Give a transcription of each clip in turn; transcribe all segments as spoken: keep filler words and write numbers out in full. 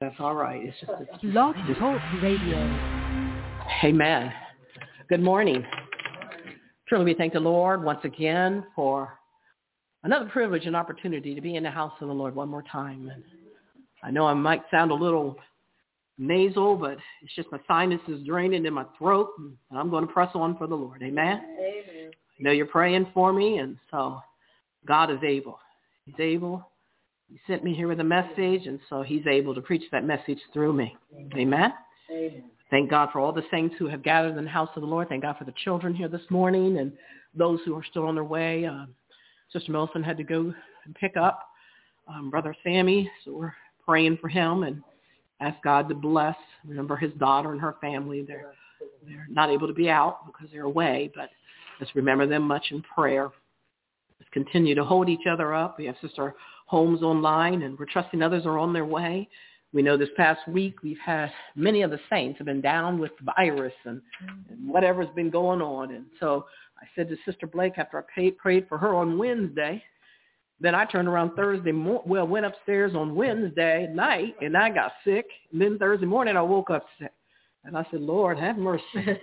That's all right. It's just a... Blog Talk Radio. Amen. Good morning. Truly we thank the Lord once again for another privilege and opportunity to be in the house of the Lord one more time. And I know I might sound a little nasal, but it's just my sinuses draining in my throat, and I'm going to press on for the Lord. Amen? Amen. I know you're praying for me, and so God is able. He's able. He sent me here with a message, and so he's able to preach that message through me. Amen? Amen. Thank God for all the saints who have gathered in the house of the Lord. Thank God for the children here this morning and those who are still on their way. Uh, Sister Milson had to go and pick up um, Brother Sammy, so we're praying for him and ask God to bless. Remember his daughter and her family. They're, they're not able to be out because they're away, but let's remember them much in prayer. Let's continue to hold each other up. We have Sister Holmes online, and we're trusting others are on their way. We know this past week we've had many of the saints have been down with the virus and, and whatever's been going on. And so I said to Sister Blake after I paid, prayed for her on Wednesday, then I turned around Thursday, mo- well, went upstairs on Wednesday night, and I got sick. And then Thursday morning I woke up sick. And I said, Lord, have mercy.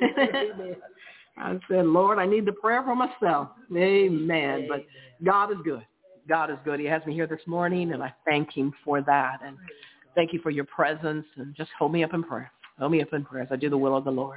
I said, Lord, I need the prayer for myself. Amen. But God is good. God is good. He has me here this morning, and I thank him for that. And thank you for your presence, and just hold me up in prayer. Hold me up in prayer as I do the will of the Lord.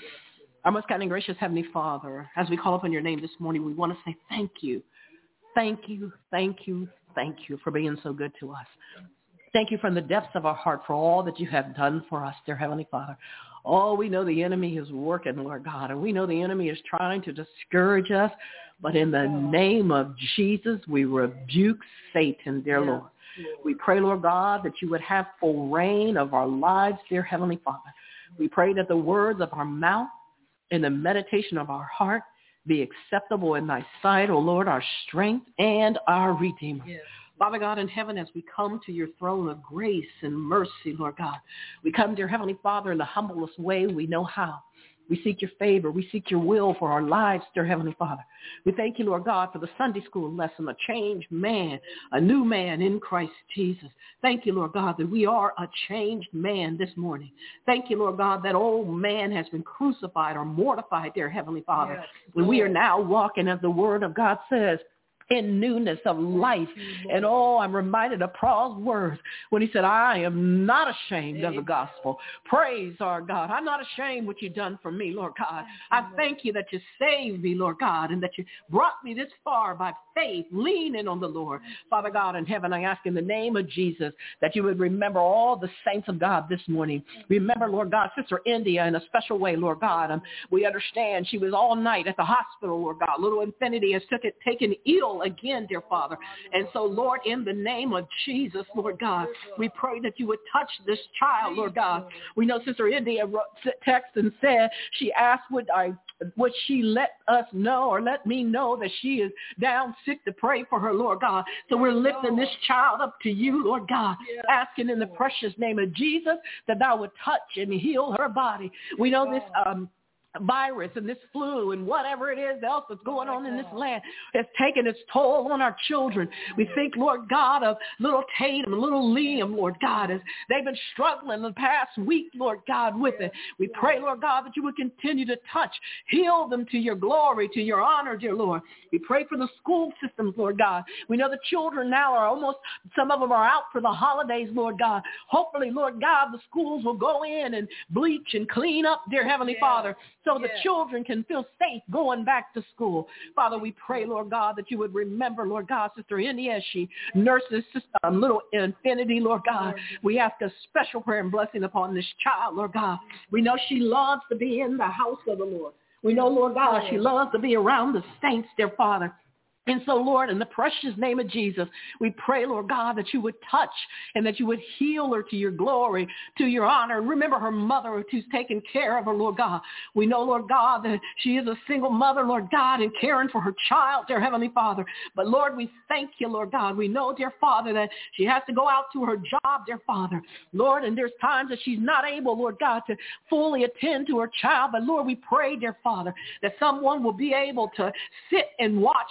Our most kind and gracious Heavenly Father, as we call upon your name this morning, we want to say thank you. Thank you, thank you, thank you for being so good to us. Thank you from the depths of our heart for all that you have done for us, dear Heavenly Father. Oh, we know the enemy is working, Lord God, and we know the enemy is trying to discourage us. But in the name of Jesus, we rebuke Satan, dear Lord. We pray, Lord God, that you would have full reign of our lives, dear Heavenly Father. We pray that the words of our mouth and the meditation of our heart be acceptable in thy sight, O Lord, our strength and our Redeemer. Yes. Father God in heaven, as we come to your throne of grace and mercy, Lord God, we come, dear Heavenly Father, in the humblest way we know how. We seek your favor. We seek your will for our lives, dear Heavenly Father. We thank you, Lord God, for the Sunday school lesson, a changed man, a new man in Christ Jesus. Thank you, Lord God, that we are a changed man this morning. Thank you, Lord God, that old man has been crucified or mortified, dear Heavenly Father. Yes. And we are now walking, as the word of God says, in newness of life. And oh, I'm reminded of Paul's words when he said, I am not ashamed of the gospel. Praise our God. I'm not ashamed what you've done for me, Lord God. I thank you that you saved me, Lord God, and that you brought me this far by faith, leaning on the Lord. Father God in heaven, I ask in the name of Jesus that you would remember all the saints of God this morning. Remember, Lord God, Sister India in a special way, Lord God. Um, we understand she was all night at the hospital, Lord God. Little Infinity has took it, taken ill again, dear Father. And so, Lord, in the name of Jesus, Lord God, we pray that you would touch this child, Lord God. We know Sister India wrote, text and said she asked would I would she let us know or let me know that she is down sick to pray for her, Lord God. So we're lifting this child up to you, Lord God, asking in the precious name of Jesus that thou would touch and heal her body. We know this um virus and this flu and whatever it is else that's going on in this land has taken its toll on our children. We think, Lord God, of little Tatum, little Liam, Lord God, as they've been struggling the past week, Lord God, with it. We pray, Lord God, that you would continue to touch, heal them to your glory, to your honor, dear Lord. We pray for the school systems, Lord God. We know the children now are almost, some of them are out for the holidays, Lord God. Hopefully, Lord God, the schools will go in and bleach and clean up, dear Heavenly yeah. Father, so the yeah. children can feel safe going back to school. Father, we pray, Lord God, that you would remember, Lord God, Sister India, as she nurses um, little Infinity, Lord God. We ask a special prayer and blessing upon this child, Lord God. We know she loves to be in the house of the Lord. We know, Lord God, she loves to be around the saints, dear Father. And so, Lord, in the precious name of Jesus, we pray, Lord God, that you would touch and that you would heal her to your glory, to your honor. And remember her mother who's taken care of her, Lord God. We know, Lord God, that she is a single mother, Lord God, and caring for her child, dear Heavenly Father. But, Lord, we thank you, Lord God. We know, dear Father, that she has to go out to her job, dear Father. Lord, and there's times that she's not able, Lord God, to fully attend to her child. But, Lord, we pray, dear Father, that someone will be able to sit and watch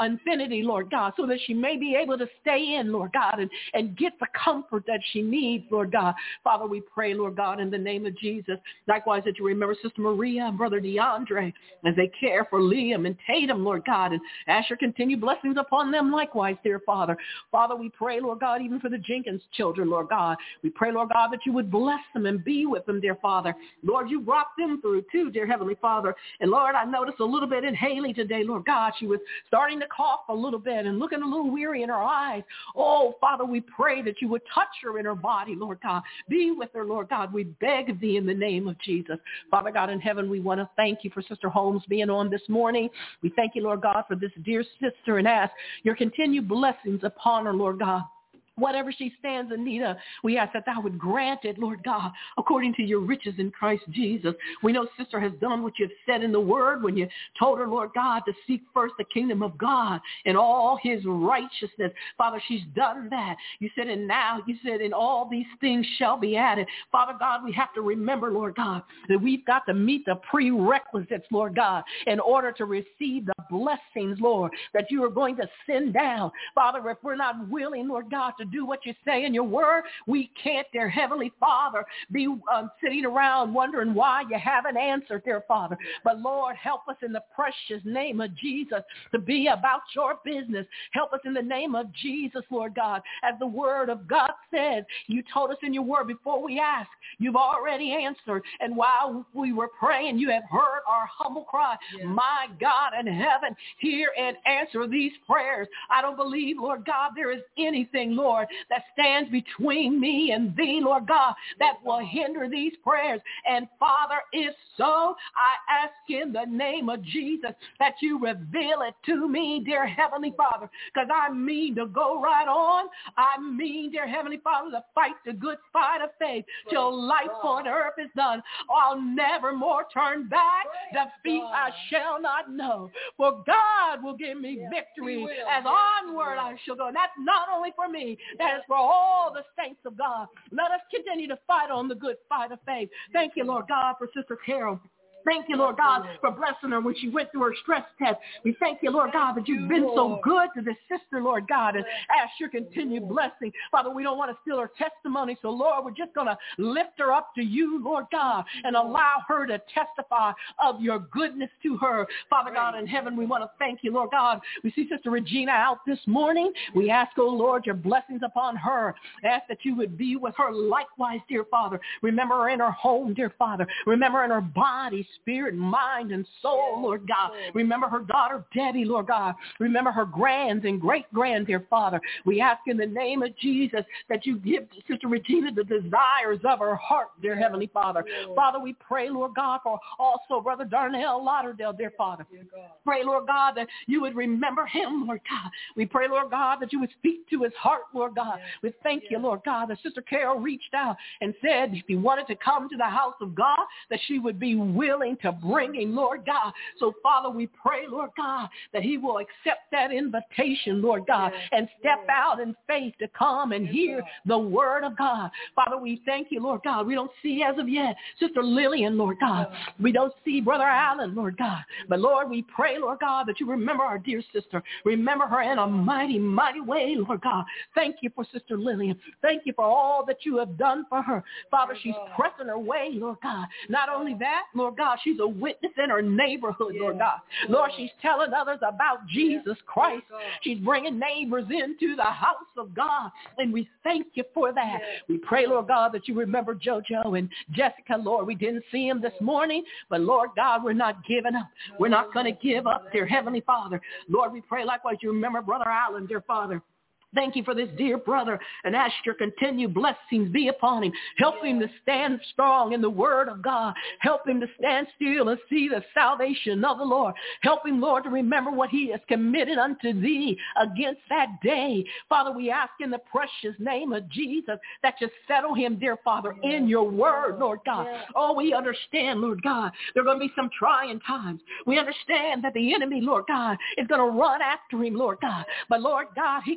infinity, Lord God, so that she may be able to stay in, Lord God, and, and get the comfort that she needs, Lord God. Father, we pray, Lord God, in the name of Jesus. Likewise, that you remember Sister Maria and Brother DeAndre as they care for Liam and Tatum, Lord God, and ask your continued blessings upon them likewise, dear Father. Father, we pray, Lord God, even for the Jenkins children, Lord God. We pray, Lord God, that you would bless them and be with them, dear Father. Lord, you brought them through too, dear Heavenly Father. And Lord, I noticed a little bit in Haley today, Lord God. She was starting to cough a little bit and looking a little weary in her eyes. Oh, Father, we pray that you would touch her in her body, Lord God. Be with her, Lord God. We beg of thee in the name of Jesus. Father God in heaven, we want to thank you for Sister Holmes being on this morning. We thank you, Lord God, for this dear sister and ask your continued blessings upon her, Lord God. Whatever she stands in need of, we ask that thou would grant it, Lord God, according to your riches in Christ Jesus. We know sister has done what you've said in the word when you told her, Lord God, to seek first the kingdom of God and all his righteousness. Father, she's done that. You said, and now, you said, and all these things shall be added. Father God, we have to remember, Lord God, that we've got to meet the prerequisites, Lord God, in order to receive the blessings, Lord, that you are going to send down. Father, if we're not willing, Lord God, to do what you say in your word, we can't, dear Heavenly Father, be um, sitting around wondering why you haven't answered, dear Father. But Lord, help us in the precious name of Jesus to be about your business. Help us in the name of Jesus, Lord God. As the word of God says, you told us in your word before we ask, you've already answered. And while we were praying, you have heard our humble cry. Yes. My God in heaven, hear and answer these prayers. I don't believe, Lord God, there is anything, Lord, that stands between me and thee, Lord God, that will hinder these prayers. And Father, if so, I ask in the name of Jesus that you reveal it to me, dear Heavenly Father, because I mean to go right on. I mean, dear Heavenly Father, to fight the good fight of faith till life on earth is done. I'll never more turn back. Defeat I shall not know, for God will give me victory as onward I shall go. And that's not only for me, that is for all the saints of God. Let us continue to fight on the good fight of faith. Thank you, Lord God, for Sister Carol. Thank you, Lord God, for blessing her when she went through her stress test. We thank you, Lord God, that you've been so good to this sister, Lord God, and ask your continued blessing. Father, we don't want to steal her testimony, so, Lord, we're just going to lift her up to you, Lord God, and allow her to testify of your goodness to her. Father God in heaven, we want to thank you, Lord God. We see Sister Regina out this morning. We ask, oh, Lord, your blessings upon her. Ask that you would be with her likewise, dear Father. Remember her in her home, dear Father. Remember in her body, spirit, mind, and soul, Lord God. Remember her daughter, Debbie, Lord God. Remember her grands and great-grand, dear Father. We ask in the name of Jesus that you give Sister Regina the desires of her heart, dear Heavenly Father. Father, we pray, Lord God, for also Brother Darnell Lauderdale, dear Father. Pray, Lord God, that you would remember him, Lord God. We pray, Lord God, that you would speak to his heart, Lord God. We thank you, Lord God, that Sister Carol reached out and said if he wanted to come to the house of God, that she would be willing to bring him, Lord God. So, Father, we pray, Lord God, that he will accept that invitation, Lord God, and step out in faith to come and hear the word of God. Father, we thank you, Lord God. We don't see as of yet Sister Lillian, Lord God. We don't see Brother Allen, Lord God. But, Lord, we pray, Lord God, that you remember our dear sister. Remember her in a mighty, mighty way, Lord God. Thank you for Sister Lillian. Thank you for all that you have done for her. Father, she's pressing her way, Lord God. Not only that, Lord God, she's a witness in her neighborhood, Lord God. Lord, she's telling others about Jesus Christ. She's bringing neighbors into the house of God, and we thank you for that. We pray, Lord God, that you remember JoJo and Jessica, Lord. We didn't see them this morning, but Lord God, we're not giving up. We're not going to give up, dear Heavenly Father. Lord, we pray likewise you remember Brother Allen, dear Father. Thank you for this dear brother, and ask your continued blessings be upon him. Help him to stand strong in the word of God. Help him to stand still and see the salvation of the Lord. Help him, Lord, to remember what he has committed unto thee against that day. Father, we ask in the precious name of Jesus that you settle him, dear Father, in your word, Lord God. Oh, we understand, Lord God, there are going to be some trying times. We understand that the enemy, Lord God, is going to run after him, Lord God. But, Lord God, he can point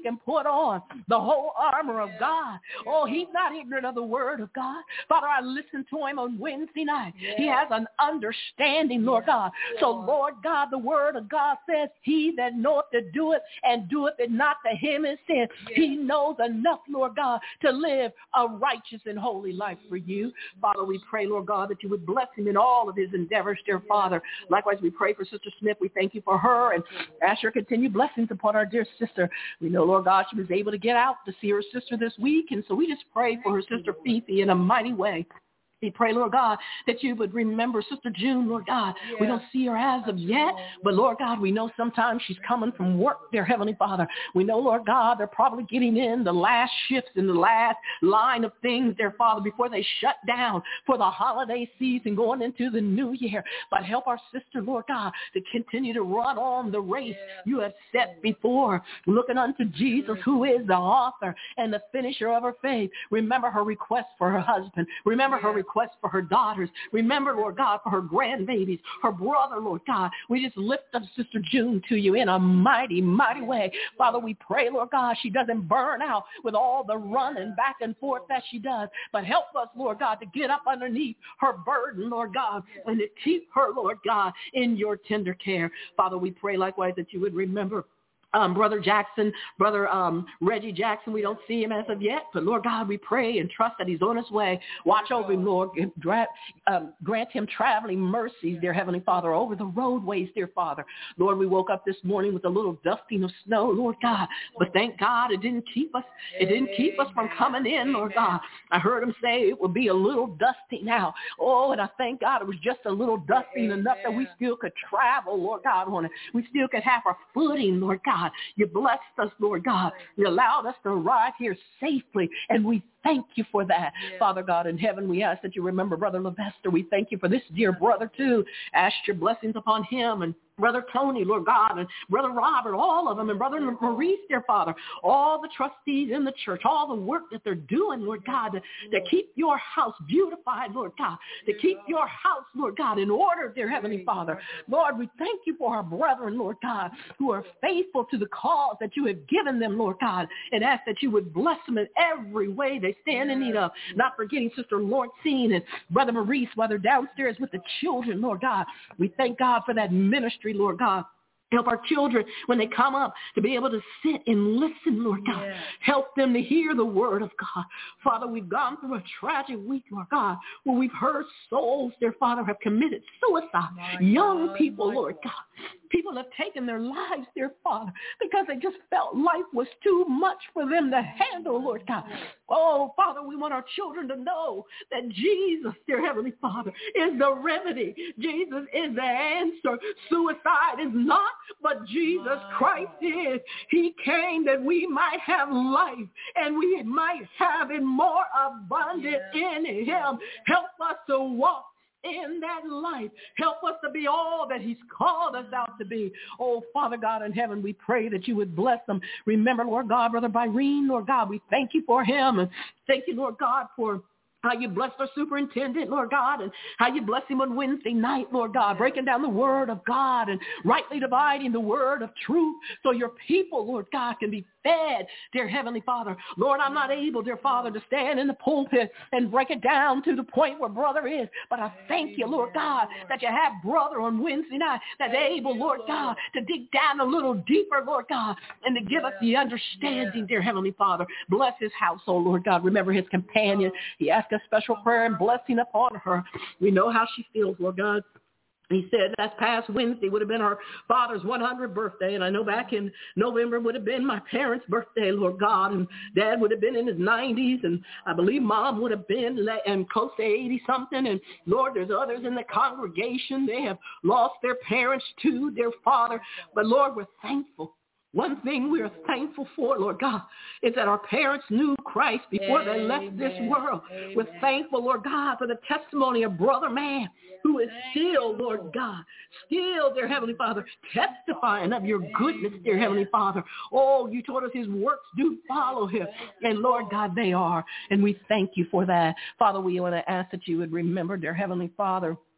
put on the whole armor of God. Oh, he's not ignorant of the word of God. Father, I listened to him on Wednesday night. He has an understanding, Lord God. So, Lord God, the word of God says, he that knoweth to do it and doeth it not, to him is sin. He knows enough, Lord God, to live a righteous and holy life for you. Father, we pray, Lord God, that you would bless him in all of his endeavors, dear Father. Likewise, we pray for Sister Smith. We thank you for her and ask your continued blessings upon our dear sister. We know, Lord God, she was able to get out to see her sister this week, and so we just pray for her sister Fifi in a mighty way. We pray, Lord God, that you would remember Sister June, Lord God. Yeah. We don't see her as of yet, but Lord God, we know sometimes she's coming from work, dear Heavenly Father. We know, Lord God, they're probably getting in the last shifts in the last line of things, dear Father, before they shut down for the holiday season going into the new year. But help our sister, Lord God, to continue to run on the race yeah. you have set before, looking unto Jesus, who is the author and the finisher of her faith. Remember her request for her husband. Remember yeah. her request for her daughters. Remember, Lord God, for her grandbabies, her brother, Lord God. We just lift up Sister June to you in a mighty, mighty way. Father, we pray, Lord God, she doesn't burn out with all the running back and forth that she does. But help us, Lord God, to get up underneath her burden, Lord God, and to keep her, Lord God, in your tender care. Father, we pray likewise that you would remember Um, Brother Jackson, Brother um, Reggie Jackson. We don't see him as of yet, but Lord God, we pray and trust that he's on his way. Watch over him, Lord. Grant, um, grant him traveling mercies, dear Heavenly Father, over the roadways, dear Father. Lord, we woke up this morning with a little dusting of snow, Lord God, but thank God it didn't keep us. It didn't keep us from coming in, Lord God. I heard him say it would be a little dusty now. Oh, and I thank God it was just a little dusting enough that we still could travel, Lord God, on it. We still could have our footing, Lord God. You blessed us, Lord God. You allowed us to arrive here safely, and we thank you for that. Yeah. Father God in heaven, we ask that you remember Brother Levester. We thank you for this dear brother, too. Ask your blessings upon him and Brother Tony, Lord God, and Brother Robert, all of them, and Brother Maurice, dear Father, all the trustees in the church, all the work that they're doing, Lord God, to, to keep your house beautified, Lord God, to keep your house, Lord God, in order, dear Heavenly Father. Lord, we thank you for our brethren, Lord God, who are faithful to the cause that you have given them, Lord God, and ask that you would bless them in every way they stand in need of, not forgetting Sister Lortzine and Brother Maurice while they're downstairs with the children, Lord God. We thank God for that ministry, Lord God. Help our children when they come up to be able to sit and listen, Lord God. Yeah. Help them to hear the word of God. Father, we've gone through a tragic week, Lord God, where we've heard souls, dear Father, have committed suicide. My Young God, people, Lord God. God. People have taken their lives, dear Father, because they just felt life was too much for them to handle, Lord God. Oh, Father, we want our children to know that Jesus, dear Heavenly Father, is the remedy. Jesus is the answer. Suicide is not, but Jesus Christ is. He came that we might have life, and we might have it more abundant in him. Help us to walk in that life. Help us to be all that he's called us out to be. Oh, Father God in heaven, we pray that you would bless them. Remember, Lord God, Brother Byrene, Lord God, we thank you for him. And thank you, Lord God, for how you blessed our superintendent, Lord God, and how you blessed him on Wednesday night, Lord God, breaking down the word of God and rightly dividing the word of truth so your people, Lord God, can be fed, dear Heavenly Father. Lord, I'm not able, dear Father, to stand in the pulpit and break it down to the point where brother is, but I thank you, Lord God, that you have brother on Wednesday night that's able, Lord God, to dig down a little deeper, Lord God, and to give us the understanding, dear Heavenly Father. Bless his household, Lord God. Remember his companion. He asked a special prayer and blessing upon her. We know how she feels, Lord God. He said that past Wednesday would have been our father's one hundredth birthday, and I know back in November would have been my parents' birthday, Lord God, and Dad would have been in his nineties, and I believe Mom would have been and close to eighty-something, and Lord, there's others in the congregation. They have lost their parents too, dear Father, but Lord, we're thankful. One thing we are thankful for, Lord God, is that our parents knew Christ before Amen. They left this world. Amen. We're thankful, Lord God, for the testimony of Brother Man, who is still, Lord God, still, dear Heavenly Father, testifying of your goodness, dear Heavenly Father. Oh, you told us his works do follow him. And Lord God, they are. And we thank you for that. Father, we want to ask that you would remember, dear Heavenly Father,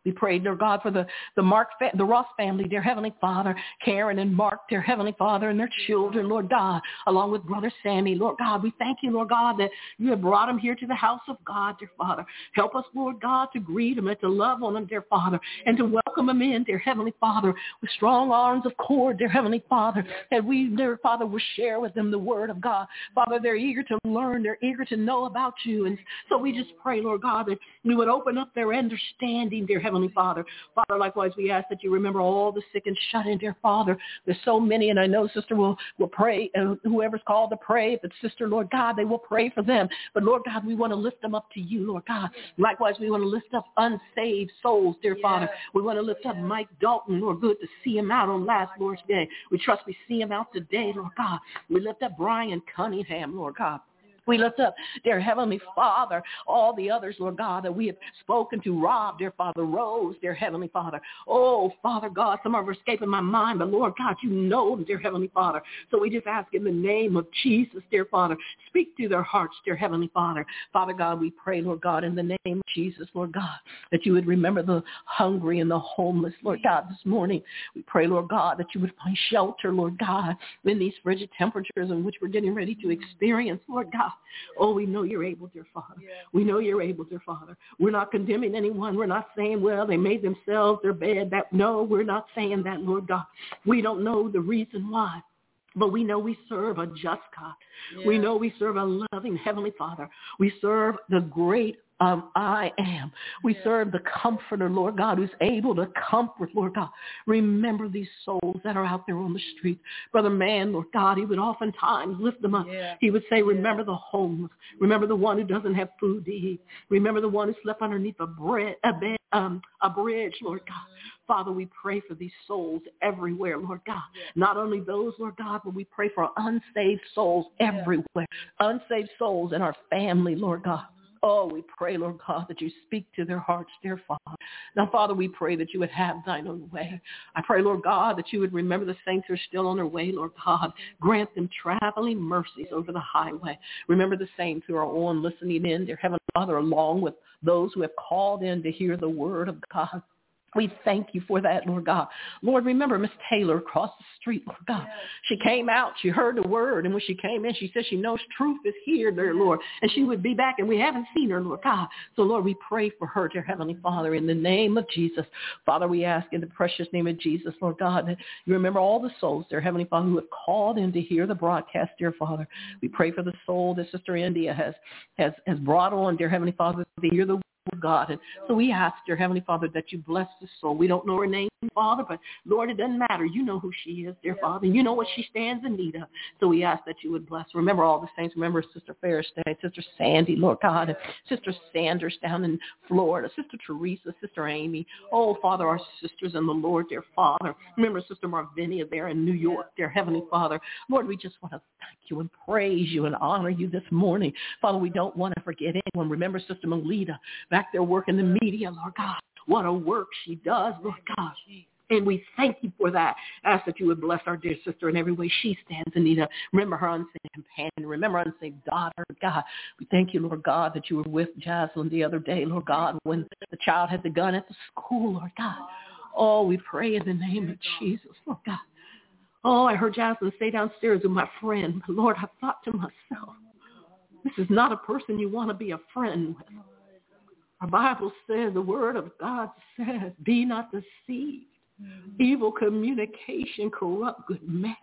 We pray, dear God, for the, the Mark, fa- the Ross family, dear Heavenly Father, Karen and Mark, dear Heavenly Father, and their children, Lord God, along with Brother Sammy, Lord God. We thank you, Lord God, that you have brought them here to the house of God, dear Father. Help us, Lord God, to greet them and to love on them, dear Father, and to welcome them in, dear Heavenly Father, with strong arms of cord, dear Heavenly Father, and we, dear Father, will share with them the word of God. Father, they're eager to learn. They're eager to know about you. And so we just pray, Lord God, that we would open up their understanding, dear Heavenly Father. Father, likewise, we ask that you remember all the sick and shut in, dear Father. There's so many, and I know Sister will, will pray, and whoever's called to pray, if it's Sister, Lord God, they will pray for them. But, Lord God, we want to lift them up to you, Lord God. Likewise, we want to lift up unsaved souls, dear yeah. Father. We want to lift up Mike Dalton, Lord, good to see him out on last Lord's Day. We trust we see him out today, Lord God. We lift up Brian Cunningham, Lord God. We lift up, dear Heavenly Father, all the others, Lord God, that we have spoken to. Rob, dear Father, Rose, dear Heavenly Father. Oh, Father God, some of them are escaping my mind, but Lord God, you know them, dear Heavenly Father. So we just ask in the name of Jesus, dear Father, speak to their hearts, dear Heavenly Father. Father God, we pray, Lord God, in the name of Jesus, Lord God, that you would remember the hungry and the homeless, Lord God, this morning. We pray, Lord God, that you would find shelter, Lord God, in these frigid temperatures in which we're getting ready to experience, Lord God. Oh, we know you're able, dear Father. Yeah. We know you're able, dear Father. We're not condemning anyone. We're not saying, well, they made themselves their bed. That no, we're not saying that, Lord God. We don't know the reason why. But we know we serve a just God. Yeah. We know we serve a loving Heavenly Father. We serve the great Um, I am. We yeah. serve the comforter, Lord God, who's able to comfort, Lord God. Remember these souls that are out there on the street. Brother Man, Lord God, he would oftentimes lift them up. Yeah. He would say, remember yeah. the homeless. Remember the one who doesn't have food to eat. Remember the one who slept underneath a, bread, a, bed, um, a bridge, Lord God. Father, we pray for these souls everywhere, Lord God. Yeah. Not only those, Lord God, but we pray for unsaved souls yeah. everywhere. Unsaved souls in our family, Lord God. Oh, we pray, Lord God, that you speak to their hearts, dear Father. Now, Father, we pray that you would have thine own way. I pray, Lord God, that you would remember the saints who are still on their way, Lord God. Grant them traveling mercies over the highway. Remember the saints who are on listening in, dear Heavenly Father, along with those who have called in to hear the word of God. We thank you for that, Lord God. Lord, remember Miss Taylor across the street, Lord God. Yes. She came out, she heard the word, and when she came in, she said she knows truth is here, dear Lord, and she would be back, and we haven't seen her, Lord God. So, Lord, we pray for her, dear Heavenly Father, in the name of Jesus. Father, we ask in the precious name of Jesus, Lord God, that you remember all the souls, dear Heavenly Father, who have called in to hear the broadcast, dear Father. We pray for the soul that Sister India has, has, has brought on, dear Heavenly Father, to hear the God. And so we ask, dear Heavenly Father, that you bless the soul. We don't know her name, Father, but Lord, it doesn't matter. You know who she is, dear yeah. Father. You know what she stands in need of. So we ask that you would bless. Remember all the saints. Remember Sister Ferris Day, Sister Sandy, Lord God, and Sister Sanders down in Florida, Sister Teresa, Sister Amy. Oh, Father, our sisters in the Lord, dear Father. Remember Sister Marvinia there in New York, dear Heavenly Father. Lord, we just want to thank you and praise you and honor you this morning. Father, we don't want to forget anyone. Remember Sister Melita back there working the media, Lord God. What a work she does, Lord God. And we thank you for that. Ask that you would bless our dear sister in every way she stands in need of. Remember her unsaved companion. Remember her unsaved daughter, God. We thank you, Lord God, that you were with Jocelyn the other day, Lord God, when the child had the gun at the school, Lord God. Oh, we pray in the name of Jesus, Lord God. Oh, I heard Jocelyn say downstairs with my friend, Lord, I thought to myself, this is not a person you want to be a friend with. Our Bible says, the word of God says, be not deceived. Mm-hmm. Evil communication corrupt good manners.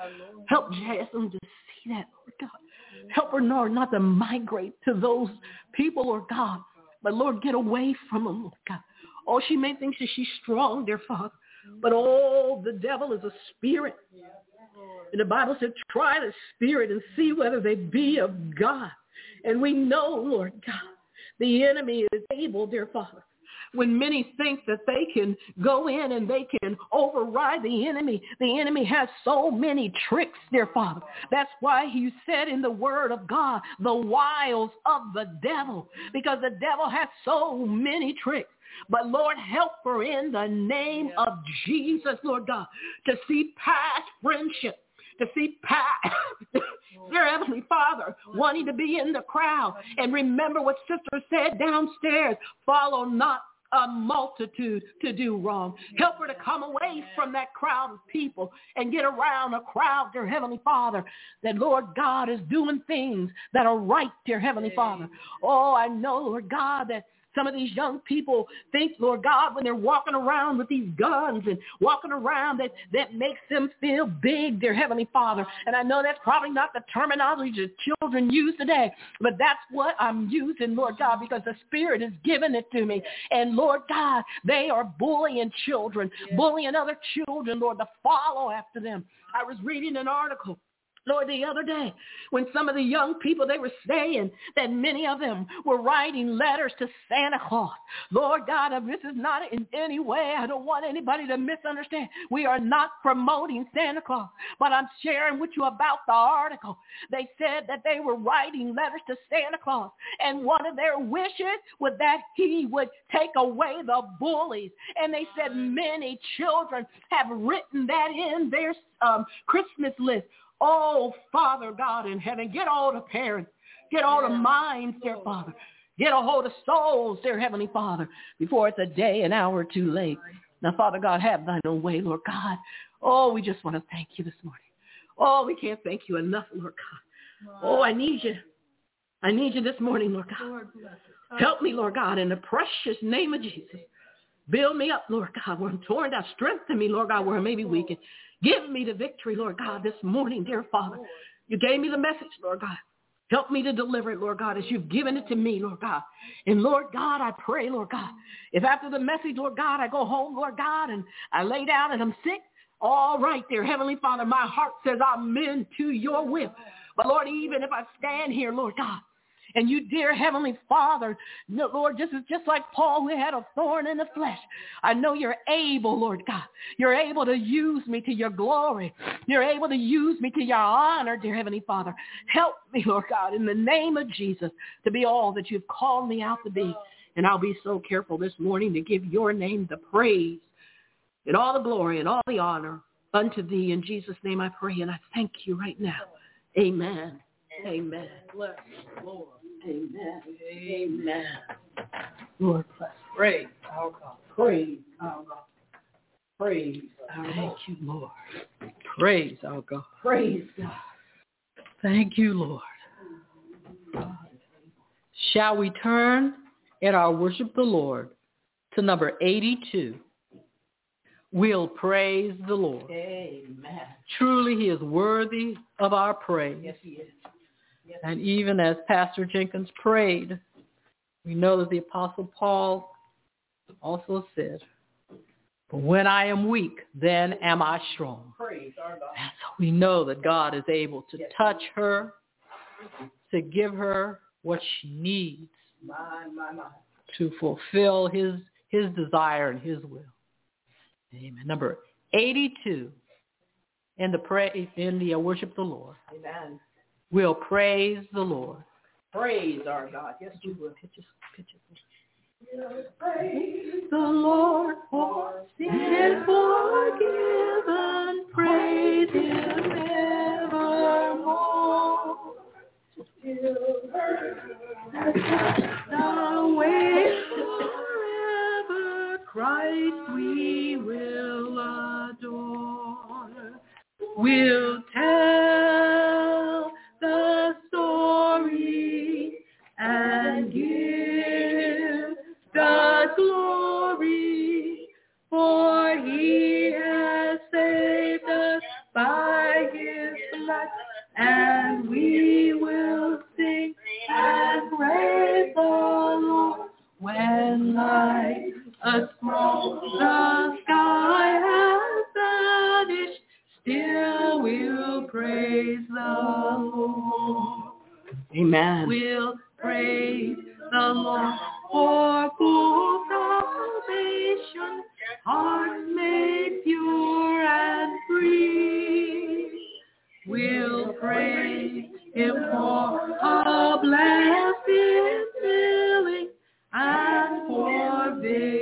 Help Jasmine to see that, Lord God. Help her, Lord, not to migrate to those people, Lord God. But, Lord, get away from them, Lord God. Oh, she may think that she's strong, dear Father. But, oh, the devil is a spirit. And the Bible said, try the spirit and see whether they be of God. And we know, Lord God, the enemy is able, dear Father. When many think that they can go in and they can override the enemy, the enemy has so many tricks, dear Father. That's why he said in the word of God, the wiles of the devil, because the devil has so many tricks. But Lord, help her in the name of Jesus, Lord God, to see past friendship. To see past, dear Heavenly Father, wanting to be in the crowd. And remember what Sister said downstairs, follow not a multitude to do wrong. Help her to come away from that crowd of people and get around a crowd, dear Heavenly Father, that, Lord God, is doing things that are right, dear Heavenly Father. Oh, I know, Lord God, that some of these young people think, Lord God, when they're walking around with these guns and walking around, that, that makes them feel big, dear Heavenly Father. And I know that's probably not the terminology that children use today, but that's what I'm using, Lord God, because the Spirit is giving it to me. And, Lord God, they are bullying children, bullying other children, Lord, to follow after them. I was reading an article, Lord, the other day, when some of the young people, they were saying that many of them were writing letters to Santa Claus. Lord God, this is not in any way, I don't want anybody to misunderstand. We are not promoting Santa Claus, but I'm sharing with you about the article. They said that they were writing letters to Santa Claus, and one of their wishes was that he would take away the bullies. And they said many children have written that in their um, Christmas list. Oh, Father God in heaven, get all the parents, get all the minds, dear Father. Get a hold of souls, dear Heavenly Father, before it's a day, an hour too late. Now, Father God, have thine own way, Lord God. Oh, we just want to thank you this morning. Oh, we can't thank you enough, Lord God. Oh, I need you. I need you this morning, Lord God. Help me, Lord God, in the precious name of Jesus. Build me up, Lord God, where I'm torn down. Strengthen me, Lord God, where I may be weakened. Give me the victory, Lord God, this morning, dear Father. You gave me the message, Lord God. Help me to deliver it, Lord God, as you've given it to me, Lord God. And, Lord God, I pray, Lord God, if after the message, Lord God, I go home, Lord God, and I lay down and I'm sick, all right, dear Heavenly Father, my heart says amen to your will. But, Lord, even if I stand here, Lord God, and you, dear Heavenly Father, Lord, just, just like Paul who had a thorn in the flesh, I know you're able, Lord God. You're able to use me to your glory. You're able to use me to your honor, dear Heavenly Father. Help me, Lord God, in the name of Jesus, to be all that you've called me out to be. And I'll be so careful this morning to give your name the praise and all the glory and all the honor unto thee. In Jesus' name I pray, and I thank you right now. Amen. Amen. Bless the Lord. Amen. Amen. Lord bless. Praise our God. Praise our God. Praise our God. Thank you, Lord. Praise our God. Praise God. Thank you, Lord. Shall we turn in our worship the Lord to number eighty-two? We'll praise the Lord. Amen. Truly, he is worthy of our praise. Yes, he is. And even as Pastor Jenkins prayed, we know that the Apostle Paul also said, "But when I am weak, then am I strong." Praise our God. And so we know that God is able to yes. touch her, to give her what she needs my, my, my. to fulfill his, his desire and his will. Amen. Number eighty-two in the pray in the uh, worship the Lord. Amen. We'll praise the Lord. Praise our God. Yes, you will. Pitch it, pitch it. Praise the Lord for sin forgiven. Praise him evermore. Till the way forever Christ we will adore. We'll tell the story and give God glory, for he has saved us by his blood, and we will sing and praise the Lord when like a scroll the sky has vanished. Still we'll praise the Lord. Amen. We'll praise the Lord for full salvation, hearts made pure and free. We'll praise him for a blessed filling and for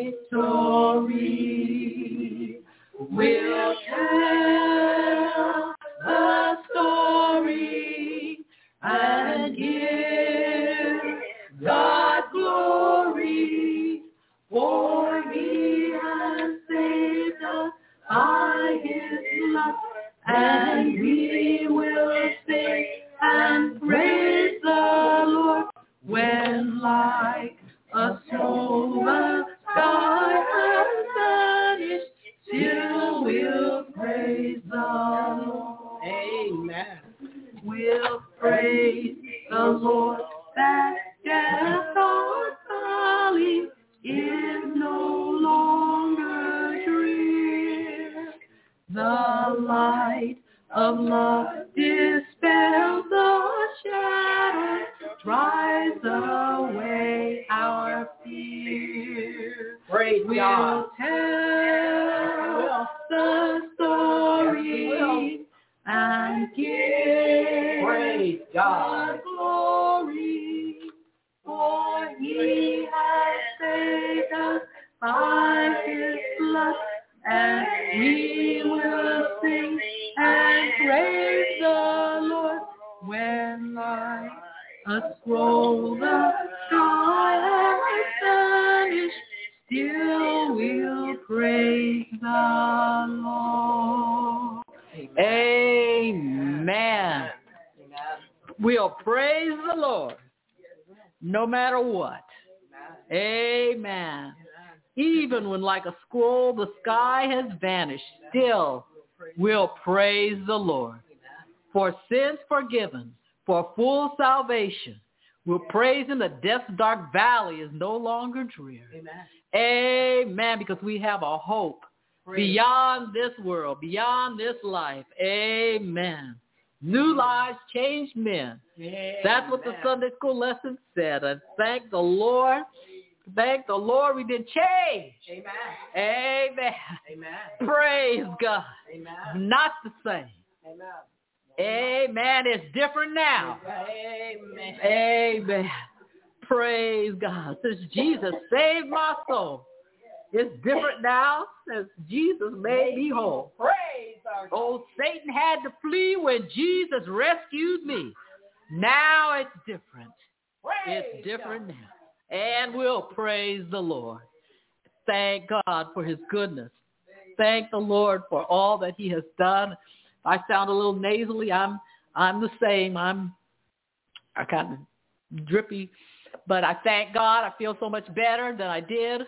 victory. We'll tell the story and give God glory, of love dispels the shadow, drives away our fear. Praise we'll God. tell the story and give Praise God. the glory, for He has saved us by His blood, and we will sing and praise the Lord when like a scroll the sky has vanished. Still we'll praise the Lord. Amen. We'll praise the Lord no matter what. Amen. Even when like a scroll the sky has vanished, still we'll praise the Lord. For sins forgiven, for full salvation, we'll praise Him. The death's dark valley is no longer drear. Amen. Amen. Because we have a hope beyond this world, beyond this life. Amen. New lives, changed men. Amen. That's what the Sunday school lesson said. And thank the Lord. Thank the Lord we've been changed. Amen. Amen. Amen. Praise God. Amen. Not the same. Amen. Amen. It's different now. Amen. Amen. Praise God. Since Jesus saved my soul, it's different now since Jesus made me whole. Praise our God. Oh, Satan had to flee when Jesus rescued me. Now it's different. Praise It's different God. now. And we'll praise the Lord. Thank God for His goodness. Thank the Lord for all that He has done. If I sound a little nasally, I'm I'm the same. I'm I kind of drippy, but I thank God. I feel so much better than I did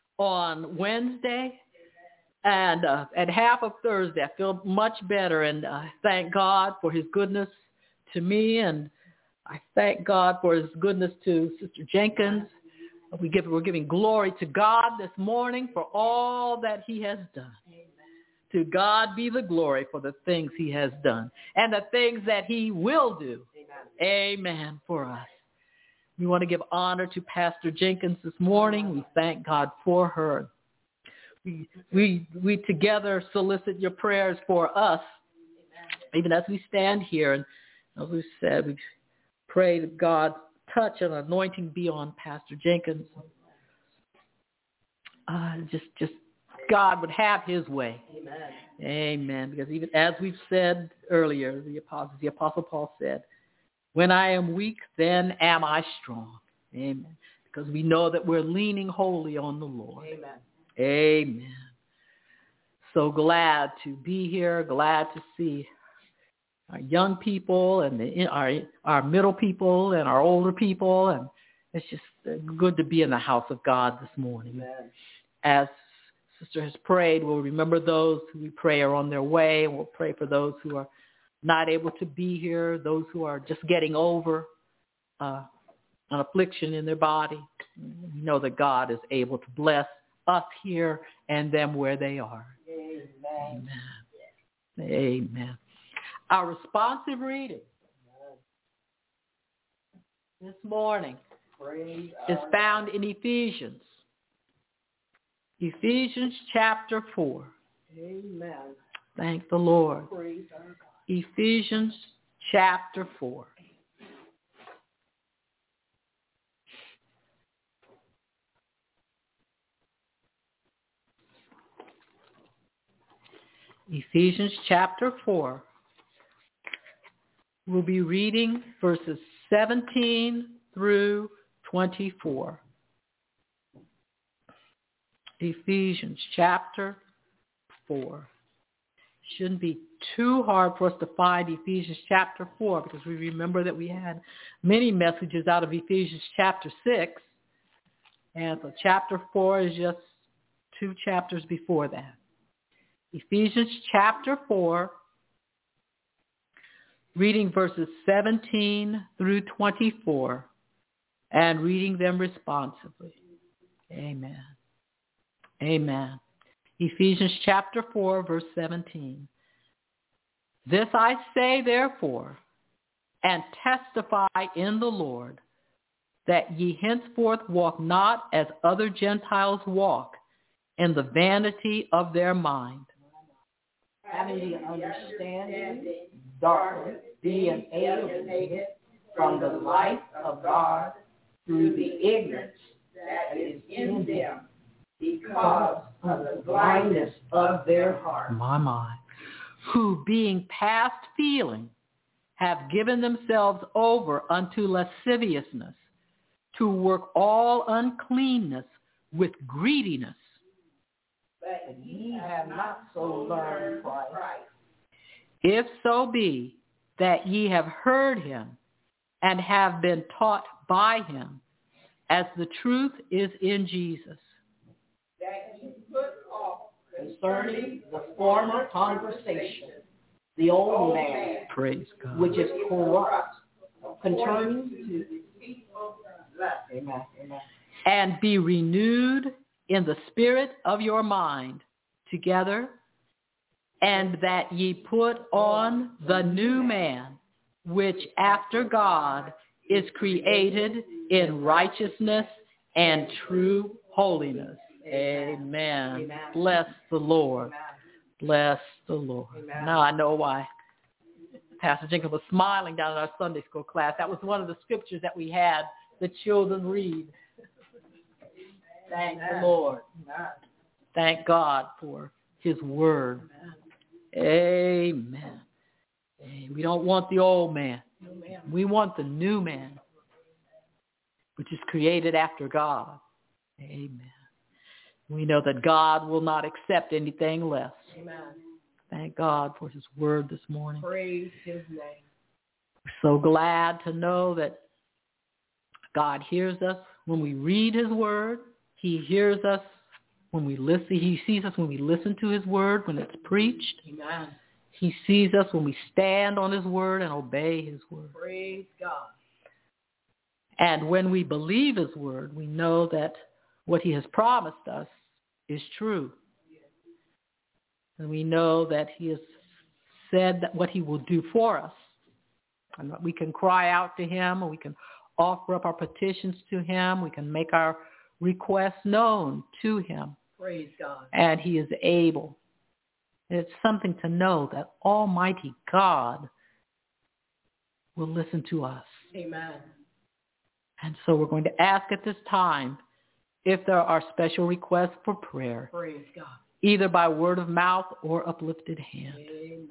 on Wednesday, and uh, at half of Thursday, I feel much better, and I uh, thank God for His goodness to me, and I thank God for His goodness to Sister Jenkins. We give, we're giving glory to God this morning for all that He has done. Amen. To God be the glory for the things He has done and the things that He will do. Amen. Amen for us. We want to give honor to Pastor Jenkins this morning. We thank God for her. We, we, we together solicit your prayers for us, even as we stand here. And as we said, we pray that God's touch and anointing be on Pastor Jenkins. Uh, just, just God would have His way. Amen. Amen. Because even as we've said earlier, the apostle, the apostle Paul said, "When I am weak, then am I strong." Amen. Because we know that we're leaning wholly on the Lord. Amen. Amen. So glad to be here. Glad to see our young people and the, our our middle people and our older people, and it's just good to be in the house of God this morning. Amen. As Sister has prayed, we'll remember those who we pray are on their way, and we'll pray for those who are not able to be here, those who are just getting over uh, an affliction in their body. We know that God is able to bless us here and them where they are. Amen. Amen. Amen. Our responsive reading this morning Praise is our found in Ephesians. Ephesians chapter four. Amen. Thank the Lord. Praise our God. Ephesians chapter four. Ephesians chapter four. We'll be reading verses seventeen through twenty-four. Ephesians chapter four. Shouldn't be too hard for us to find Ephesians chapter four, because we remember that we had many messages out of Ephesians chapter six. And so chapter four is just two chapters before that. Ephesians chapter four, reading verses seventeen through twenty-four, and reading them responsively. Amen. Amen. Ephesians chapter four, verse seventeen. This I say, therefore, and testify in the Lord, that ye henceforth walk not as other Gentiles walk, in the vanity of their mind. Having the understanding, darkness, being alienated from the light of God through the ignorance that is in them, because of the blindness of their heart. My mind. Who, being past feeling, have given themselves over unto lasciviousness, to work all uncleanness with greediness. But ye have not so learned Christ. If so be that ye have heard him, and have been taught by him, as the truth is in Jesus. That ye put off concerning the former conversation, the old man, praise God, which is corrupt, concerning to Amen. Amen. And be renewed in the spirit of your mind together, and that ye put on the new man, which after God is created in righteousness and true holiness. Amen. Amen. Bless the Lord. Amen. Bless the Lord. Amen. Now I know why Pastor Jenkins was smiling down in our Sunday school class. That was one of the scriptures that we had the children read. Thank Amen. The Lord. Amen. Thank God for his word. Amen. Amen. Amen. We don't want the old man. Amen. We want the new man, which is created after God. Amen. We know that God will not accept anything less. Amen. Thank God for his word this morning. Praise his name. We're so glad to know that God hears us when we read his word. He hears us when we listen. He sees us when we listen to his word, when it's preached. Amen. He sees us when we stand on his word and obey his word. Praise God. And when we believe his word, we know that what he has promised us is true. And we know that he has said that what he will do for us. And we can cry out to him, or we can offer up our petitions to him. We can make our requests known to him. Praise God. And he is able. It's something to know that Almighty God will listen to us. Amen. And so we're going to ask at this time if there are special requests for prayer. Praise God. Either by word of mouth or uplifted hand. Amen.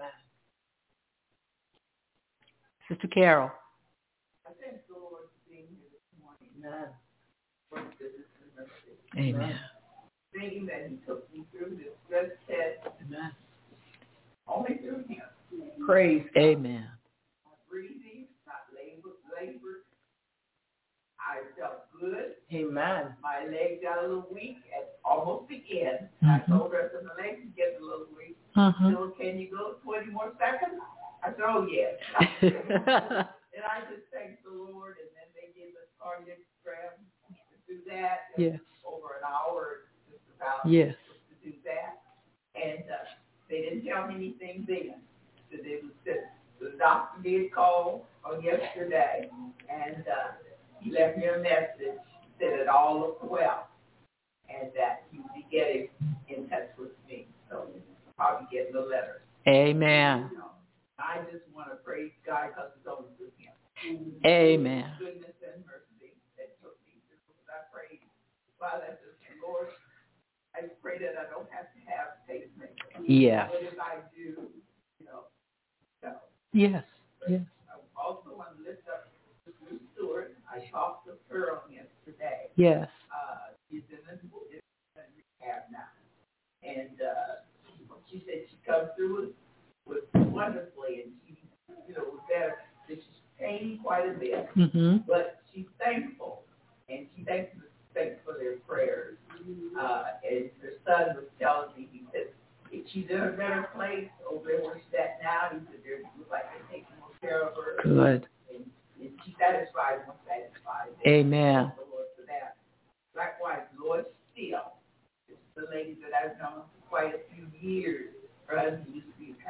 Sister Carol. I thank the Lord for being here this morning. Amen. Amen. Thinking that he took me through this stress test. Amen. Only through him. Praise God. Amen. My breathing, not labored, labored. I felt good. Amen. My legs got a little weak at almost the end. Mm-hmm. I told her, I said, my legs get a little weak. Mm-hmm. So can you go twenty more seconds? I said, oh, yes. And I just thanked the Lord, and then they gave us cardiogram to do that. Yes. Over an hour, just about. Yes. To do that. And uh, they didn't tell me anything then. So they was, the, the doctor did call on yesterday, and uh, he left me a message, said it all looked well, and that he would be getting in touch with me. So I'll probably get the letter. Amen. You know, I just want to praise God because it's only through him. Amen. Goodness and mercy that took me through. I pray, Father, I just, Lord, I pray that I don't have to have pacemaker. Yes. But if I do, you know, so. Yes. Yes. I also want to lift up Ruth Stewart. I talked to her on yesterday. Yes. Uh, she's in a rehab now. And uh, she said she comes through with, with wonderfully, and she, you know, was better. She's paying quite a bit, Mm-hmm. but she's thankful, and she thanks, thanks for their prayers. Uh, and her son was telling me, he said, if she's in a better place over there where she's at now, he said, it looks like they're taking more care of her. Good. And, and she's satisfied and satisfied. Amen. Thank the Lord for that. Likewise, Lord Steele, this is the lady that I've known for quite a few years. Her husband used to be a pastor for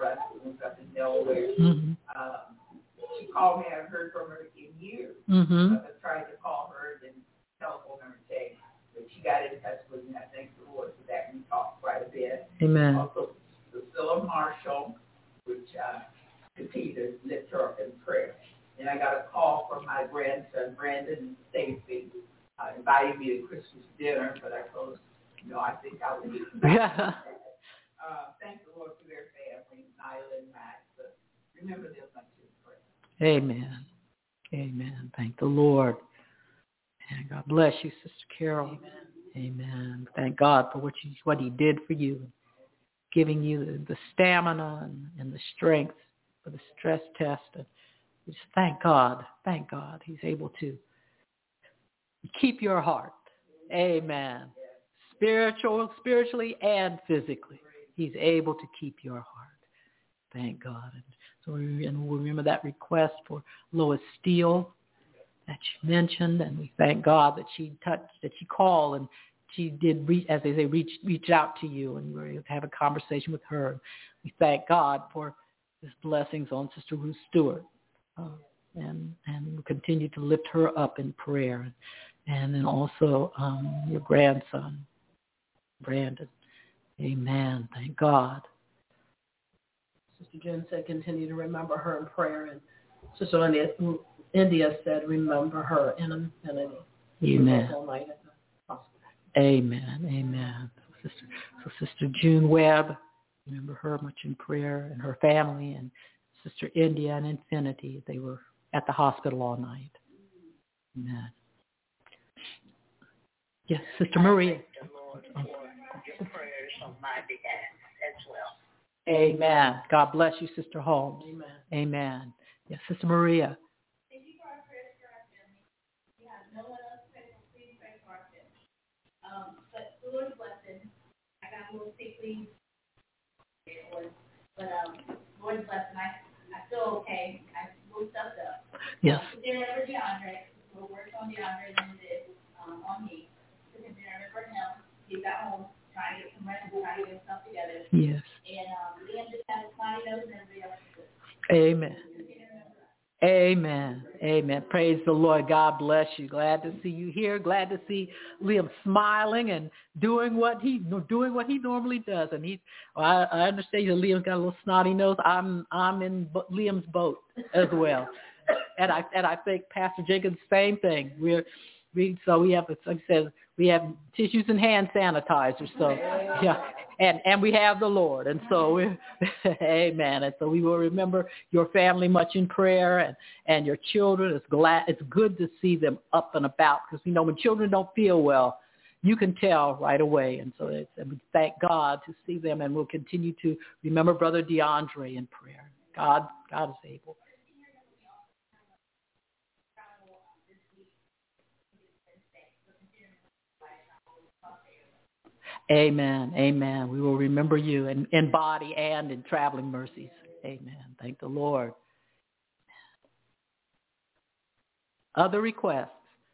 for us doing something nowhere. Mm-hmm. Um, she called me. I haven't heard from her in years. Mm-hmm. I tried to call her and telephone her today, but she got in touch with me. I thank the Lord for that. We talked quite a bit. Amen. Also, Priscilla Marshall, which uh, continue to lift her up in prayer. And I got a call from my grandson, Brandon and Stacy, uh, inviting me to Christmas dinner, but I told them, no, I think I would eat. Yeah. uh, thank the Lord for their family, Nyla and Max. So remember them much in prayer. Amen. Amen. Thank the Lord. And God bless you, Sister Carol. Amen. Amen. Thank God for what you, what He did for you, giving you the, the stamina and, and the strength for the stress test. And we just thank God. Thank God. He's able to keep your heart. Amen. Spiritual, spiritually and physically. He's able to keep your heart. Thank God. And so we, and we remember that request for Lois Steele that you mentioned, and we thank God that she touched, that she called, and she did, reach, as they say, reach reach out to you, and we were able to have a conversation with her. We thank God for His blessings on Sister Ruth Stewart, uh, and and we'll continue to lift her up in prayer, and then also um, your grandson, Brandon. Amen. Thank God. Sister Jen said continue to remember her in prayer, and Sister India, India said remember her in a minute. Amen. All night at the hospital. Amen. Amen. Sister, so Sister June Webb, remember her much in prayer, and her family, and Sister India and Infinity. They were at the hospital all night. Amen. Yes, Sister Maria. Your prayers on my behalf as well. Amen. God bless you, Sister Holmes. Amen. Amen. Yes, Sister Maria. Thank you for our prayers for our family. We have no one else to pray for. Please pray for our family. Um, but the Lord's blessing. I got a little sick leave. But um, Lord's blessing. I, I feel okay. I moved stuff up. Yes. Um, dinner for DeAndre. We'll work on DeAndre than it did um, on me. Took him dinner for him. He got home, trying to get some rest, trying to get stuff together. Yes. And um, Liam just had a snotty nose and everybody else is good. Amen. Amen. Amen. Praise the Lord. God bless you. Glad to see you here. Glad to see Liam smiling and doing what he doing what he normally does. And he, well, I, I understand that Liam's got a little snotty nose. I'm I'm in Liam's boat as well. And I and I think Pastor Jenkins, same thing. We're we so we have, like I said, we have tissues and hand sanitizer. So yeah, and and we have the Lord, and so we, Amen. And so we will remember your family much in prayer, and and your children. It's glad it's good to see them up and about, because we know when children don't feel well, you can tell right away. And so it's, and we thank God to see them, and we'll continue to remember Brother DeAndre in prayer. God, God is able. Amen. Amen. We will remember you in, in body and in traveling mercies. Amen. Thank the Lord. Other requests?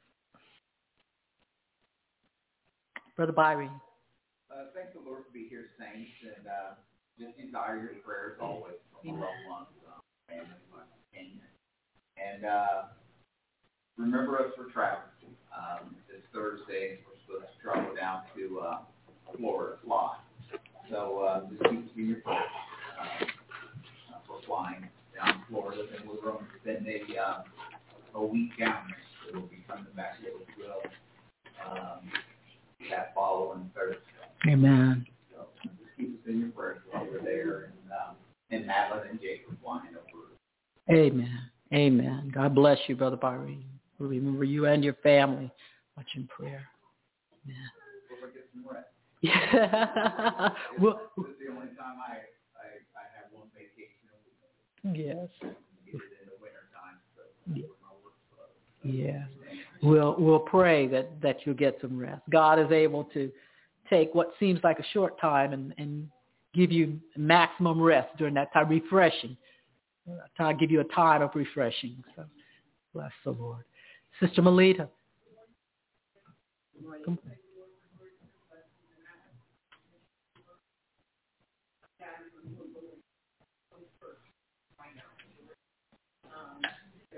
Brother Byron. Uh, thank the Lord to be here, saints, and uh, just desire your prayers always for my loved ones, um, family, my companion. And uh, remember us for travel. Um, this Thursday, we're supposed to travel down to uh, Florida, fly. So uh, just keep us in your prayers uh, uh, for flying down to Florida. And we're going to spend a, uh, a week down there. So we'll be coming back here as well um, that following Thursday. Amen. So just keep us in your prayers while we're there. And, um, and Madeline and Jake are flying over. Amen. Amen. God bless you, Brother Byron. We'll remember you and your family much in prayer. Amen. We'll get some rest. Yeah. Well, this is the only time I, I, I have one vacation a week. Yes. Get it in the winter time, so Yeah. my work's closed. Yes. We'll we'll pray that, that you'll get some rest. God is able to take what seems like a short time and, and give you maximum rest during that time, refreshing. I'll give you a time of refreshing. So bless the Lord. Sister Melita. Come on.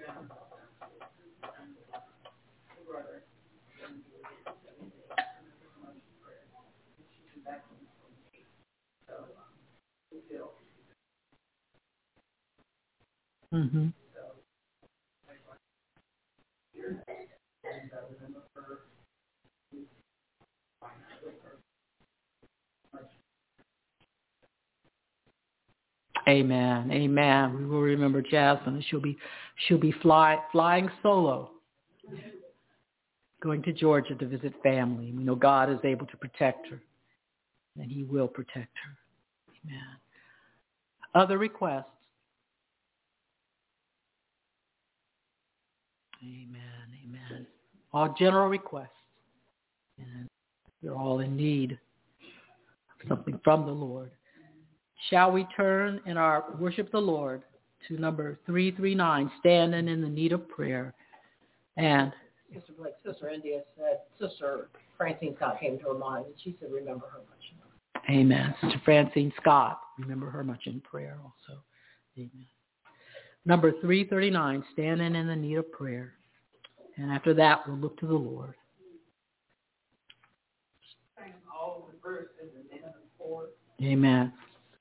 Mm-hmm. Amen. Amen. We will remember Jasmine, and she'll be she'll be fly, flying solo, going to Georgia to visit family. We know God is able to protect her, and He will protect her. Amen. Other requests? Amen. Amen. All general requests. And we're all in need of something from the Lord. Shall we turn in our worship the Lord to number three three nine, standing in the need of prayer. And Sister Blake, Sister India said, Sister Francine Scott came to her mind, and she said, remember her much. Amen. Sister Francine Scott, remember her much in prayer also. Amen. Number three thirty-nine, standing in the need of prayer. And after that, we'll look to the Lord. Sing all the verses and then the chorus. Amen.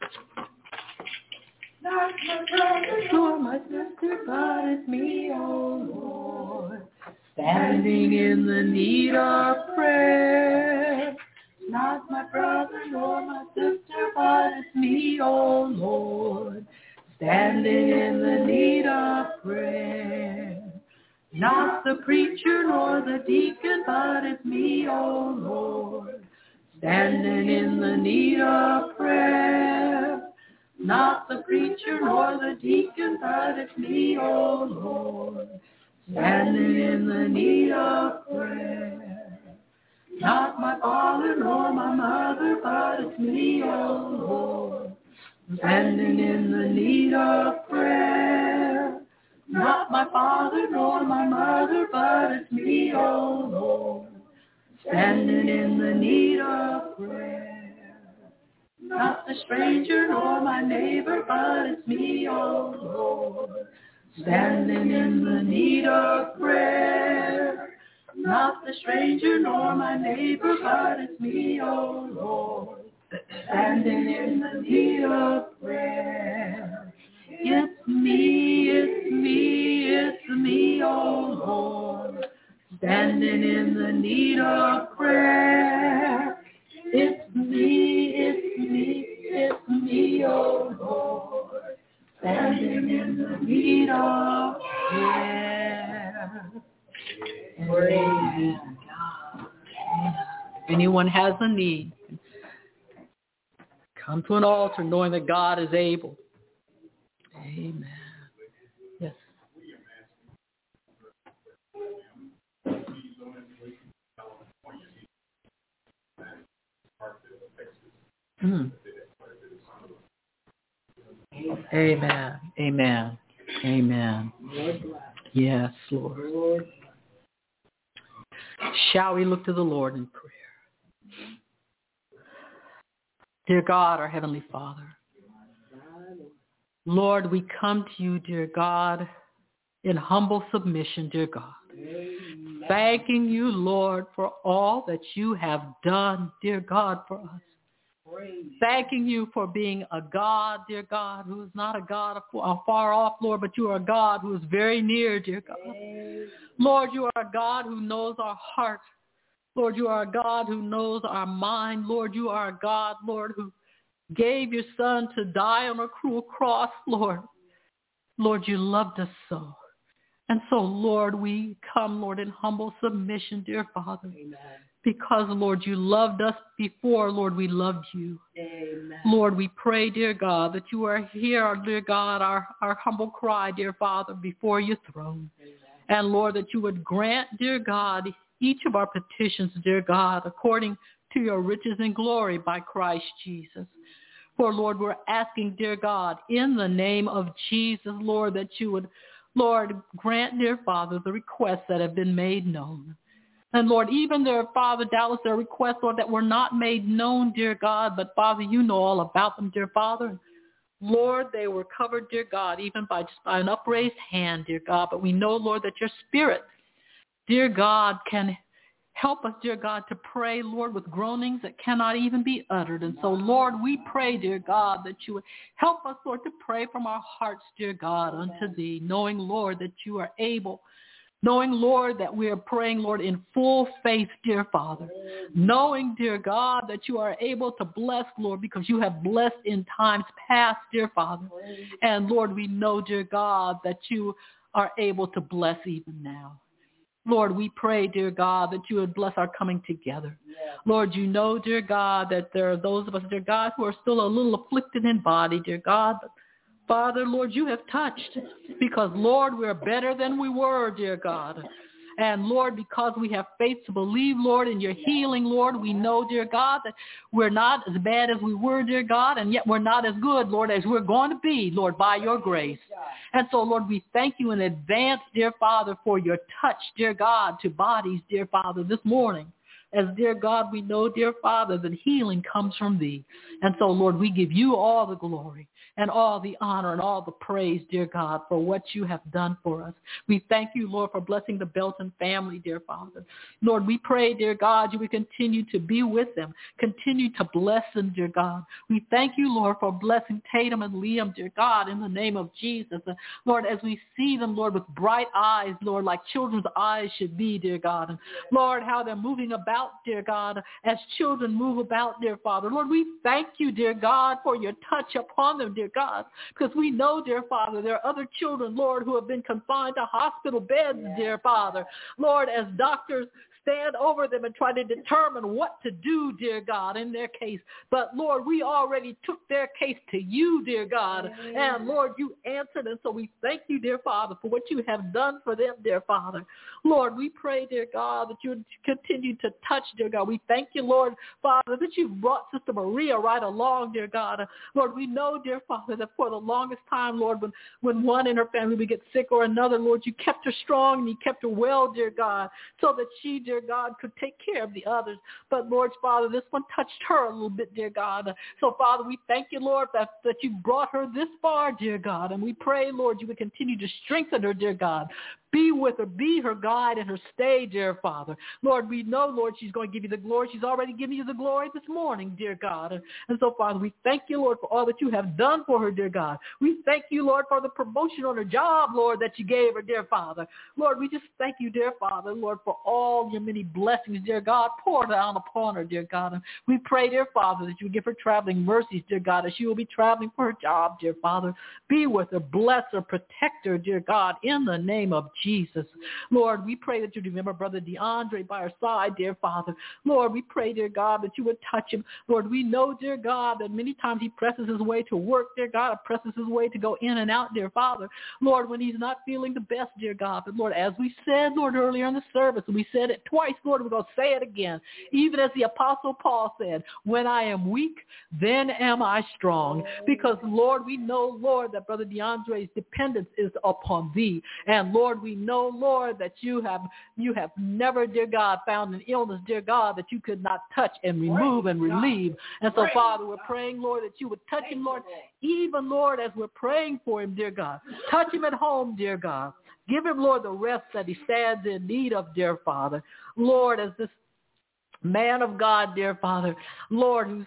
Not my brother nor my sister, but it's me, oh Lord, Standing in the need of prayer. not my brother nor my sister, but it's me, oh Lord, Standing in the need of prayer. not the preacher nor the deacon, but it's me, oh Lord, Standing in the need of prayer. not the preacher nor the deacon, but it's me, oh Lord, Standing in the need of prayer. not my father nor my mother, but it's me, oh Lord, Standing in the need of prayer. not my father nor my mother, but it's me, oh Lord, Standing in the need of prayer. not the stranger nor my neighbor, but it's me, oh Lord, Standing in the need of prayer. not the stranger nor my neighbor, but it's me, oh Lord, Standing in the need of prayer. it's me, it's me, it's me, oh Lord, Standing in the need of prayer. it's me, it's me, it's me, oh Lord, Standing in the need of prayer. Praise God. If anyone has a need, come to an altar knowing that God is able. Amen. Yes. Mm. Amen. Amen. Amen. Yes, Lord. Shall we look to the Lord in prayer? Dear God, our Heavenly Father, Lord, we come to you, dear God, in humble submission, dear God. Amen. Thanking you, Lord, for all that you have done, dear God, for us. Praise. Thanking you for being a God, dear God, who is not a God far off, Lord, but you are a God who is very near, dear God. Amen. Lord, you are a God who knows our heart. Lord, you are a God who knows our mind. Lord, you are a God, Lord, who gave your son to die on a cruel cross, Lord. Lord, you loved us so. And so, Lord, we come, Lord, in humble submission, dear Father. Amen. Because, Lord, you loved us before, Lord, we loved you. Amen. Lord, we pray, dear God, that you are here, dear God, our, our humble cry, dear Father, before your throne. Amen. And, Lord, that you would grant, dear God, each of our petitions, dear God, according to your riches and glory by Christ Jesus. For, Lord, we're asking, dear God, in the name of Jesus, Lord, that you would, Lord, grant, dear Father, the requests that have been made known. And, Lord, even, dear Father, doubtless there are requests, Lord, that were not made known, dear God, but, Father, you know all about them, dear Father. Lord, they were covered, dear God, even by just by an upraised hand, dear God. But we know, Lord, that your Spirit, dear God, can help us, dear God, to pray, Lord, with groanings that cannot even be uttered. And so, Lord, we pray, dear God, that you would help us, Lord, to pray from our hearts, dear God, unto thee, knowing, Lord, that you are able, knowing, Lord, that we are praying, Lord, in full faith, dear Father, knowing, dear God, that you are able to bless, Lord, because you have blessed in times past, dear Father. And, Lord, we know, dear God, that you are able to bless even now. Lord, we pray, dear God, that you would bless our coming together. Yeah. Lord, you know, dear God, that there are those of us, dear God, who are still a little afflicted in body, dear God. But Father, Lord, you have touched because, Lord, we're better than we were, dear God. And, Lord, because we have faith to believe, Lord, in your healing, Lord, we know, dear God, that we're not as bad as we were, dear God, and yet we're not as good, Lord, as we're going to be, Lord, by your grace. And so, Lord, we thank you in advance, dear Father, for your touch, dear God, to bodies, dear Father, this morning. As, dear God, we know, dear Father, that healing comes from thee. And so, Lord, we give you all the glory and all the honor and all the praise, dear God, for what you have done for us. We thank you, Lord, for blessing the Belton family, dear Father. Lord, we pray, dear God, you would continue to be with them, continue to bless them, dear God. We thank you, Lord, for blessing Tatum and Liam, dear God, in the name of Jesus. And Lord, as we see them, Lord, with bright eyes, Lord, like children's eyes should be, dear God. And Lord, how they're moving about, dear God, as children move about, dear Father. Lord, we thank you, dear God, for your touch upon them, dear God, because we know, dear Father, there are other children, Lord, who have been confined to hospital beds, yeah. dear Father. Lord, as doctors stand over them and try to determine what to do, dear God, in their case. But, Lord, we already took their case to you, dear God. Yeah. And, Lord, you answered. And so we thank you, dear Father, for what you have done for them, dear Father. Lord, we pray, dear God, that you would continue to touch, dear God. We thank you, Lord, Father, that you've brought Sister Maria right along, dear God. Lord, we know, dear Father, that for the longest time, Lord, when, when one in her family would get sick or another, Lord, you kept her strong and you kept her well, dear God, so that she, dear God, could take care of the others. But, Lord, Father, this one touched her a little bit, dear God. So, Father, we thank you, Lord, that, that you brought her this far, dear God. And we pray, Lord, you would continue to strengthen her, dear God. Be with her. Be her guide and her stay, dear Father. Lord, we know, Lord, she's going to give you the glory. She's already given you the glory this morning, dear God. And, and so, Father, we thank you, Lord, for all that you have done for her, dear God. We thank you, Lord, for the promotion on her job, Lord, that you gave her, dear Father. Lord, we just thank you, dear Father, Lord, for all your many blessings, dear God. Pour down upon her, dear God. And we pray, dear Father, that you would give her traveling mercies, dear God, as she will be traveling for her job, dear Father. Be with her. Bless her. Protect her, dear God, in the name of Jesus. Lord, we pray that you remember Brother DeAndre by our side, dear Father. Lord, we pray, dear God, that you would touch him. Lord, we know, dear God, that many times he presses his way to work, dear God, or presses his way to go in and out, dear Father. Lord, when he's not feeling the best, dear God. But Lord, as we said, Lord, earlier in the service, and we said it twice, Lord, we're going to say it again. Even as the Apostle Paul said, when I am weak, then am I strong. Because, Lord, we know, Lord, that Brother DeAndre's dependence is upon thee. And, Lord, we know, Lord, that you have you have never, dear God, found an illness, dear God, that you could not touch and remove and relieve. And so, Father, we're praying, Lord, that you would touch him, Lord, even, Lord, as we're praying for him, dear God. Touch him at home, dear God. Give him, Lord, the rest that he stands in need of, dear Father. Lord, as this man of God, dear Father, Lord, who's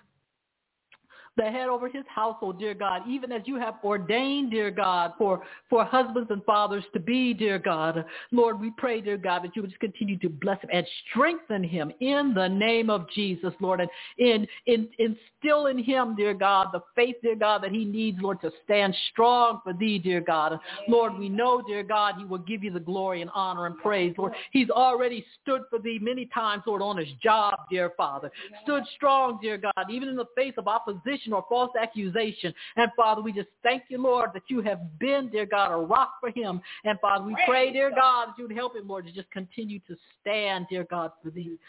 the head over his household, dear God, even as you have ordained, dear God, for, for husbands and fathers to be, dear God. Lord, we pray, dear God, that you would just continue to bless him and strengthen him in the name of Jesus, Lord, and in, in, instill in him, dear God, the faith, dear God, that he needs, Lord, to stand strong for thee, dear God. Lord, we know, dear God, he will give you the glory and honor and praise, Lord. He's already stood for thee many times, Lord, on his job, dear Father. Stood strong, dear God, even in the face of opposition or false accusation. And Father, we just thank you, Lord, that you have been, dear God, a rock for him. And Father, we pray, dear God, that you would help him, Lord, to just continue to stand, dear God, for thee.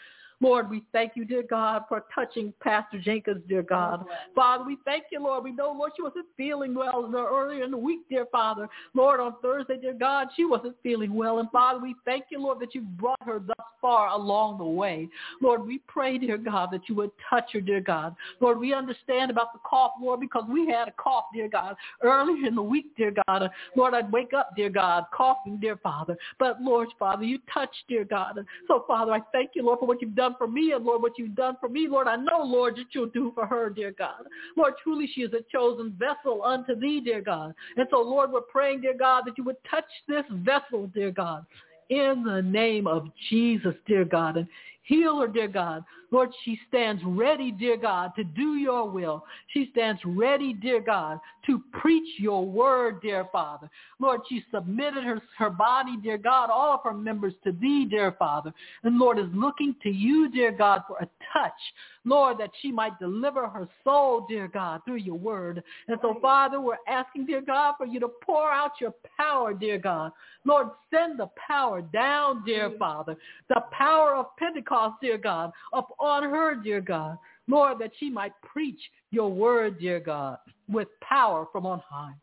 Lord, we thank you, dear God, for touching Pastor Jenkins, dear God. Father, we thank you, Lord. We know, Lord, she wasn't feeling well earlier in the week, dear Father. Lord, on Thursday, dear God, she wasn't feeling well. And Father, we thank you, Lord, that you've brought her thus far along the way. Lord, we pray, dear God, that you would touch her, dear God. Lord, we understand about the cough, Lord, because we had a cough, dear God, earlier in the week, dear God. Lord, I'd wake up, dear God, coughing, dear Father. But, Lord, Father, you touched, dear God. And so, Father, I thank you, Lord, for what you've done for me, and, Lord, what you've done for me. Lord, I know, Lord, that you'll do for her, dear God. Lord, truly she is a chosen vessel unto thee, dear God. And so, Lord, we're praying, dear God, that you would touch this vessel, dear God, in the name of Jesus, dear God, and heal her, dear God. Lord, she stands ready, dear God, to do your will. She stands ready, dear God, to preach your word, dear Father. Lord, she submitted her, her body, dear God, all of her members to thee, dear Father. And Lord, is looking to you, dear God, for a touch, Lord, that she might deliver her soul, dear God, through your word. And so, Father, we're asking, dear God, for you to pour out your power, dear God. Lord, send the power down, dear Father, the power of Pentecost, dear God, upon her, dear God. Lord, that she might preach your word, dear God, with power from on high.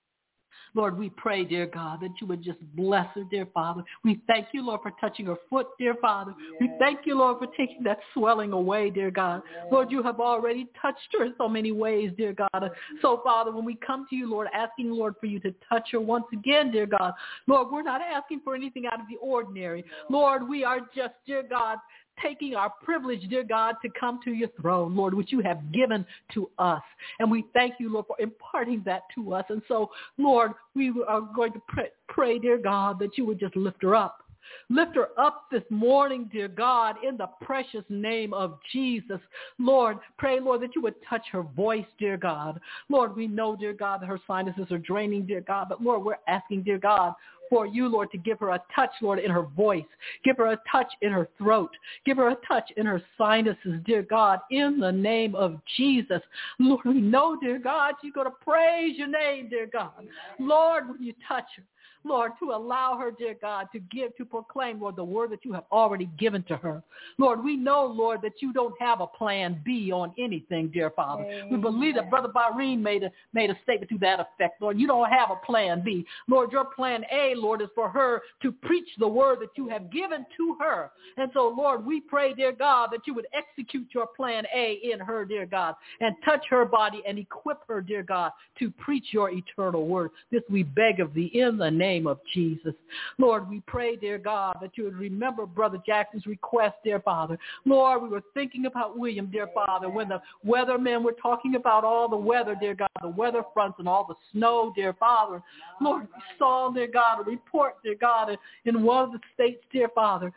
Lord, we pray, dear God, that you would just bless her, dear Father. We thank you, Lord, for touching her foot, dear Father. We thank you, Lord, for taking that swelling away, dear God. Lord, you have already touched her in so many ways, dear God. So, Father, when we come to you, Lord, asking, Lord, for you to touch her once again, dear God, Lord, we're not asking for anything out of the ordinary. Lord, we are just, dear God, taking our privilege, dear God, to come to your throne, Lord, which you have given to us. And we thank you, Lord, for imparting that to us. And so, Lord, we are going to pray, pray, dear God, that you would just lift her up. Lift her up this morning, dear God, in the precious name of Jesus. Lord, pray, Lord, that you would touch her voice, dear God. Lord, we know, dear God, that her sinuses are draining, dear God. But, Lord, we're asking, dear God, for you, Lord, to give her a touch, Lord, in her voice. Give her a touch in her throat. Give her a touch in her sinuses, dear God, in the name of Jesus. Lord, we know, dear God, she's going to praise your name, dear God. Lord, when you touch her, Lord, to allow her, dear God, to give, to proclaim, Lord, the word that you have already given to her. Lord, we know, Lord, that you don't have a plan B on anything, dear Father. Amen. We believe that Brother Byrene made a, made a statement to that effect. Lord, you don't have a plan B. Lord, your plan A, Lord, is for her to preach the word that you have given to her. And so, Lord, we pray, dear God, that you would execute your plan A in her, dear God, and touch her body and equip her, dear God, to preach your eternal word. This we beg of thee in the name of Jesus. Lord, we pray, dear God, that you would remember Brother Jackson's request, dear Father. Lord, we were thinking about William, dear Father, when the weathermen were talking about all the weather, dear God, the weather fronts and all the snow, dear Father. Lord, we saw, dear God, a report, dear God, in one of the states, dear Father,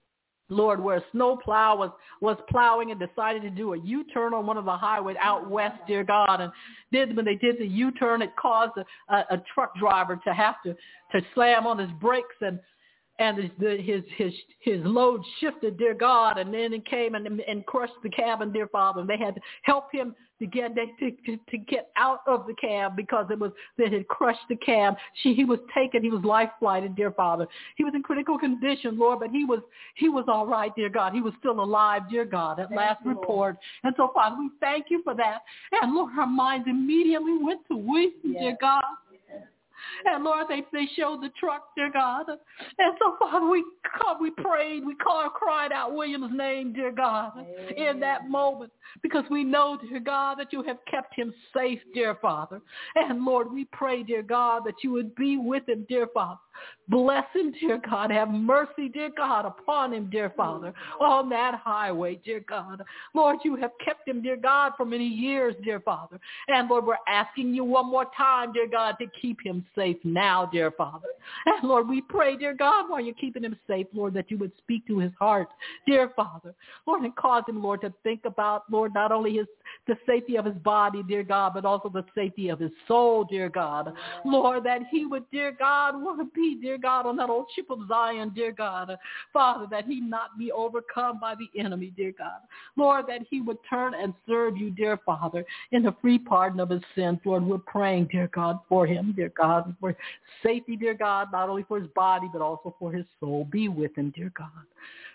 Lord, where a snow plow was, was plowing and decided to do a U-turn on one of the highways out west, dear God. And did when they did the U-turn, it caused a, a, a truck driver to have to, to slam on his brakes, and and his, his his his load shifted, dear God, and then it came and, and crushed the cabin, dear Father. And they had to help him to get to, to, to get out of the cab because it was that had crushed the cab. She, he was taken, he was life flighted, dear Father. He was in critical condition, Lord, but he was he was all right, dear God. He was still alive, dear God, at last report. And so, Father, we thank you for that. And Lord, our minds immediately went to William, yes. dear God. And Lord, they, they showed the truck, dear God. And so, Father, we called, we prayed, we called, cried out William's name, dear God, Amen. In that moment. Because we know, dear God, that you have kept him safe, dear Father. And Lord, we pray, dear God, that you would be with him, dear Father. Bless him, dear God. Have mercy, dear God, upon him, dear Father, on that highway, dear God. Lord, you have kept him, dear God, for many years, dear Father. And Lord, we're asking you one more time, dear God, to keep him safe now, dear Father. And Lord, we pray, dear God, while you're keeping him safe, Lord, that you would speak to his heart, dear Father. Lord, and cause him, Lord, to think about, Lord, not only his the safety of his body, dear God, but also the safety of his soul, dear God. Lord, that he would, dear God, want to be, dear God, on that old ship of Zion, dear God. Father, that he not be overcome by the enemy, dear God. Lord, that he would turn and serve you, dear Father, in the free pardon of his sins. Lord, we're praying, dear God, for him, dear God, for safety, dear God, not only for his body, but also for his soul. Be with him, dear God.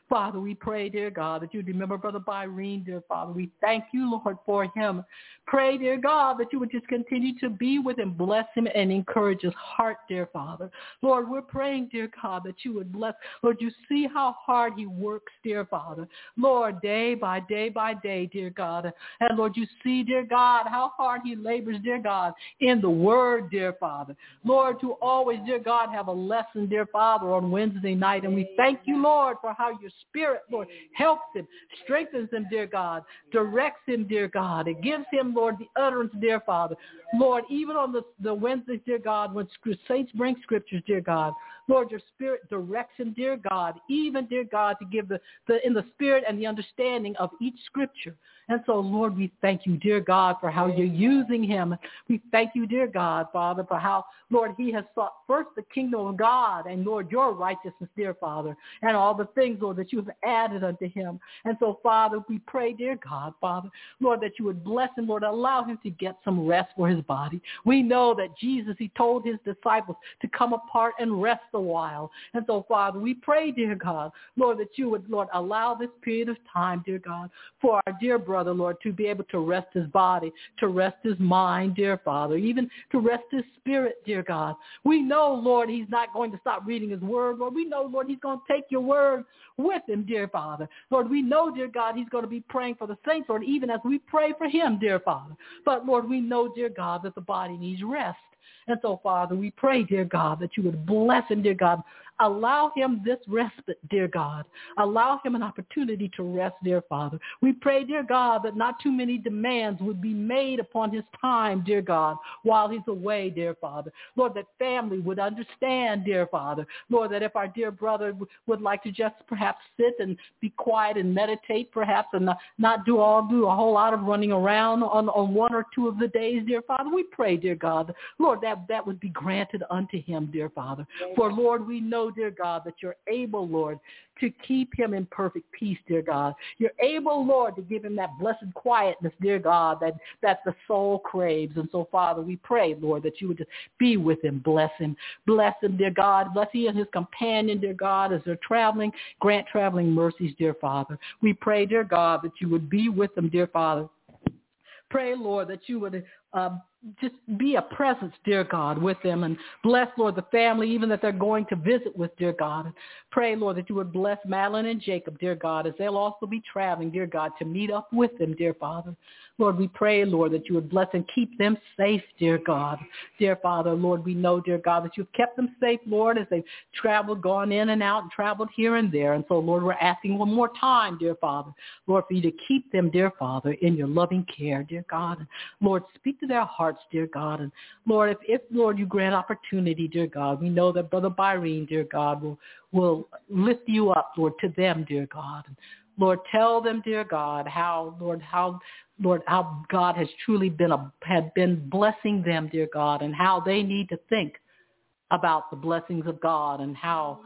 Father, we pray, dear God, that you would remember Brother Byrene, dear Father. We thank you, Lord, for him. Pray, dear God, that you would just continue to be with him, bless him, and encourage his heart, dear Father. Lord, we're praying, dear God, that you would bless. Lord, you see how hard he works, dear Father. Lord, day by day by day, dear God. And Lord, you see, dear God, how hard he labors, dear God, in the word, dear Father. Lord, to always, dear God, have a lesson, dear Father, on Wednesday night. And we thank you, Lord, for how your Spirit, Lord, helps him, strengthens him, dear God, directs him, dear God. It gives him, Lord, the utterance, dear Father. Lord, even on the, the Wednesdays, dear God, when saints bring scriptures, dear God, Lord, your Spirit directs him, dear God, even, dear God, to give the, the in the spirit and the understanding of each scripture. And so, Lord, we thank you, dear God, for how you're using him. We thank you, dear God, Father, for how, Lord, he has sought first the kingdom of God and, Lord, your righteousness, dear Father, and all the things, Lord, that you have added unto him. And so, Father, we pray, dear God, Father, Lord, that you would bless him, Lord, allow him to get some rest for his body. We know that Jesus, he told his disciples to come apart and rest a while. And so, Father, we pray, dear God, Lord, that you would, Lord, allow this period of time, dear God, for our dear brother, Brother, Lord, to be able to rest his body, to rest his mind, dear Father, even to rest his spirit, dear God. We know, Lord, he's not going to stop reading his word. Lord, we know, Lord, he's going to take your word with him, dear Father. Lord, we know, dear God, he's going to be praying for the saints, Lord, even as we pray for him, dear Father. But, Lord, we know, dear God, that the body needs rest. And so, Father, we pray, dear God, that you would bless him, dear God. Allow him this respite, dear God. Allow him an opportunity to rest, dear Father. We pray, dear God, that not too many demands would be made upon his time, dear God, while he's away, dear Father. Lord, that family would understand, dear Father. Lord, that if our dear brother w- would like to just perhaps sit and be quiet and meditate, perhaps, and not, not do all do a whole lot of running around on, on one or two of the days, dear Father, we pray, dear God, Lord, that, that would be granted unto him, dear Father. For, Lord, we know, dear God, that you're able, Lord, to keep him in perfect peace, dear God. You're able, Lord, to give him that blessed quietness, dear God, that, that the soul craves. And so, Father, we pray, Lord, that you would just be with him, bless him. Bless him, dear God. Bless he and his companion, dear God, as they're traveling. Grant traveling mercies, dear Father. We pray, dear God, that you would be with them, dear Father. Pray, Lord, that you would um, just be a presence, dear God, with them, and bless, Lord, the family, even that they're going to visit with, dear God. Pray, Lord, that you would bless Madeline and Jacob, dear God, as they'll also be traveling, dear God, to meet up with them, dear Father. Lord, we pray, Lord, that you would bless and keep them safe, dear God. Dear Father, Lord, we know, dear God, that you've kept them safe, Lord, as they've traveled, gone in and out, and traveled here and there. And so, Lord, we're asking one more time, dear Father, Lord, for you to keep them, dear Father, in your loving care, dear God. And Lord, speak to their hearts, dear God. And Lord, if, if Lord, you grant opportunity, dear God, we know that Brother Byrene, dear God, will, will lift you up, Lord, to them, dear God. And Lord, tell them, dear God, how, Lord, how, Lord, how God has truly been a, had been blessing them, dear God, and how they need to think about the blessings of God and how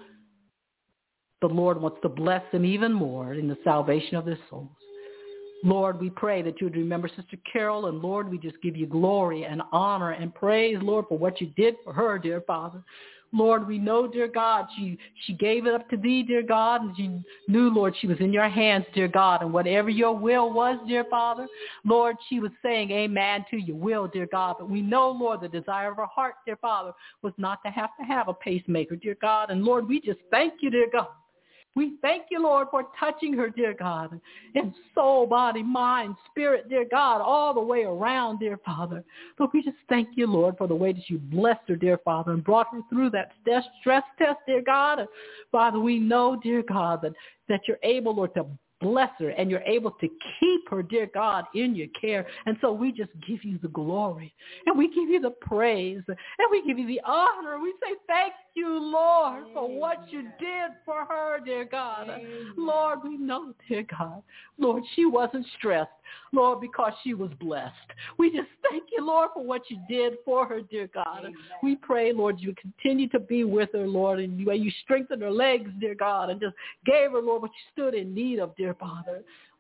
the Lord wants to bless them even more in the salvation of their souls. Lord, we pray that you would remember Sister Carol, and Lord, we just give you glory and honor and praise, Lord, for what you did for her, dear Father. Lord, we know, dear God, she, she gave it up to thee, dear God, and she knew, Lord, she was in your hands, dear God, and whatever your will was, dear Father, Lord, she was saying amen to your will, dear God. But we know, Lord, the desire of her heart, dear Father, was not to have to have a pacemaker, dear God. And Lord, we just thank you, dear God. We thank you, Lord, for touching her, dear God, in soul, body, mind, spirit, dear God, all the way around, dear Father. But we just thank you, Lord, for the way that you blessed her, dear Father, and brought her through that stress test, dear God. And Father, we know, dear God, that, that you're able, Lord, to bless her, and you're able to keep her, dear God, in your care. And so we just give you the glory, and we give you the praise, and we give you the honor. We say thank you, Lord, for what you did for her, dear God. Lord, we know, dear God, Lord, she wasn't stressed, Lord, because she was blessed. We just thank you, Lord, for what you did for her, dear God. Amen. We pray, Lord, you continue to be with her, Lord, and you, you strengthen her legs, dear God, and just gave her, Lord, what she stood in need of, dear Father.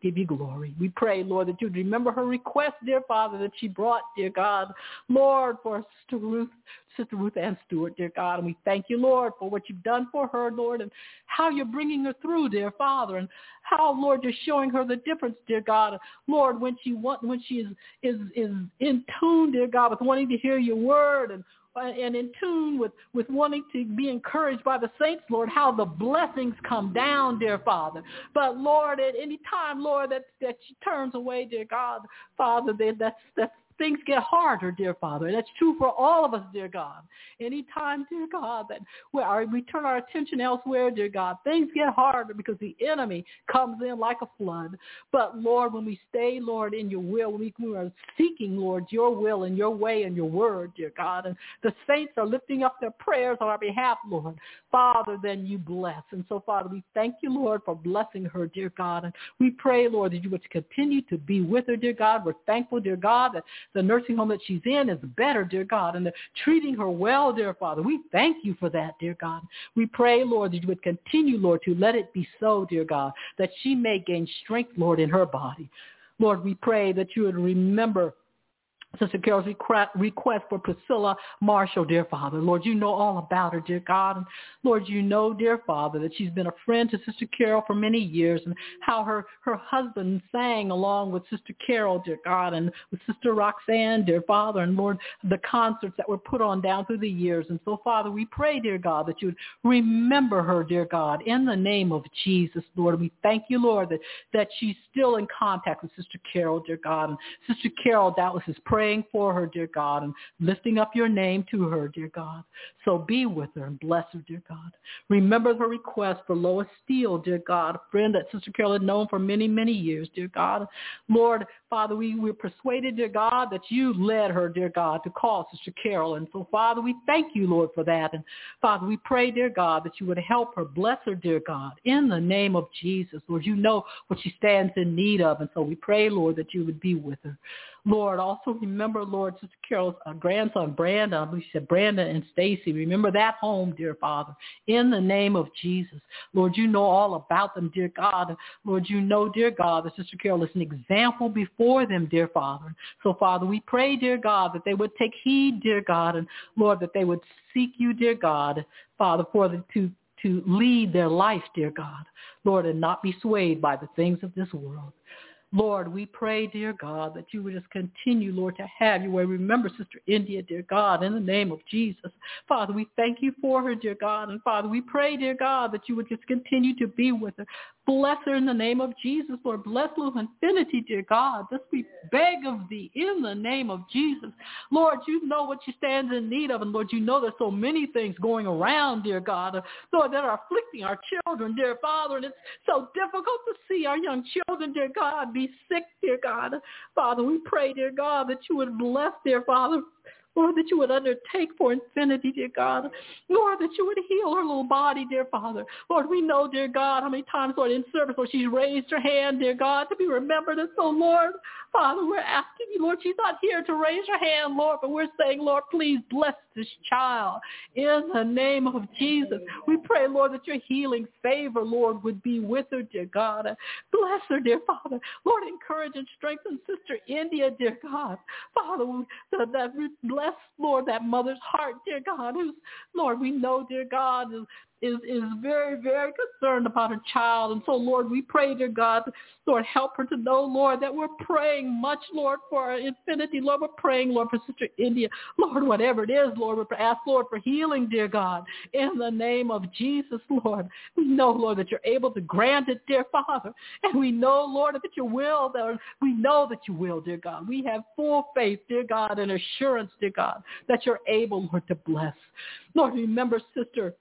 give you glory. We pray, Lord, that you'd remember her request, dear Father, that she brought, dear God, Lord, for Sister Ruth, Sister Ruth Ann Stewart, dear God. And we thank you, Lord, for what you've done for her, Lord, and how you're bringing her through, dear Father, and how, Lord, you're showing her the difference, dear God. Lord, when she want, when she is, is, is in tune, dear God, with wanting to hear your word and and in tune with, with wanting to be encouraged by the saints, Lord, how the blessings come down, dear Father. But, Lord, at any time, Lord, that, that she turns away, dear God, Father, that, that's, that's things get harder, dear Father. And that's true for all of us, dear God. Anytime, dear God, that we, are, we turn our attention elsewhere, dear God, things get harder because the enemy comes in like a flood. But, Lord, when we stay, Lord, in your will, when we, we are seeking, Lord, your will and your way and your word, dear God, and the saints are lifting up their prayers on our behalf, Lord, Father, then you bless. And so, Father, we thank you, Lord, for blessing her, dear God. And we pray, Lord, that you would continue to be with her, dear God. We're thankful, dear God, that the nursing home that she's in is better, dear God, and they're treating her well, dear Father. We thank you for that, dear God. We pray, Lord, that you would continue, Lord, to let it be so, dear God, that she may gain strength, Lord, in her body. Lord, we pray that you would remember Sister Carol's request for Priscilla Marshall, dear Father. Lord, you know all about her, dear God. And Lord, you know, dear Father, that she's been a friend to Sister Carol for many years and how her, her husband sang along with Sister Carol, dear God, and with Sister Roxanne, dear Father, and Lord, the concerts that were put on down through the years. And so, Father, we pray, dear God, that you would remember her, dear God, in the name of Jesus, Lord. We thank you, Lord, that, that she's still in contact with Sister Carol, dear God. And Sister Carol doubtless is praying praying for her, dear God, and lifting up your name to her, dear God. So be with her and bless her, dear God. Remember her request for Lois Steele, dear God, a friend that Sister Carol had known for many, many years, dear God. Lord, Father, we were persuaded, dear God, that you led her, dear God, to call Sister Carol. And so, Father, we thank you, Lord, for that. And, Father, we pray, dear God, that you would help her, bless her, dear God, in the name of Jesus. Lord, you know what she stands in need of. And so we pray, Lord, that you would be with her. Lord, also remember, Lord, Sister Carol's uh, grandson, Brandon, I believe she said Brandon and Stacy. Remember that home, dear Father, in the name of Jesus. Lord, you know all about them, dear God. Lord, you know, dear God, that Sister Carol is an example before them, dear Father. So, Father, we pray, dear God, that they would take heed, dear God, and, Lord, that they would seek you, dear God, Father, for the, to, to lead their life, dear God, Lord, and not be swayed by the things of this world. Lord, we pray, dear God, that you would just continue, Lord, to have your way. Remember Sister India, dear God, in the name of Jesus. Father, we thank you for her, dear God. And Father, we pray, dear God, that you would just continue to be with her. Bless her in the name of Jesus, Lord. Bless Little Infinity, dear God. This we beg of thee in the name of Jesus. Lord, you know what she stands in need of. And Lord, you know there's so many things going around, dear God, Lord, that are afflicting our children, dear Father. And it's so difficult to see our young children, dear God, be sick, dear God. Father, we pray, dear God, that you would bless, dear Father, Lord, that you would undertake for Infinity, dear God. Lord, that you would heal her little body, dear Father. Lord, we know, dear God, how many times, Lord, in service, Lord, she's raised her hand, dear God, to be remembered. And so, Lord, Father, we're asking you, Lord, she's not here to raise her hand, Lord, but we're saying, Lord, please bless this child in the name of Jesus. We pray, Lord, that your healing favor, Lord, would be with her, dear God. Bless her, dear Father. Lord, encourage and strengthen Sister India, dear God. Father, that, that bless, Lord, that mother's heart, dear God, who's, Lord, we know, dear God, is Is, is very, very concerned about her child. And so, Lord, we pray, dear God, Lord, help her to know, Lord, that we're praying much, Lord, for Infinity. Lord, we're praying, Lord, for Sister India. Lord, whatever it is, Lord, we ask, Lord, for healing, dear God, in the name of Jesus, Lord. We know, Lord, that you're able to grant it, dear Father. And we know, Lord, that you will. That we know that you will, dear God. We have full faith, dear God, and assurance, dear God, that you're able, Lord, to bless. Lord, remember Sister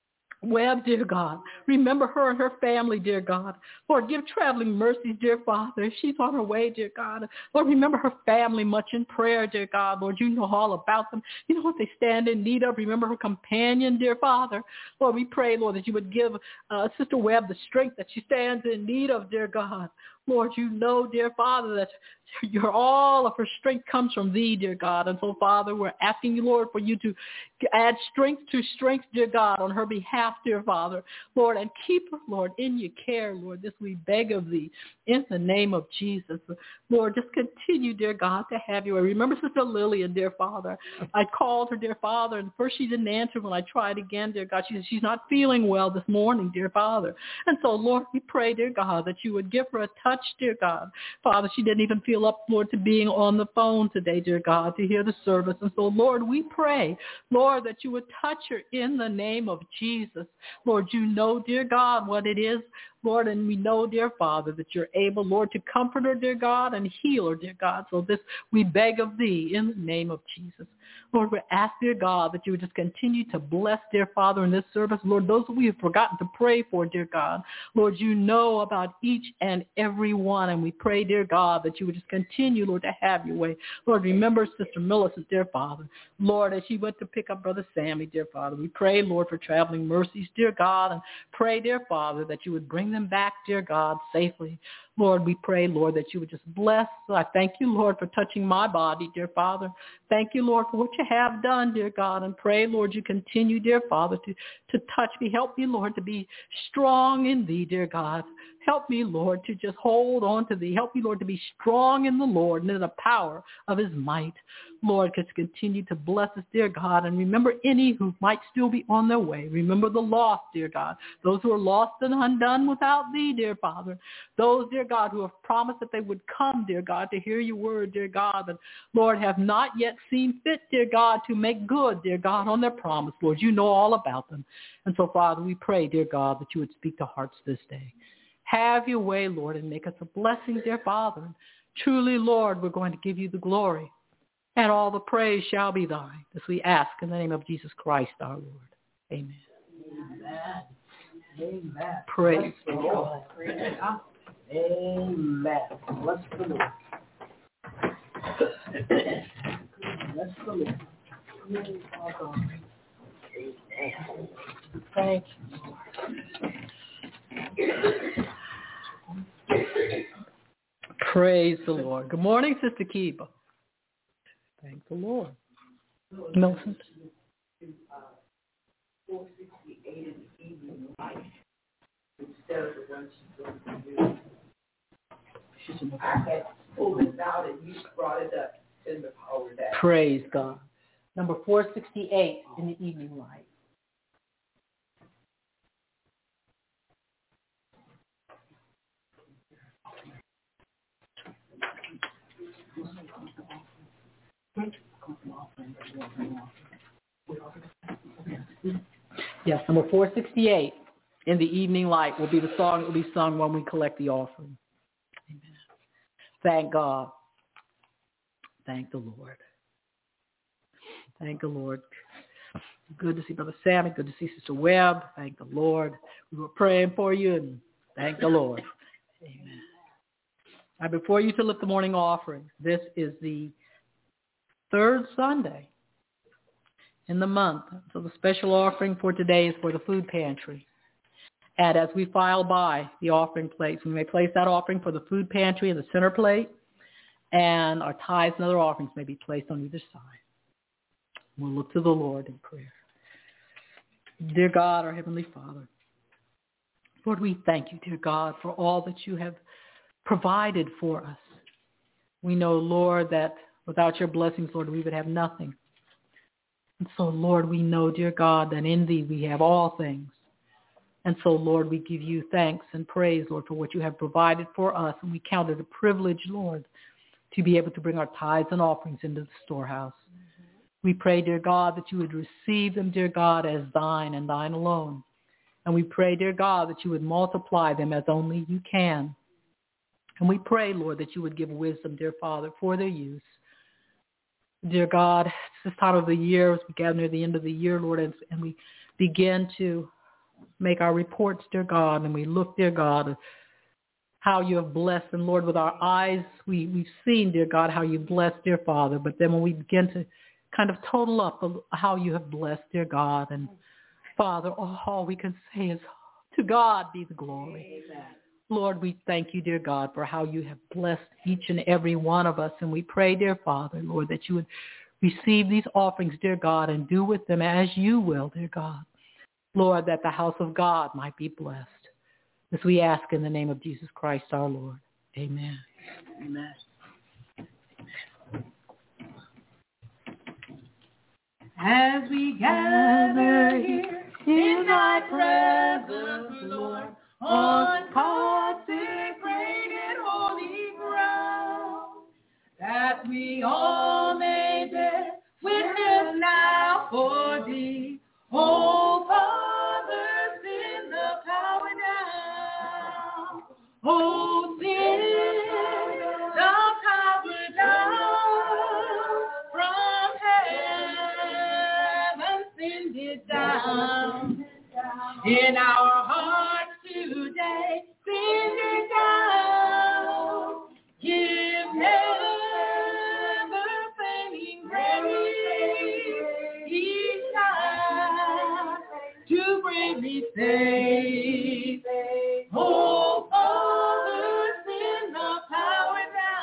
Webb, dear God. Remember her and her family, dear God. Lord, give traveling mercies, dear Father, if she's on her way, dear God. Lord, remember her family much in prayer, dear God. Lord, you know all about them. You know what they stand in need of. Remember her companion, dear Father. Lord, we pray, Lord, that you would give uh, Sister Webb the strength that she stands in need of, dear God. Lord, you know, dear Father, that your all of her strength comes from thee, dear God. And so, Father, we're asking you, Lord, for you to add strength to strength, dear God, on her behalf, dear Father. Lord, and keep her, Lord, in your care, Lord. This we beg of thee in the name of Jesus. Lord, just continue, dear God, to have your way. Remember Sister Lillian, dear Father. I called her, dear Father, and first she didn't answer when I tried again, dear God. She said she's not feeling well this morning, dear Father. And so, Lord, we pray, dear God, that you would give her a touch, dear God. Father, she didn't even feel up, Lord, to being on the phone today, dear God, to hear the service. And so, Lord, we pray, Lord, that you would touch her in the name of Jesus. Lord, you know, dear God, what it is, Lord, and we know, dear Father, that you're able, Lord, to comfort her, dear God, and heal her, dear God. So this we beg of thee in the name of Jesus. Lord, we ask, dear God, that you would just continue to bless, dear Father, in this service. Lord, those that we have forgotten to pray for, dear God. Lord, you know about each and every one, and we pray, dear God, that you would just continue, Lord, to have your way. Lord, remember Sister Millicent, dear Father. Lord, as she went to pick up Brother Sammy, dear Father, we pray, Lord, for traveling mercies, dear God, and pray, dear Father, that you would bring them back, dear God, safely. Lord, we pray, Lord, that you would just bless. I thank you, Lord, for touching my body, dear Father. Thank you, Lord, for what you have done, dear God. And pray, Lord, you continue, dear Father, to, to touch me. Help me, Lord, to be strong in thee, dear God. Help me, Lord, to just hold on to thee. Help me, Lord, to be strong in the Lord and in the power of his might. Lord, just continue to bless us, dear God. And remember any who might still be on their way. Remember the lost, dear God. Those who are lost and undone without thee, dear Father. Those, dear God, who have promised that they would come, dear God, to hear your word, dear God. But, Lord, have not yet seen fit, dear God, to make good, dear God, on their promise. Lord, you know all about them. And so, Father, we pray, dear God, that you would speak to hearts this day. Have your way, Lord, and make us a blessing, dear Father. Truly, Lord, we're going to give you the glory, and all the praise shall be thine. This we ask in the name of Jesus Christ, our Lord. Amen. Amen. Amen. Praise the Lord. Amen. Bless the Lord. Bless the Lord. Amen. Thank you, Lord. Praise the Lord. Good morning, Sister Kiba. Thank the Lord. Millicent. four sixty-eight in the evening light instead of the one she's going to do. She's in the I had pulled this out and you brought it up in the power day. Praise God. Number four sixty-eight in the evening light. Yes, number four sixty-eight in the evening light will be the song that will be sung when we collect the offering. Amen. Thank God. Thank the Lord. Thank the Lord. Good to see Brother Sammy. Good to see Sister Webb. Thank the Lord. We were praying for you, and thank the Lord. Amen. Now, before you to lift the morning offering, this is the third Sunday in the month. So the special offering for today is for the food pantry. And as we file by the offering plates, we may place that offering for the food pantry in the center plate, and our tithes and other offerings may be placed on either side. We'll look to the Lord in prayer. Dear God, our Heavenly Father, Lord, we thank you, dear God, for all that you have provided for us. We know, Lord, that without your blessings, Lord, we would have nothing. And so, Lord, we know, dear God, that in thee we have all things. And so, Lord, we give you thanks and praise, Lord, for what you have provided for us. And we count it a privilege, Lord, to be able to bring our tithes and offerings into the storehouse. Mm-hmm. We pray, dear God, that you would receive them, dear God, as thine and thine alone. And we pray, dear God, that you would multiply them as only you can. And we pray, Lord, that you would give wisdom, dear Father, for their use. Dear God, it's this time of the year, as we gather near the end of the year, Lord, and, and we begin to make our reports, dear God, and we look, dear God, at how you have blessed. And Lord, with our eyes, we, we've seen, dear God, how you blessed, dear Father. But then when we begin to kind of total up how you have blessed, dear God, and Father, all we can say is, to God be the glory. Amen. Lord, we thank you, dear God, for how you have blessed each and every one of us. And we pray, dear Father, Lord, that you would receive these offerings, dear God, and do with them as you will, dear God. Lord, that the house of God might be blessed. As we ask in the name of Jesus Christ, our Lord. Amen. Amen. As we gather here in thy presence, Lord, on consecrated holy ground, that we all may bear witness now for thee, O Father, send the power down. O send the power down from heaven, send it down in our hearts today, send it down. Give never failing grace each time to bravely save. Oh, Father, send the power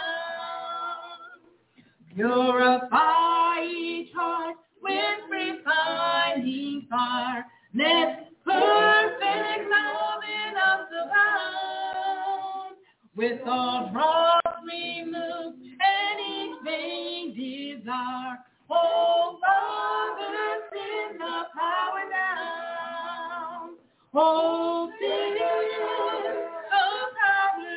down. Purify each heart with refining fire. Let perfect love in us abound. With all dross removed and each vain desire. Oh, Father, send the power down. Oh, send the power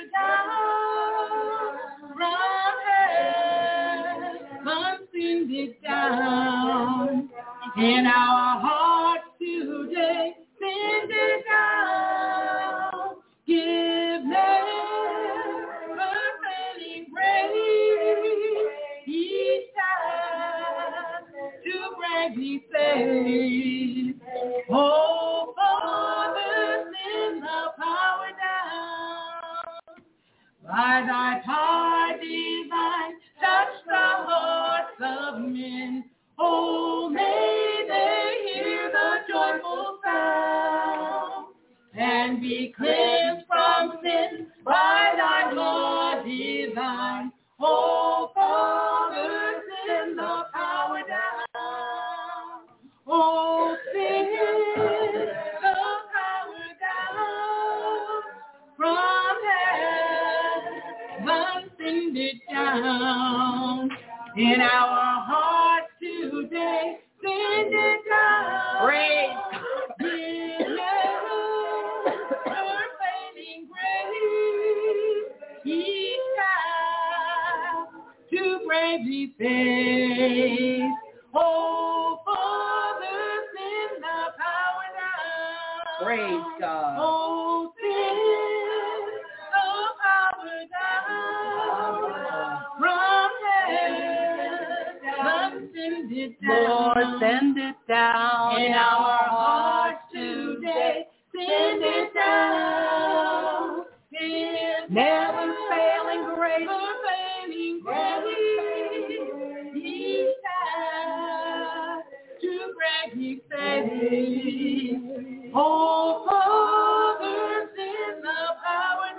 down from heaven, send it down in our hearts today. Send it down. Give never failing grace each time to bravely save. Oh, Father, send the power down. By thy power divine, touch the hearts of men. Oh, may they hear the joyful sound and be cleansed from sin by thy blood divine. Oh, Father, send the power down. Oh, send the power down from heaven, send it down in our hearts today. Send it down. Praise Give never failing grace each time to bravely face. Oh, Father, send the power down. Praise God. Oh, send the power down from heaven, send it down. Lord, send it down in our hearts today. Send it down. Give never failing grace. never failing grace each time to bravely save. Oh, Father, send the power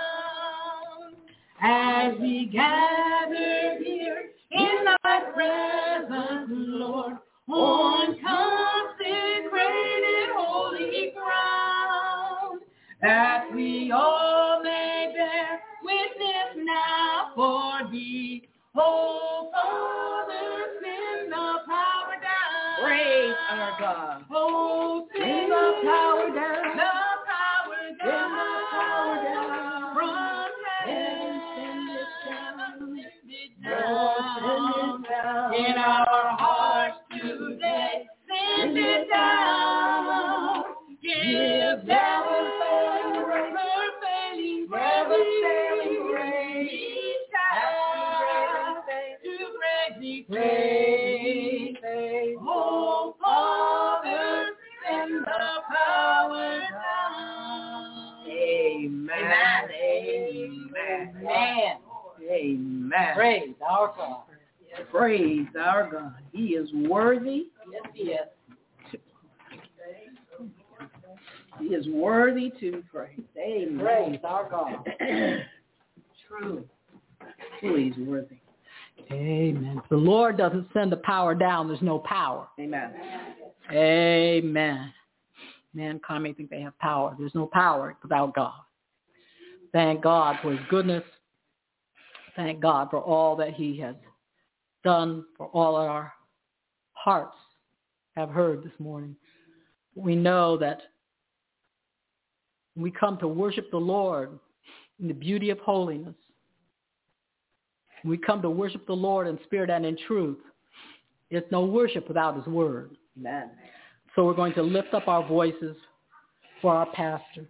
down as we gather here in thy presence, Lord, on consecrated holy ground, that we all may bear witness now for thee. Oh, Father, send the power down. Praise our God. Oh, send the power down. The power down. Send the power down. From heaven, send it down. Send it down. In our hearts today, send it down. Give never failing grace, never failing grace, each time to bravely save. Oh, Father, send the power down. Amen. Amen. Amen. Amen. Praise our God. Praise our God. He is worthy. Yes, he is. He is worthy to praise. Amen. Praise our God. Truly. Truly he's worthy. Amen. If the Lord doesn't send the power down, there's no power. Amen. Amen. Mankind may think they have power. There's no power without God. Thank God for his goodness. Thank God for all that he has done, for all that our hearts have heard this morning. We know that when we come to worship the Lord in the beauty of holiness, when we come to worship the Lord in spirit and in truth, it's no worship without his word. Amen. So we're going to lift up our voices for our pastor.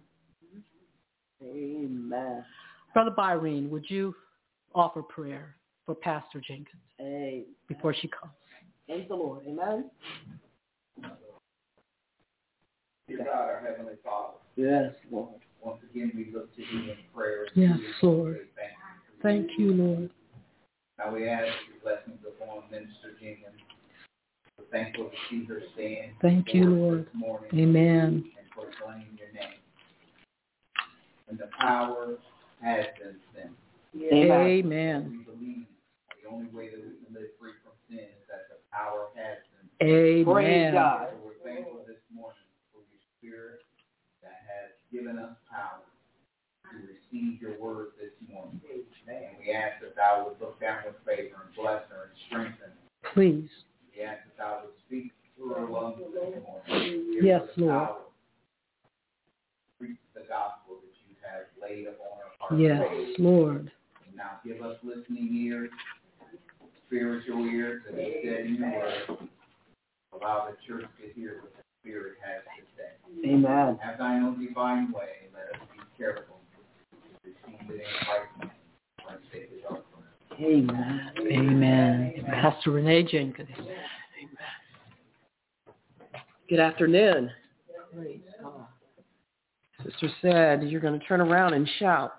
Amen. Brother Byrene, would you offer prayer for Pastor Jenkins Amen. Before she comes? Thank the Lord. Amen. Dear God, our Heavenly Father. Yes, Lord. Once again, we look to you in prayer. Yes, Lord. Thank you, Lord. Now we ask your blessings upon Minister Jenkins. We're thankful to see her stand. Thank you, Lord. This morning. Amen. And proclaim your name. And the power has been sent. Amen. We believe the only way that we can live free from sin is that the power has been sent. Amen. Praise God. So we're thankful this morning for your spirit that has given us power to receive your word this morning. And we ask that thou would look down with favor and bless her and strengthen her. Please. We ask that thou would speak through her lungs this morning. Give Yes, her the Lord. power to preach the gospel that you have laid upon her heart. Yes, Lord. And now give us listening ears, spiritual ears, and instead in your word, allow the church to hear what the Spirit has to say. Amen. Have thine own divine way, and let us be careful to receive it in Christ's name. For the sake of our prayer. Amen. Amen. Pastor Renee Jenkins. Amen. Good afternoon. Praise God. Sister said you're going to turn around and shout.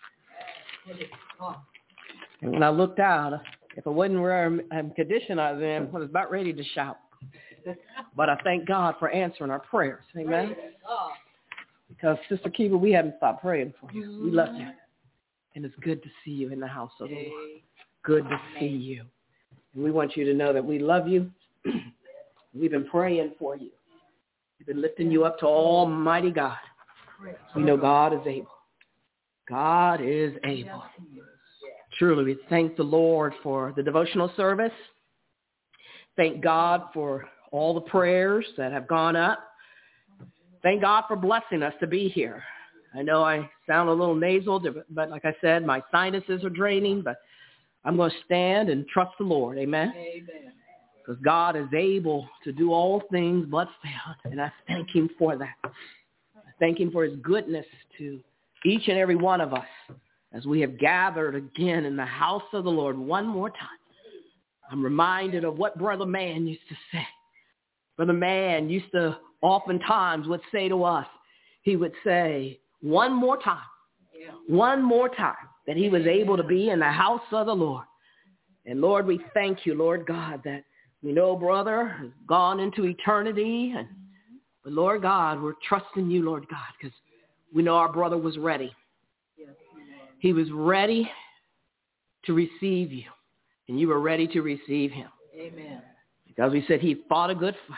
And when I looked out, if it wasn't where I'm, I'm conditioned I was in, I was about ready to shout. But I thank God for answering our prayers. Amen. Because Sister Kiva, we haven't stopped praying for you. We love you. And it's good to see you in the house of the Lord. Good to see you. And we want you to know that we love you. We've been praying for you. We've been lifting you up to Almighty God. We know God is able. God is able. Truly, we thank the Lord for the devotional service. Thank God for all the prayers that have gone up. Thank God for blessing us to be here. I know I sound a little nasal, but like I said, my sinuses are draining, but I'm going to stand and trust the Lord. Amen? Amen. Because God is able to do all things but fail, and I thank him for that. I thank him for his goodness to each and every one of us as we have gathered again in the house of the Lord one more time. I'm reminded of what Brother Mann used to say. Brother Mann used to oftentimes would say to us, he would say, one more time, yeah. one more time, that he was able to be in the house of the Lord. And Lord, we thank you, Lord God, that we know brother has gone into eternity. And, but Lord God, we're trusting you, Lord God, because we know our brother was ready. Yes, he was ready to receive you, and you were ready to receive him. Amen. Because we said he fought a good fight,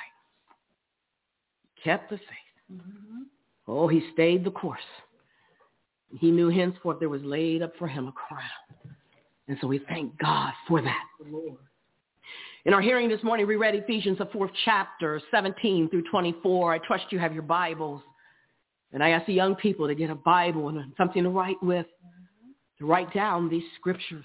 kept the faith. Mm-hmm. Oh, he stayed the course. He knew henceforth there was laid up for him a crown. And so we thank God for that. Lord. In our hearing this morning, we read Ephesians, the fourth chapter, seventeen through twenty-four. I trust you have your Bibles. And I ask the young people to get a Bible and something to write with, to write down these scriptures.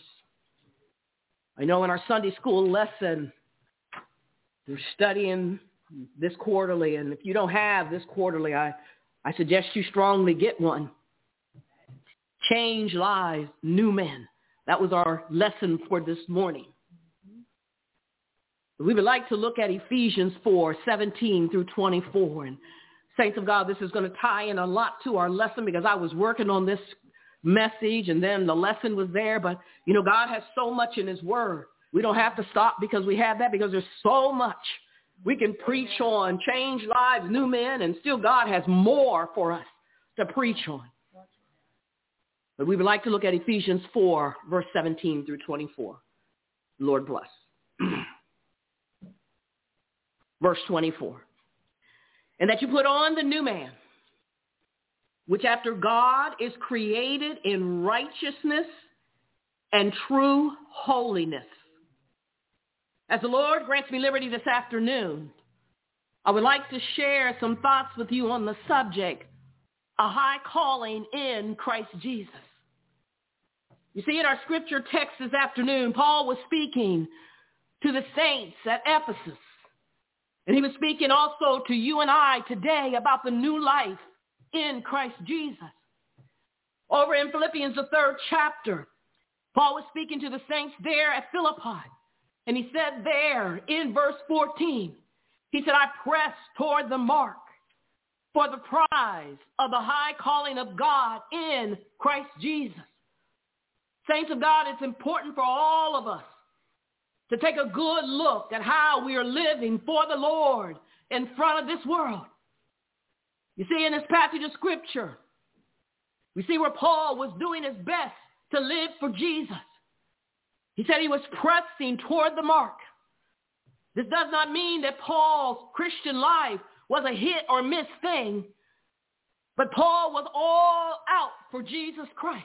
I know in our Sunday school lesson, we're studying this quarterly. And if you don't have this quarterly, I, I suggest you strongly get one. Change lives, new men. That was our lesson for this morning. We would like to look at Ephesians four, seventeen through twenty-four. And saints of God, this is going to tie in a lot to our lesson because I was working on this message and then the lesson was there. But, you know, God has so much in his word. We don't have to stop because we have that, because there's so much We can preach on change lives, new men, and still God has more for us to preach on. But we would like to look at Ephesians four, verse seventeen through twenty-four. Lord bless. Verse twenty-four. And that you put on the new man, which after God is created in righteousness and true holiness. As the Lord grants me liberty this afternoon, I would like to share some thoughts with you on the subject, a high calling in Christ Jesus. You see, in our scripture text this afternoon, Paul was speaking to the saints at Ephesus. And he was speaking also to you and I today about the new life in Christ Jesus. Over in Philippians, the third chapter, Paul was speaking to the saints there at Philippi. And he said there in verse fourteen, he said, I press toward the mark for the prize of the high calling of God in Christ Jesus. Saints of God, it's important for all of us to take a good look at how we are living for the Lord in front of this world. You see, in this passage of scripture, we see where Paul was doing his best to live for Jesus. He said he was pressing toward the mark. This does not mean that Paul's Christian life was a hit or miss thing, but Paul was all out for Jesus Christ.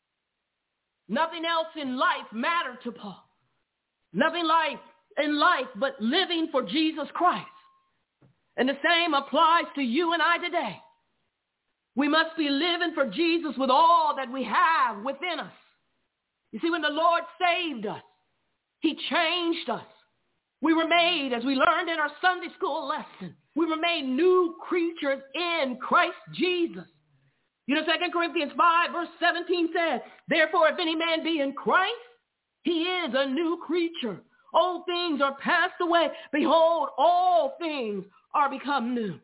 Nothing else in life mattered to Paul. Nothing life in life but living for Jesus Christ. And the same applies to you and I today. We must be living for Jesus with all that we have within us. You see, when the Lord saved us, he changed us. We were made, as we learned in our Sunday school lesson, we were made new creatures in Christ Jesus. You know, Second Corinthians five, verse seventeen says, therefore, if any man be in Christ, he is a new creature. Old things are passed away. Behold, all things are become new.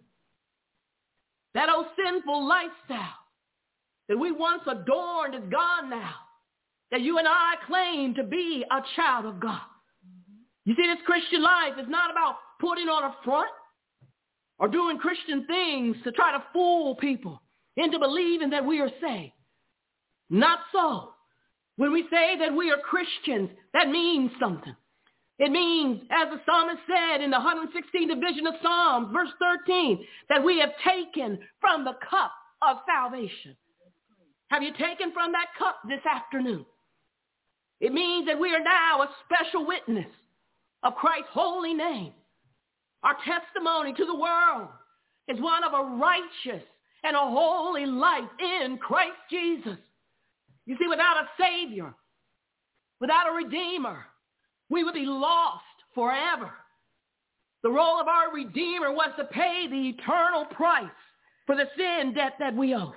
That old sinful lifestyle that we once adorned is gone now. That you and I claim to be a child of God. You see, this Christian life is not about putting on a front or doing Christian things to try to fool people into believing that we are saved. Not so. When we say that we are Christians, that means something. It means, as the psalmist said in the one hundred sixteenth division of Psalms, verse thirteen, that we have taken from the cup of salvation. Have you taken from that cup this afternoon? It means that we are now a special witness of Christ's holy name. Our testimony to the world is one of a righteous and a holy life in Christ Jesus. You see, without a Savior, without a Redeemer, we would be lost forever. The role of our Redeemer was to pay the eternal price for the sin debt that we owed.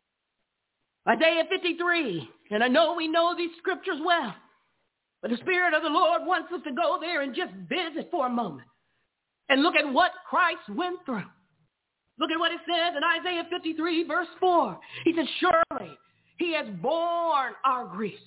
Isaiah fifty-three, and I know we know these scriptures well, but the Spirit of the Lord wants us to go there and just visit for a moment and look at what Christ went through. Look at what it says in Isaiah fifty-three, verse four. He said, surely he has borne our griefs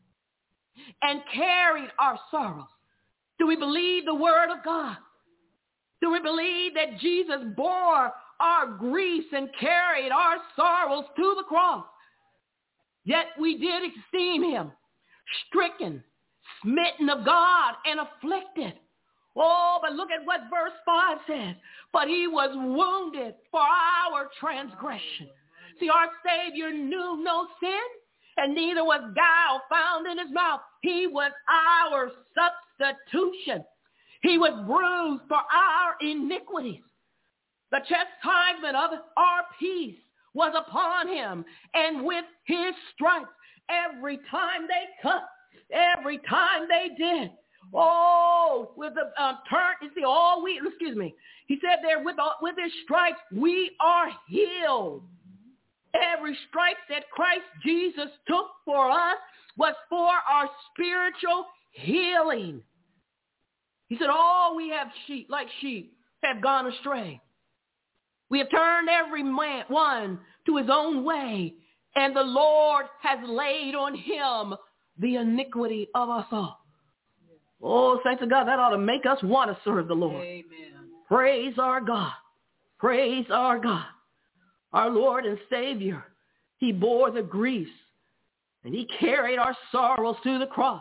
and carried our sorrows. Do we believe the word of God? Do we believe that Jesus bore our griefs and carried our sorrows to the cross? Yet we did esteem him stricken, smitten of God, and afflicted. Oh, but look at what verse five says. But he was wounded for our transgression. See, our Savior knew no sin, and neither was guile found in his mouth. He was our substitution. He was bruised for our iniquities. The chastisement of our peace was upon him, and with his stripes, every time they cut, every time they did, oh, with the uh, turn, you see, all we, excuse me, he said there, with, uh, with his stripes, we are healed. Every stripe that Christ Jesus took for us was for our spiritual healing. He said, all we have sheep, like sheep, have gone astray. We have turned every man, one to his own way, and the Lord has laid on him the iniquity of us all. Oh, saints of God, that ought to make us want to serve the Lord. Amen. Praise our God. Praise our God. Our Lord and Savior. He bore the griefs and he carried our sorrows to the cross.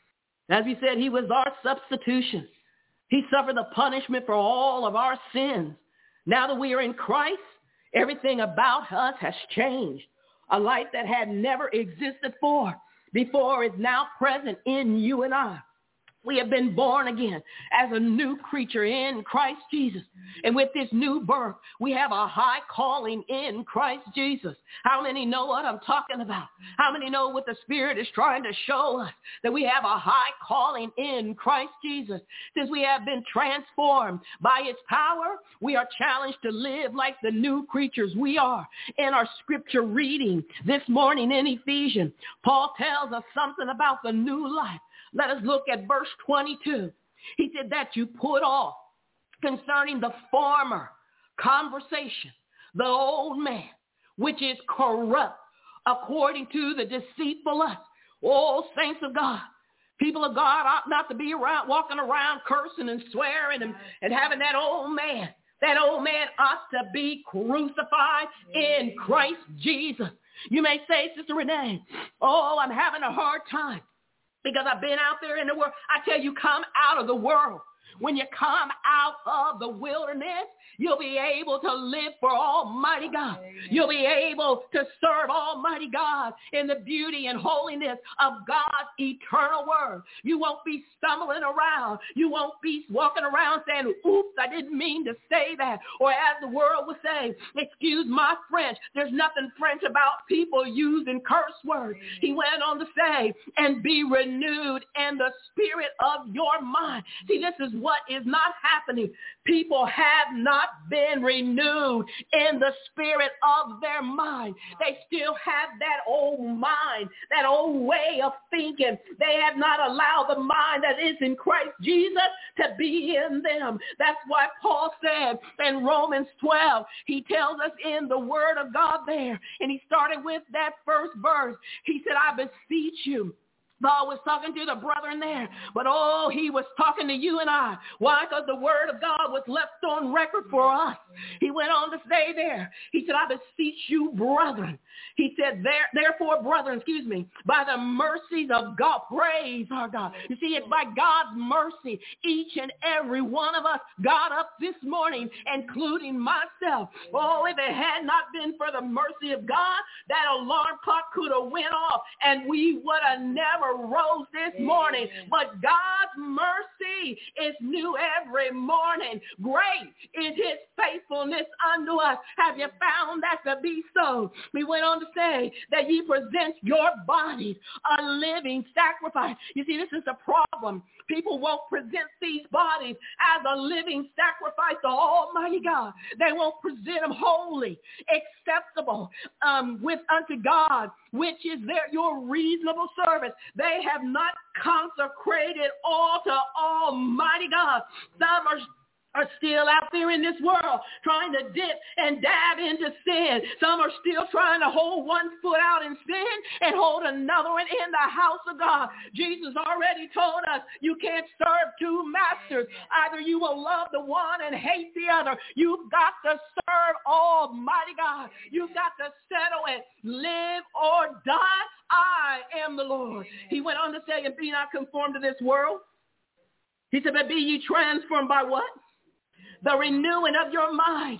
As he said, he was our substitution. He suffered the punishment for all of our sins. Now that we are in Christ, everything about us has changed. A life that had never existed for before is now present in you and I. We have been born again as a new creature in Christ Jesus. And with this new birth, we have a high calling in Christ Jesus. How many know what I'm talking about? How many know what the Spirit is trying to show us? That we have a high calling in Christ Jesus. Since we have been transformed by his power, we are challenged to live like the new creatures we are. In our scripture reading this morning in Ephesians, Paul tells us something about the new life. Let us look at verse twenty-two. He said that you put off concerning the former conversation, the old man, which is corrupt according to the deceitful lust. Oh, saints of God, people of God ought not to be around, walking around cursing and swearing and, and having that old man. That old man ought to be crucified in Christ Jesus. You may say, Sister Renee, oh, I'm having a hard time because I've been out there in the world. I tell you, come out of the world. When you come out of the wilderness, you'll be able to live for Almighty God. You'll be able to serve Almighty God in the beauty and holiness of God's eternal word. You won't be stumbling around. You won't be walking around saying, oops, I didn't mean to say that. Or as the world would say, excuse my French. There's nothing French about people using curse words. He went on to say, and be renewed in the spirit of your mind. See, this is what is not happening. People have not been renewed in the spirit of their mind. They still have that old mind, that old way of thinking. They have not allowed the mind that is in Christ Jesus to be in them. That's why Paul said in Romans twelve, he tells us in the word of God there, and he started with that first verse. He said, I beseech you. Paul was talking to the brethren there, but oh, he was talking to you and I. Why? Because the word of God was left on record for us. He went on to say there, he said, I beseech you, brethren. He said, there, therefore, brethren, excuse me, by the mercies of God, praise our God. You see, it's by God's mercy, each and every one of us got up this morning, including myself. Oh, if it had not been for the mercy of God, that alarm clock could have went off, and we would have never rose this morning. But God's mercy is new every morning. Great is his faithfulness unto us. Have you found that to be so? We went on to say that ye present your bodies a living sacrifice. You see, this is the problem. People won't present these bodies as a living sacrifice to Almighty God. They won't present them holy, acceptable um, with unto God, which is their your reasonable service. They have not consecrated all to Almighty God. Some are are still out there in this world trying to dip and dab into sin. Some are still trying to hold one foot out in sin and hold another one in the house of God. Jesus already told us you can't serve two masters. Either you will love the one and hate the other. You've got to serve Almighty God. You've got to settle it. Live or die. I am the Lord. He went on to say, and be not conformed to this world. He said, but be ye transformed by what? The renewing of your mind.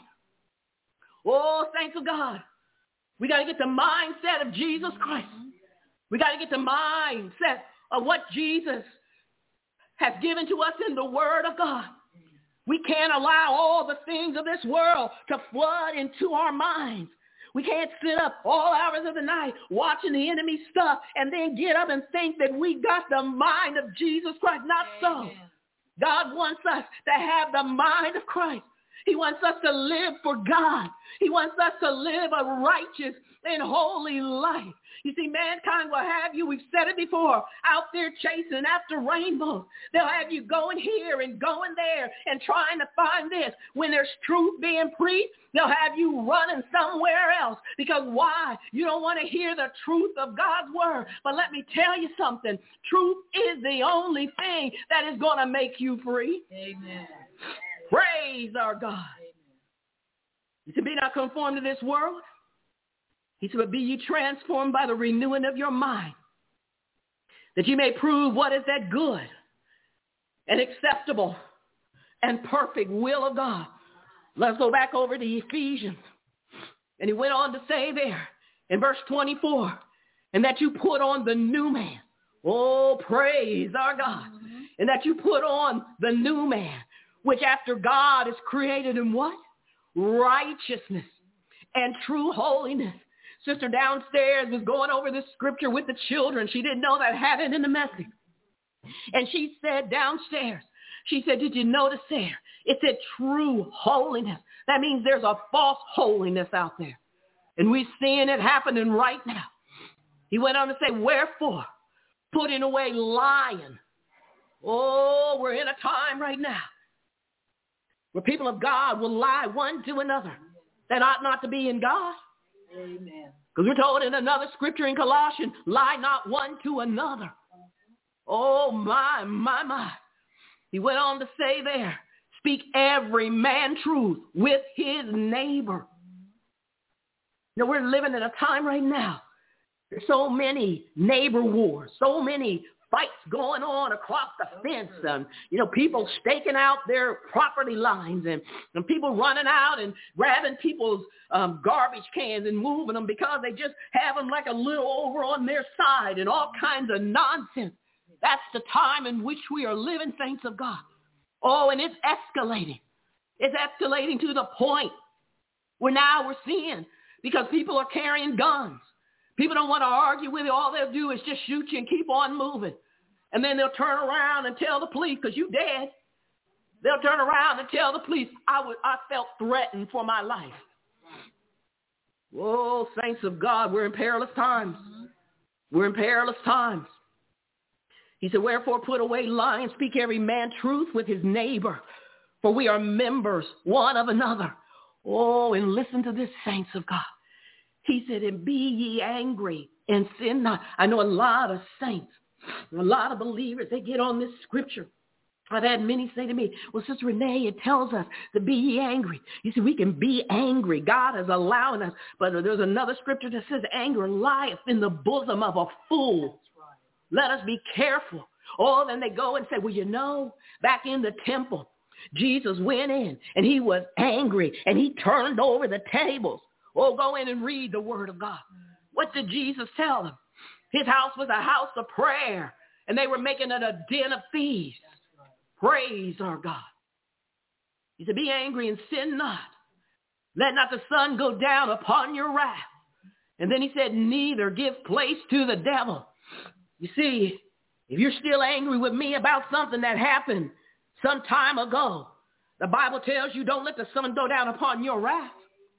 Oh, thanks to God. We got to get the mindset of Jesus Christ. We got to get the mindset of what Jesus has given to us in the Word of God. We can't allow all the things of this world to flood into our minds. We can't sit up all hours of the night watching the enemy stuff and then get up and think that we got the mind of Jesus Christ. Not so. God wants us to have the mind of Christ. He wants us to live for God. He wants us to live a righteous and holy life. You see, mankind will have you, we've said it before, out there chasing after rainbows. They'll have you going here and going there and trying to find this. When there's truth being preached, they'll have you running somewhere else. Because why? You don't want to hear the truth of God's word. But let me tell you something. Truth is the only thing that is going to make you free. Amen. Praise our God. He said, be not conformed to this world. He said, but be ye transformed by the renewing of your mind, that you may prove what is that good and acceptable and perfect will of God. Let's go back over to Ephesians. And he went on to say there in verse twenty-four, and that you put on the new man. Oh, praise our God. And that you put on the new man, which after God is created in what? Righteousness and true holiness. Sister downstairs was going over this scripture with the children. She didn't know that I had it in the message. And she said downstairs, she said, did you notice there? It said true holiness. That means there's a false holiness out there. And we're seeing it happening right now. He went on to say, wherefore, putting away lying. Oh, we're in a time right now where people of God will lie one to another that ought not to be in God. Amen. Because we're told in another scripture in Colossians, lie not one to another. Oh, my, my, my. He went on to say there, speak every man truth with his neighbor. You know, we're living in a time right now. There's so many neighbor wars, so many fights going on across the fence, and, you know, people staking out their property lines, and, and people running out and grabbing people's um, garbage cans and moving them because they just have them like a little over on their side and all kinds of nonsense. That's the time in which we are living, saints of God. Oh, and it's escalating. It's escalating to the point where now we're seeing, because people are carrying guns. People don't want to argue with you. All they'll do is just shoot you and keep on moving. And then they'll turn around and tell the police, because you dead. They'll turn around and tell the police, I, was, I felt threatened for my life. Whoa, saints of God, we're in perilous times. We're in perilous times. He said, wherefore put away lying, speak every man truth with his neighbor, for we are members one of another. Oh, and listen to this, saints of God. He said, and be ye angry and sin not. I know a lot of saints, a lot of believers, they get on this scripture. I've had many say to me, well, Sister Renee, it tells us to be ye angry. You see, we can be angry. God is allowing us. But there's another scripture that says anger lieth in the bosom of a fool. Let us be careful. Oh, then they go and say, well, you know, back in the temple, Jesus went in and he was angry and he turned over the tables. Oh, go in and read the word of God. What did Jesus tell them? His house was a house of prayer, and they were making it a den of thieves. Praise our God. He said, be angry and sin not. Let not the sun go down upon your wrath. And then he said, neither give place to the devil. You see, if you're still angry with me about something that happened some time ago, the Bible tells you don't let the sun go down upon your wrath.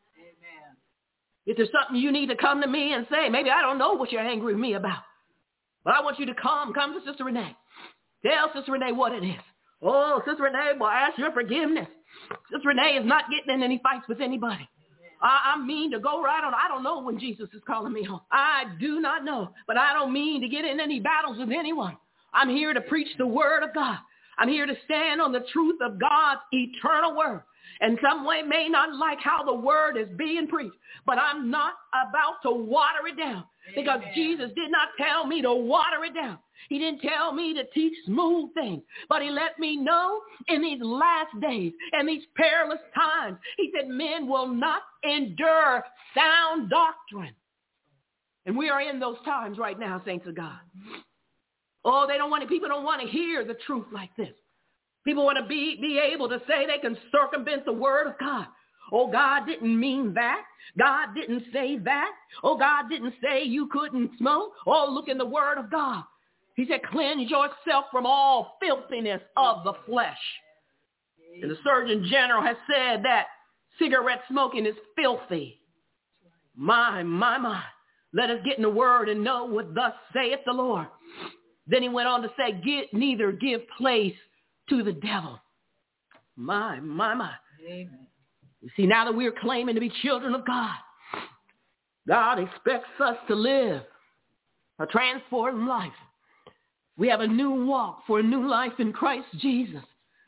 If there's something you need to come to me and say, maybe I don't know what you're angry with me about, but I want you to come, come to Sister Renee. Tell Sister Renee what it is. Oh, Sister Renee, well, ask your forgiveness. Sister Renee is not getting in any fights with anybody. I, I mean to go right on. I don't know when Jesus is calling me home. I do not know, but I don't mean to get in any battles with anyone. I'm here to preach the word of God. I'm here to stand on the truth of God's eternal word. And some way may not like how the word is being preached, but I'm not about to water it down, because Amen. Jesus did not tell me to water it down. He didn't tell me to teach smooth things, but he let me know in these last days and these perilous times, he said men will not endure sound doctrine. And we are in those times right now, saints of God. Oh, they don't want to, people don't want to hear the truth like this. People want to be, be able to say they can circumvent the word of God. Oh, God didn't mean that. God didn't say that. Oh, God didn't say you couldn't smoke. Oh, look in the word of God. He said, cleanse yourself from all filthiness of the flesh. And the Surgeon General has said that cigarette smoking is filthy. My, my, my. Let us get in the word and know what thus saith the Lord. Then he went on to say, get, neither give place to the devil. My, my, my. Amen. You see, now that we're claiming to be children of God, God expects us to live a transformed life. We have a new walk for a new life in Christ Jesus.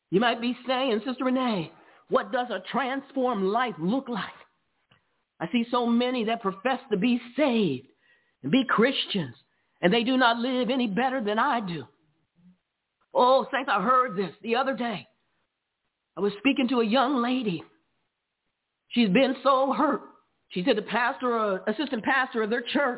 You might be saying, Sister Renee, what does a transformed life look like? I see so many that profess to be saved and be Christians, and they do not live any better than I do. Oh, saints, I heard this the other day. I was speaking to a young lady. She's been so hurt. She said the pastor, uh, assistant pastor of their church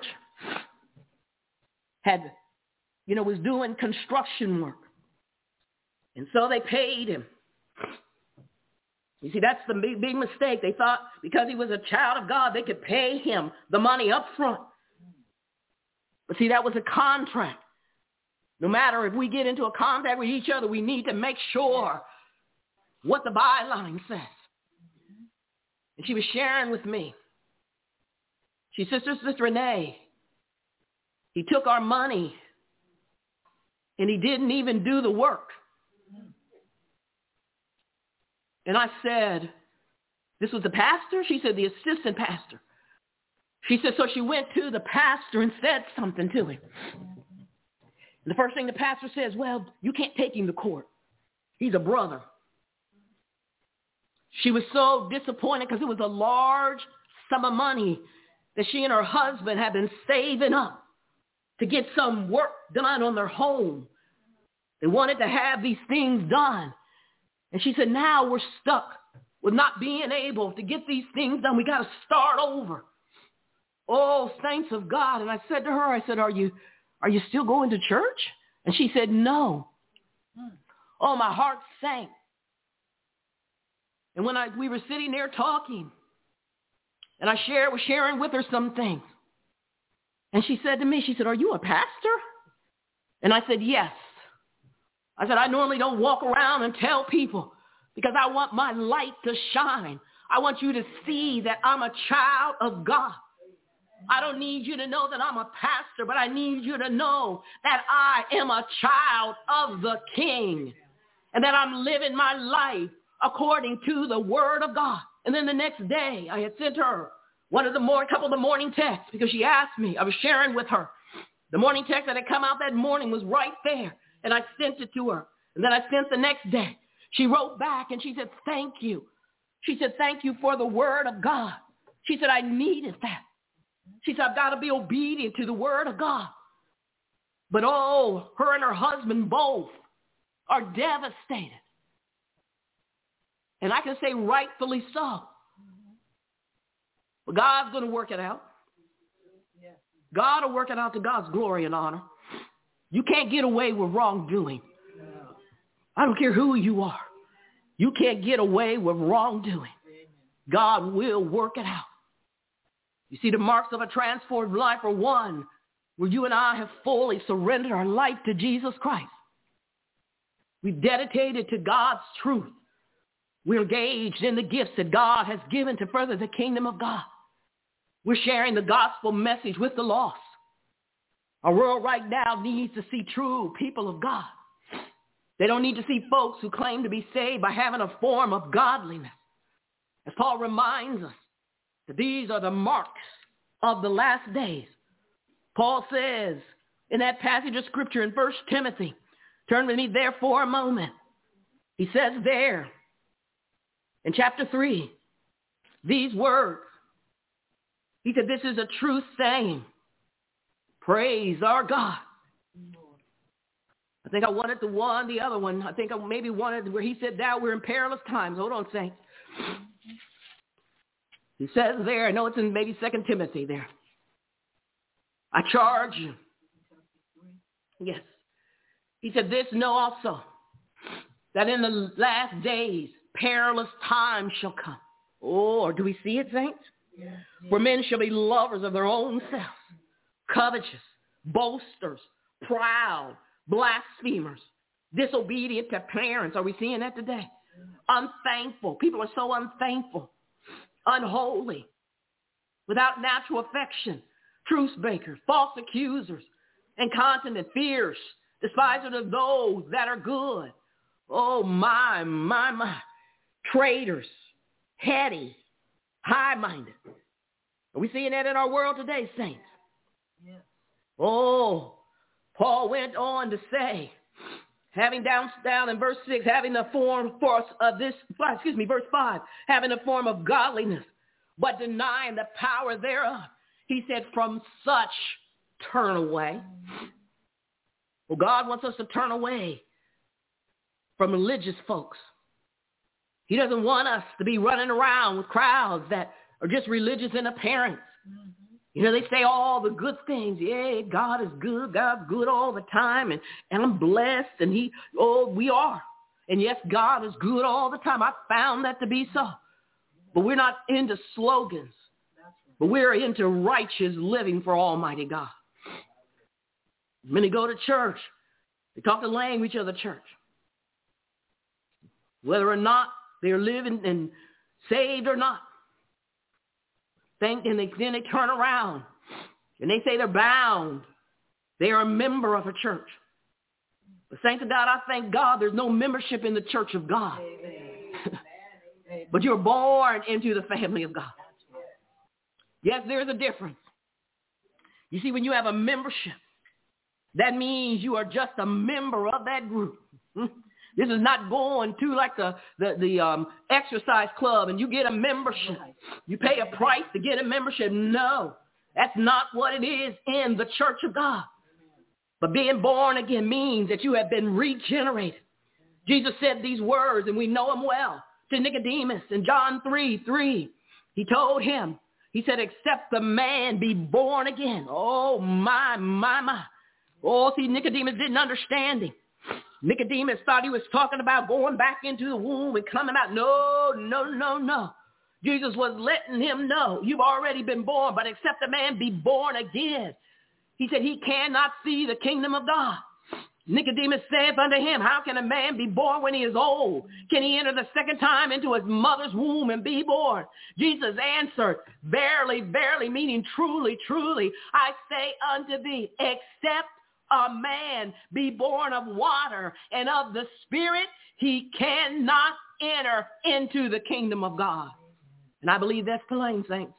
had, you know, was doing construction work. And so they paid him. You see, that's the big, big mistake. They thought because he was a child of God, they could pay him the money up front. But see, that was a contract. No matter if we get into a contract with each other, we need to make sure what the byline says. And she was sharing with me. She said, Sister, Sister Renee, he took our money and he didn't even do the work. And I said, this was the pastor? She said, the assistant pastor. She said, so she went to the pastor and said something to him. And the first thing the pastor says, well, you can't take him to court. He's a brother. She was so disappointed because it was a large sum of money that she and her husband had been saving up to get some work done on their home. They wanted to have these things done. And she said, now we're stuck with not being able to get these things done. We got to start over. Oh, saints of God. And I said to her, I said, are you, are you still going to church? And she said, no. Oh, my heart sank. And when I, we were sitting there talking, and I shared, was sharing with her some things. And she said to me, she said, are you a pastor? And I said, yes. I said, I normally don't walk around and tell people because I want my light to shine. I want you to see that I'm a child of God. I don't need you to know that I'm a pastor, but I need you to know that I am a child of the King and that I'm living my life according to the word of God. And then the next day I had sent her one of the more, couple of the morning texts because she asked me, I was sharing with her. The morning text that had come out that morning was right there. And I sent it to her. And then I sent the next day. She wrote back and she said, thank you. She said, thank you for the word of God. She said, I needed that. She said, I've got to be obedient to the word of God. But oh, her and her husband both are devastated. And I can say rightfully so. But God's going to work it out. God will work it out to God's glory and honor. You can't get away with wrongdoing. I don't care who you are. You can't get away with wrongdoing. God will work it out. You see, the marks of a transformed life are one, where you and I have fully surrendered our life to Jesus Christ. We've dedicated to God's truth. We're engaged in the gifts that God has given to further the kingdom of God. We're sharing the gospel message with the lost. Our world right now needs to see true people of God. They don't need to see folks who claim to be saved by having a form of godliness. As Paul reminds us that these are the marks of the last days. Paul says in that passage of scripture in First Timothy, turn with me there for a moment. He says there in chapter three, these words. He said, this is a true saying. Praise our God. I think I wanted the one, the other one. I think I maybe wanted where he said, now we're in perilous times. Hold on, saints. He says there, I know it's in maybe Second Timothy there. I charge you. Yes. He said, this know also, that in the last days, perilous times shall come. Oh, or do we see it, saints? Yeah. Where men shall be lovers of their own selves, covetous, boasters, proud, blasphemers, disobedient to parents. Are we seeing that today? Unthankful. People are so unthankful, unholy, without natural affection, truce breakers, false accusers, incontinent, fierce, despisers of those that are good. Oh, my, my, my. Traitors, heady, high-minded. Are we seeing that in our world today, saints? Yes. Oh, Paul went on to say, having down, down in verse six, having the form for of this, excuse me, verse five, having a form of godliness, but denying the power thereof. He said, from such turn away. Well, God wants us to turn away from religious folks. He doesn't want us to be running around with crowds that are just religious in appearance. Mm-hmm. You know, they say all the good things. Yeah, God is good. God's good all the time. And, and I'm blessed. And he, oh, we are. And yes, God is good all the time. I found that to be so. But we're not into slogans. But we're into righteous living for Almighty God. Many go to church. They talk the language of the church. Whether or not they're living and saved or not. Think, and they, then they turn around and they say they're bound. They are a member of a church. But saints of God, I thank God there's no membership in the church of God. But you're born into the family of God. Yes, there's a difference. You see, when you have a membership, that means you are just a member of that group. This is not going to like the, the, the um, exercise club and you get a membership. You pay a price to get a membership. No, that's not what it is in the church of God. But being born again means that you have been regenerated. Jesus said these words, and we know them well, to Nicodemus in John three three. He told him, he said, except the man be born again. Oh, my, my, my. Oh, see, Nicodemus didn't understand him. Nicodemus thought he was talking about going back into the womb and coming out. No, no, no, no. Jesus was letting him know, you've already been born, but except a man be born again. He said he cannot see the kingdom of God. Nicodemus saith unto him, how can a man be born when he is old? Can he enter the second time into his mother's womb and be born? Jesus answered, verily, verily, meaning truly, truly, I say unto thee, except a man be born of water and of the Spirit, he cannot enter into the kingdom of God. And I believe that's plain, saints.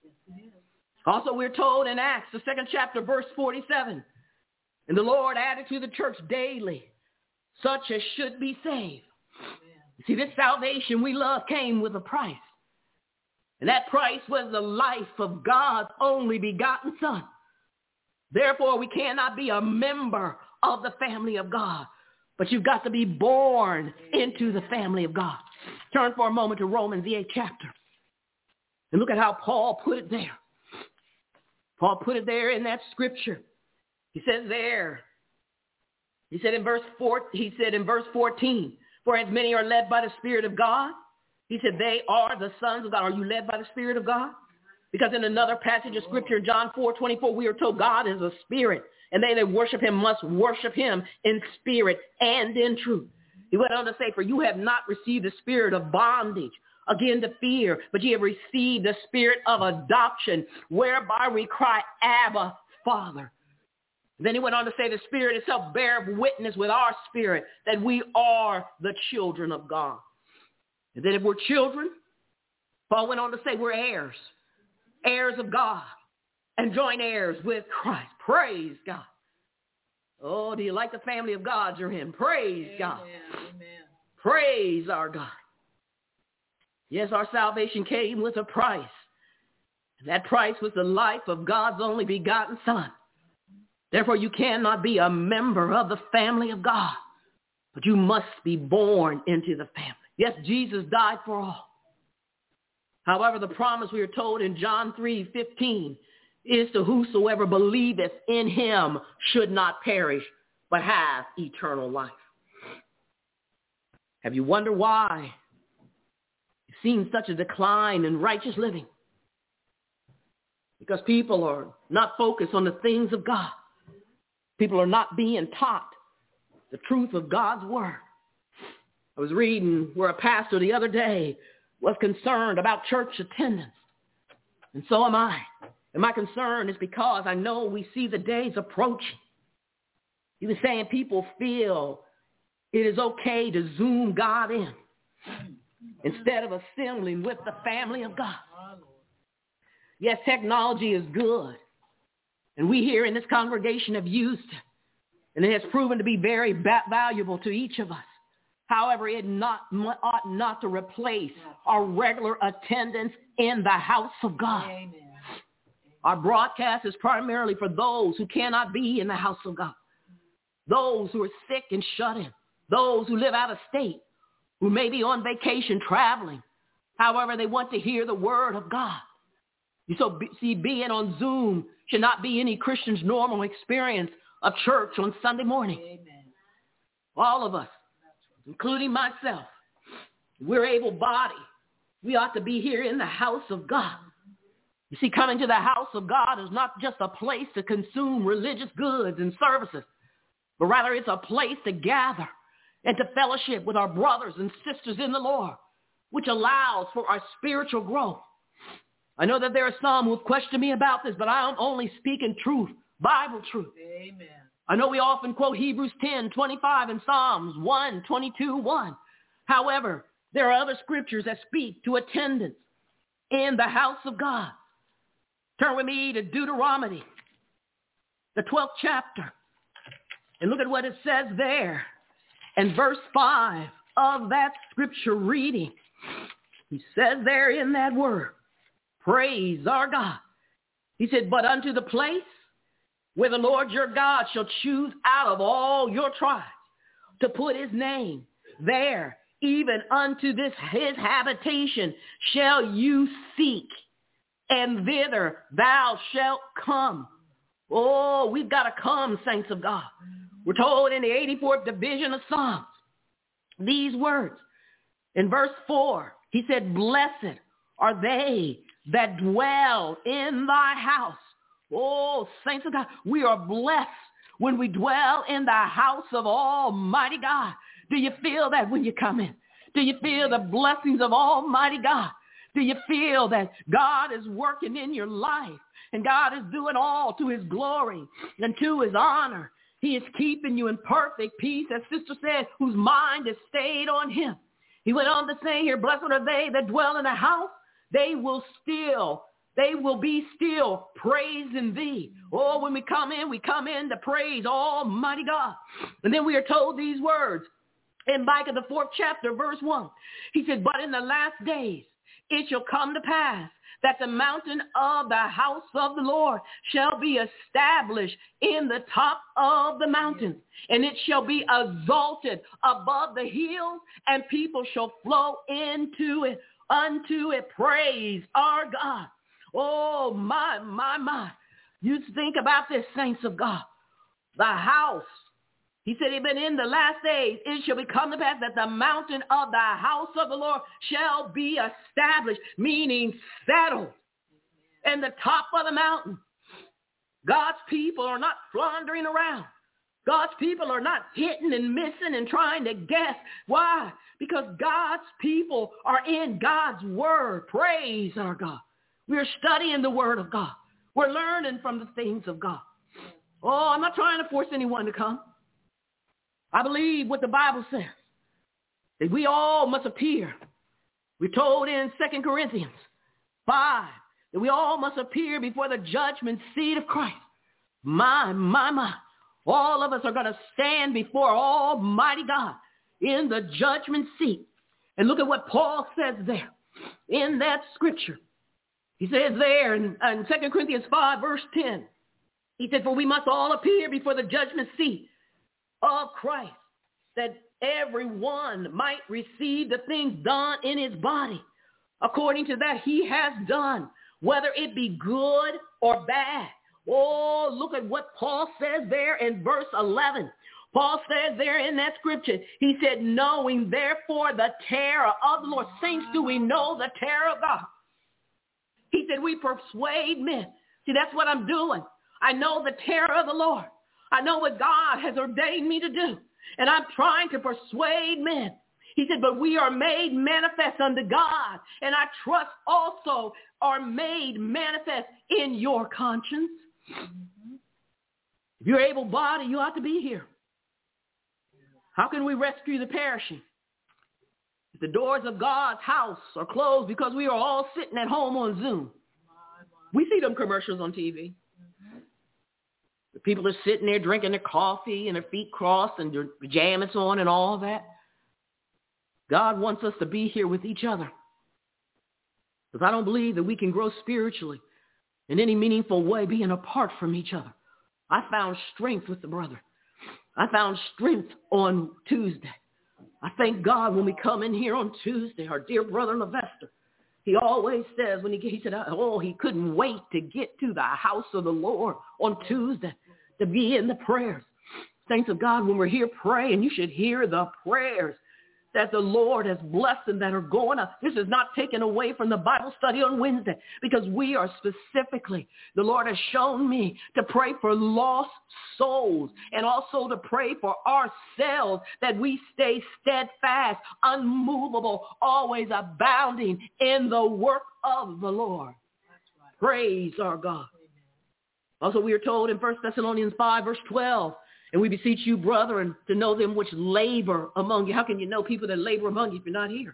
Also, we're told in Acts, the second chapter, verse forty-seven, and the Lord added to the church daily such as should be saved. Amen. See, this salvation we love came with a price. And that price was the life of God's only begotten Son. Therefore, we cannot be a member of the family of God, but you've got to be born into the family of God. Turn for a moment to Romans, the eighth chapter, and look at how Paul put it there. Paul put it there in that scripture. He says there, he said in verse four, he said in verse fourteen, for as many are led by the Spirit of God, he said they are the sons of God. Are you led by the Spirit of God? Because in another passage of scripture, John four twenty-four, we are told God is a spirit, and they that worship him must worship him in spirit and in truth. He went on to say, for you have not received the spirit of bondage, again to fear, but ye have received the spirit of adoption, whereby we cry, Abba, Father. And then he went on to say, the Spirit itself beareth witness with our spirit that we are the children of God. And then if we're children, Paul went on to say we're heirs. Heirs of God and joint heirs with Christ. Praise God. Oh, do you like the family of God you're in? Praise Amen. God. Amen. Praise our God. Yes, our salvation came with a price. And that price was the life of God's only begotten Son. Therefore, you cannot be a member of the family of God, but you must be born into the family. Yes, Jesus died for all. However, the promise we are told in John three fifteen is to whosoever believeth in him should not perish, but have eternal life. Have you wondered why you've seen such a decline in righteous living? Because people are not focused on the things of God. People are not being taught the truth of God's word. I was reading where a pastor the other day was concerned about church attendance. And so am I. And my concern is because I know we see the days approaching. He was saying people feel it is okay to Zoom God in instead of assembling with the family of God. Yes, technology is good. And we here in this congregation have used it. and it has proven to be very ba- valuable to each of us. However, it not, ought not to replace our regular attendance in the house of God. Amen. Our broadcast is primarily for those who cannot be in the house of God, those who are sick and shut in, those who live out of state, who may be on vacation traveling. However, they want to hear the word of God. You so see, being on Zoom should not be any Christian's normal experience of church on Sunday morning. Amen. All of us, including myself, we're able-bodied. We ought to be here in the house of God. You see, coming to the house of God is not just a place to consume religious goods and services, but rather it's a place to gather and to fellowship with our brothers and sisters in the Lord, which allows for our spiritual growth. I know that there are some who have questioned me about this, but I'm only speaking truth, Bible truth. Amen. I know we often quote Hebrews ten twenty-five and Psalms one twenty-two one. However, there are other scriptures that speak to attendance in the house of God. Turn with me to Deuteronomy, the twelfth chapter, and look at what it says there in verse five of that scripture reading. He says there in that word, praise our God. He said, but unto the place where the Lord your God shall choose out of all your tribes to put his name there, even unto this his habitation shall you seek, and thither thou shalt come. Oh, we've got to come, saints of God. We're told in the eighty-fourth division of Psalms, these words. In verse four, he said, blessed are they that dwell in thy house. Oh, saints of God, we are blessed when we dwell in the house of Almighty God. Do you feel that when you come in? Do you feel the blessings of Almighty God? Do you feel that God is working in your life and God is doing all to his glory and to his honor? He is keeping you in perfect peace, as Sister said, whose mind is stayed on him. He went on to say here, blessed are they that dwell in the house. They will still, they will be still praising thee. Oh, when we come in, we come in to praise Almighty God. And then we are told these words in Micah, the fourth chapter, verse one. He said, but in the last days it shall come to pass that the mountain of the house of the Lord shall be established in the top of the mountains, and it shall be exalted above the hills, and people shall flow into it, unto it. Praise our God. Oh, my, my, my. You think about this, saints of God. The house. He said, even in the last days, it shall become to pass that the mountain of the house of the Lord shall be established, meaning settled. And the top of the mountain. God's people are not floundering around. God's people are not hitting and missing and trying to guess. Why? Because God's people are in God's word. Praise our God. We're studying the word of God. We're learning from the things of God. Oh, I'm not trying to force anyone to come. I believe what the Bible says, that we all must appear. We're told in Second Corinthians five that we all must appear before the judgment seat of Christ. My, my, my. All of us are going to stand before Almighty God in the judgment seat. And look at what Paul says there in that scripture. He says there in, in Second Corinthians five, verse ten, he said, for we must all appear before the judgment seat of Christ, that everyone might receive the things done in his body according to that he has done, whether it be good or bad. Oh, look at what Paul says there in verse eleven. Paul says there in that scripture, he said, knowing therefore the terror of the Lord. Saints, do we know the terror of God? He said, we persuade men. See, that's what I'm doing. I know the terror of the Lord. I know what God has ordained me to do, and I'm trying to persuade men. He said, but we are made manifest unto God, and I trust also are made manifest in your conscience. Mm-hmm. If you're able-bodied, you ought to be here. How can we rescue the perishing? If the doors of God's house are closed because we are all sitting at home on Zoom. We see them commercials on T V. The people are sitting there drinking their coffee and their feet crossed and their pajamas on and all that. God wants us to be here with each other. Because I don't believe that we can grow spiritually in any meaningful way being apart from each other. I found strength with the brother. I found strength on Tuesday. I thank God when we come in here on Tuesday, our dear brother Levester, he always says when he, he said, oh, he couldn't wait to get to the house of the Lord on Tuesday to be in the prayers. Saints of God, when we're here praying, you should hear the prayers that the Lord has blessed and that are going up. This is not taken away from the Bible study on Wednesday because we are specifically, the Lord has shown me to pray for lost souls and also to pray for ourselves that we stay steadfast, unmovable, always abounding in the work of the Lord. Praise our God. Also, we are told in First Thessalonians five, verse twelve, and we beseech you, brethren, to know them which labor among you. How can you know people that labor among you if you're not here?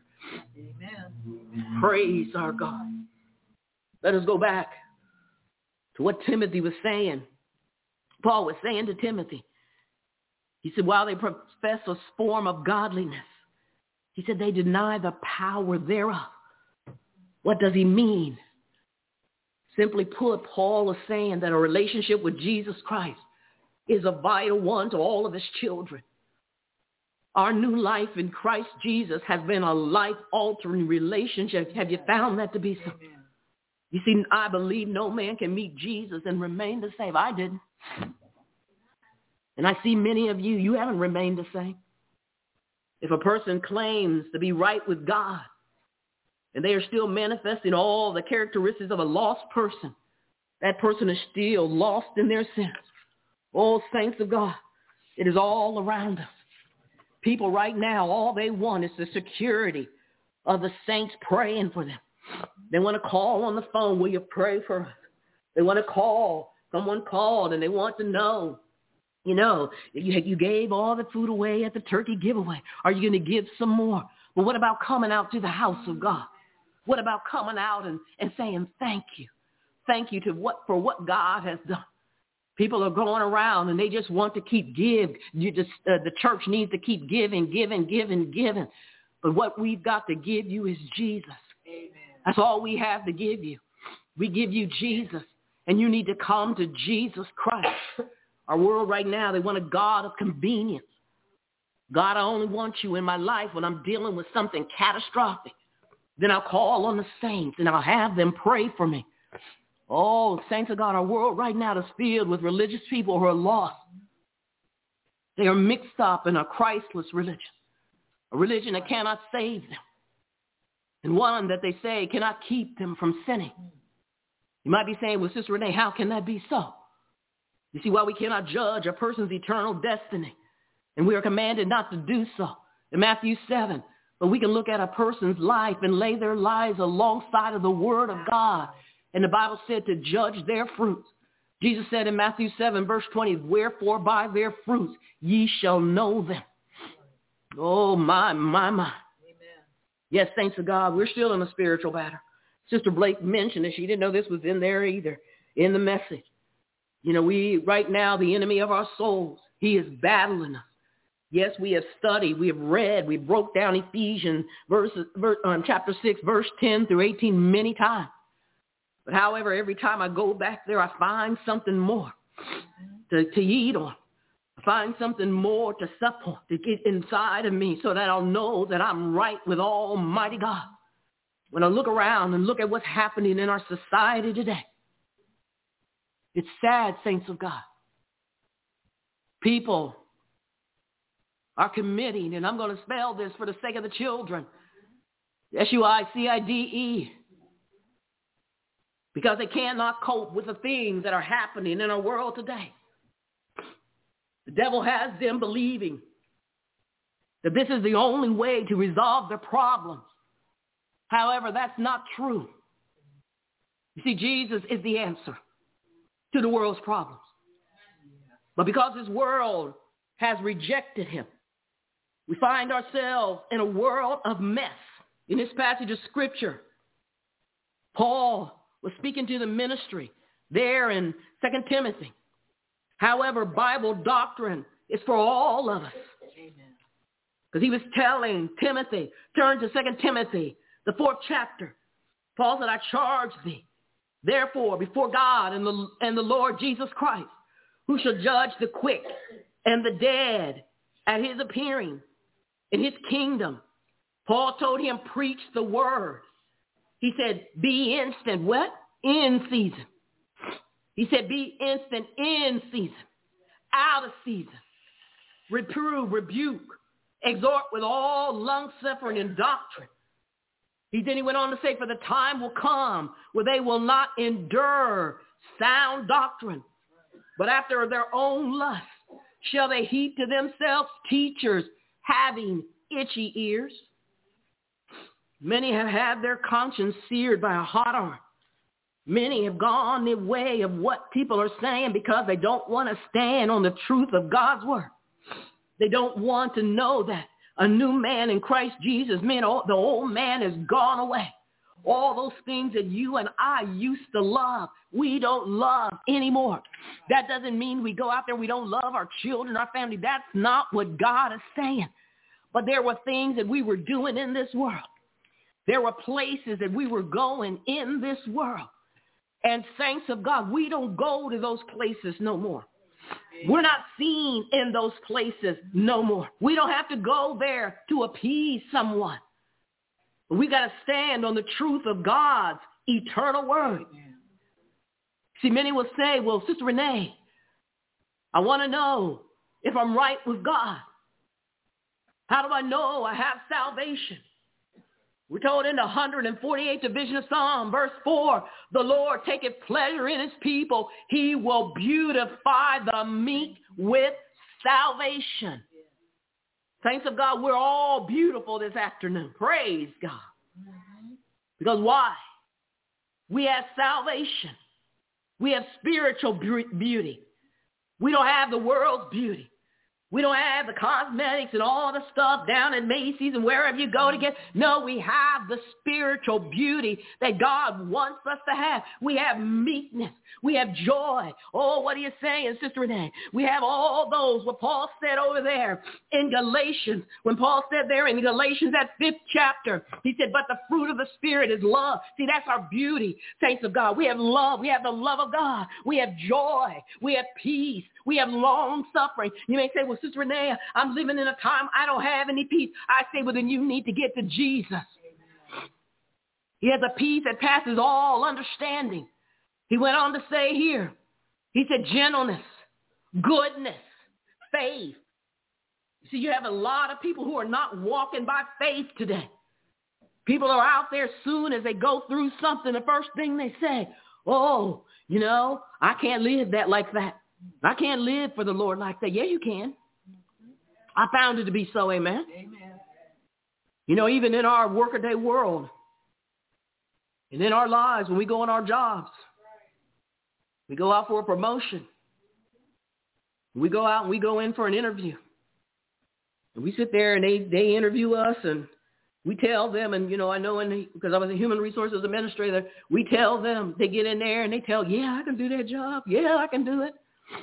Amen. Praise our God. Let us go back to what Timothy was saying. Paul was saying to Timothy. He said, while they profess a form of godliness, he said they deny the power thereof. What does he mean? Simply put, Paul is saying that a relationship with Jesus Christ is a vital one to all of his children. Our new life in Christ Jesus has been a life-altering relationship. Have you found that to be so? Amen. You see, I believe no man can meet Jesus and remain the same. I didn't. And I see many of you, you haven't remained the same. If a person claims to be right with God and they are still manifesting all the characteristics of a lost person, that person is still lost in their sins. Oh, saints of God, it is all around us. People right now, all they want is the security of the saints praying for them. They want to call on the phone, will you pray for us? They want to call. Someone called and they want to know, you know, you, you gave all the food away at the turkey giveaway. Are you going to give some more? But what about coming out to the house of God? What about coming out and, and saying thank you? Thank you to what for what God has done. People are going around and they just want to keep give. You just, uh, the church needs to keep giving, giving, giving, giving. But what we've got to give you is Jesus. Amen. That's all we have to give you. We give you Jesus, and you need to come to Jesus Christ. Our world right now, they want a God of convenience. God, I only want you in my life when I'm dealing with something catastrophic. Then I'll call on the saints and I'll have them pray for me. Oh, saints of God, our world right now is filled with religious people who are lost. They are mixed up in a Christless religion, a religion that cannot save them, and one that they say cannot keep them from sinning. You might be saying, well, Sister Renee, how can that be so? You see, while we cannot judge a person's eternal destiny, and we are commanded not to do so in Matthew seven, but we can look at a person's life and lay their lives alongside of the Word of God. And the Bible said to judge their fruits. Jesus said in Matthew seven, verse twenty, wherefore by their fruits ye shall know them. Oh, my, my, my. Amen. Yes, thanks to God, we're still in a spiritual battle. Sister Blake mentioned it. She didn't know this was in there either, in the message. You know, we, right now, the enemy of our souls, he is battling us. Yes, we have studied, we have read, we broke down Ephesians verses, verse, um, chapter six, verse ten through eighteen many times. But however, every time I go back there, I find something more to, to eat on. I find something more to sup on, to get inside of me so that I'll know that I'm right with Almighty God. When I look around and look at what's happening in our society today, it's sad, saints of God. People are committing, and I'm going to spell this for the sake of the children, S U I C I D E, because they cannot cope with the things that are happening in our world today. The devil has them believing that this is the only way to resolve their problems. However, that's not true. You see, Jesus is the answer to the world's problems. But because this world has rejected him, we find ourselves in a world of mess. In this passage of Scripture, Paul was speaking to the ministry there in Second Timothy. However, Bible doctrine is for all of us. Because he was telling Timothy, turn to Second Timothy, the fourth chapter. Paul said, I charge thee, therefore, before God and the, and the Lord Jesus Christ, who shall judge the quick and the dead at his appearing in his kingdom. Paul told him, preach the word. He said, be instant. What? In season. He said, be instant in season, out of season. Reprove, rebuke, exhort with all long suffering and doctrine. He then he went on to say, for the time will come where they will not endure sound doctrine, but after their own lust shall they heap to themselves teachers having itchy ears. Many have had their conscience seared by a hot iron. Many have gone the way of what people are saying because they don't want to stand on the truth of God's word. They don't want to know that a new man in Christ Jesus meant the old man has gone away. All those things that you and I used to love, we don't love anymore. That doesn't mean we go out there, we don't love our children, our family. That's not what God is saying. But there were things that we were doing in this world. There were places that we were going in this world. And saints of God, we don't go to those places no more. We're not seen in those places no more. We don't have to go there to appease someone. We got to stand on the truth of God's eternal word. See, many will say, well, Sister Renee, I want to know if I'm right with God. How do I know I have salvation? We're told in the one hundred forty-eighth division of Psalm, verse four, the Lord taketh pleasure in his people. He will beautify the meek with salvation. Saints of God, we're all beautiful this afternoon. Praise God. Because why? We have salvation. We have spiritual beauty. We don't have the world's beauty. We don't have the cosmetics and all the stuff down at Macy's and wherever you go to get. No, we have the spiritual beauty that God wants us to have. We have meekness. We have joy. Oh, what are you saying, Sister Renee? We have all those, what Paul said over there in Galatians. When Paul said there in Galatians, that fifth chapter, he said, but the fruit of the Spirit is love. See, that's our beauty, saints of God. We have love. We have the love of God. We have joy. We have peace. We have long suffering. You may say, well, Sister Renee, I'm living in a time I don't have any peace. I say, well, then you need to get to Jesus. He has a peace that passes all understanding. He went on to say here, he said gentleness, goodness, faith. See, you have a lot of people who are not walking by faith today. People are out there soon as they go through something, the first thing they say, oh, you know, I can't live that like that. I can't live for the Lord like that. Yeah, you can. I found it to be so, amen. Amen. You know, even in our workaday world and in our lives, when we go on our jobs, we go out for a promotion. We go out and we go in for an interview. And we sit there and they, they interview us and we tell them, and, you know, I know in the, because I was a human resources administrator, we tell them, they get in there and they tell, yeah, I can do that job. Yeah, I can do it.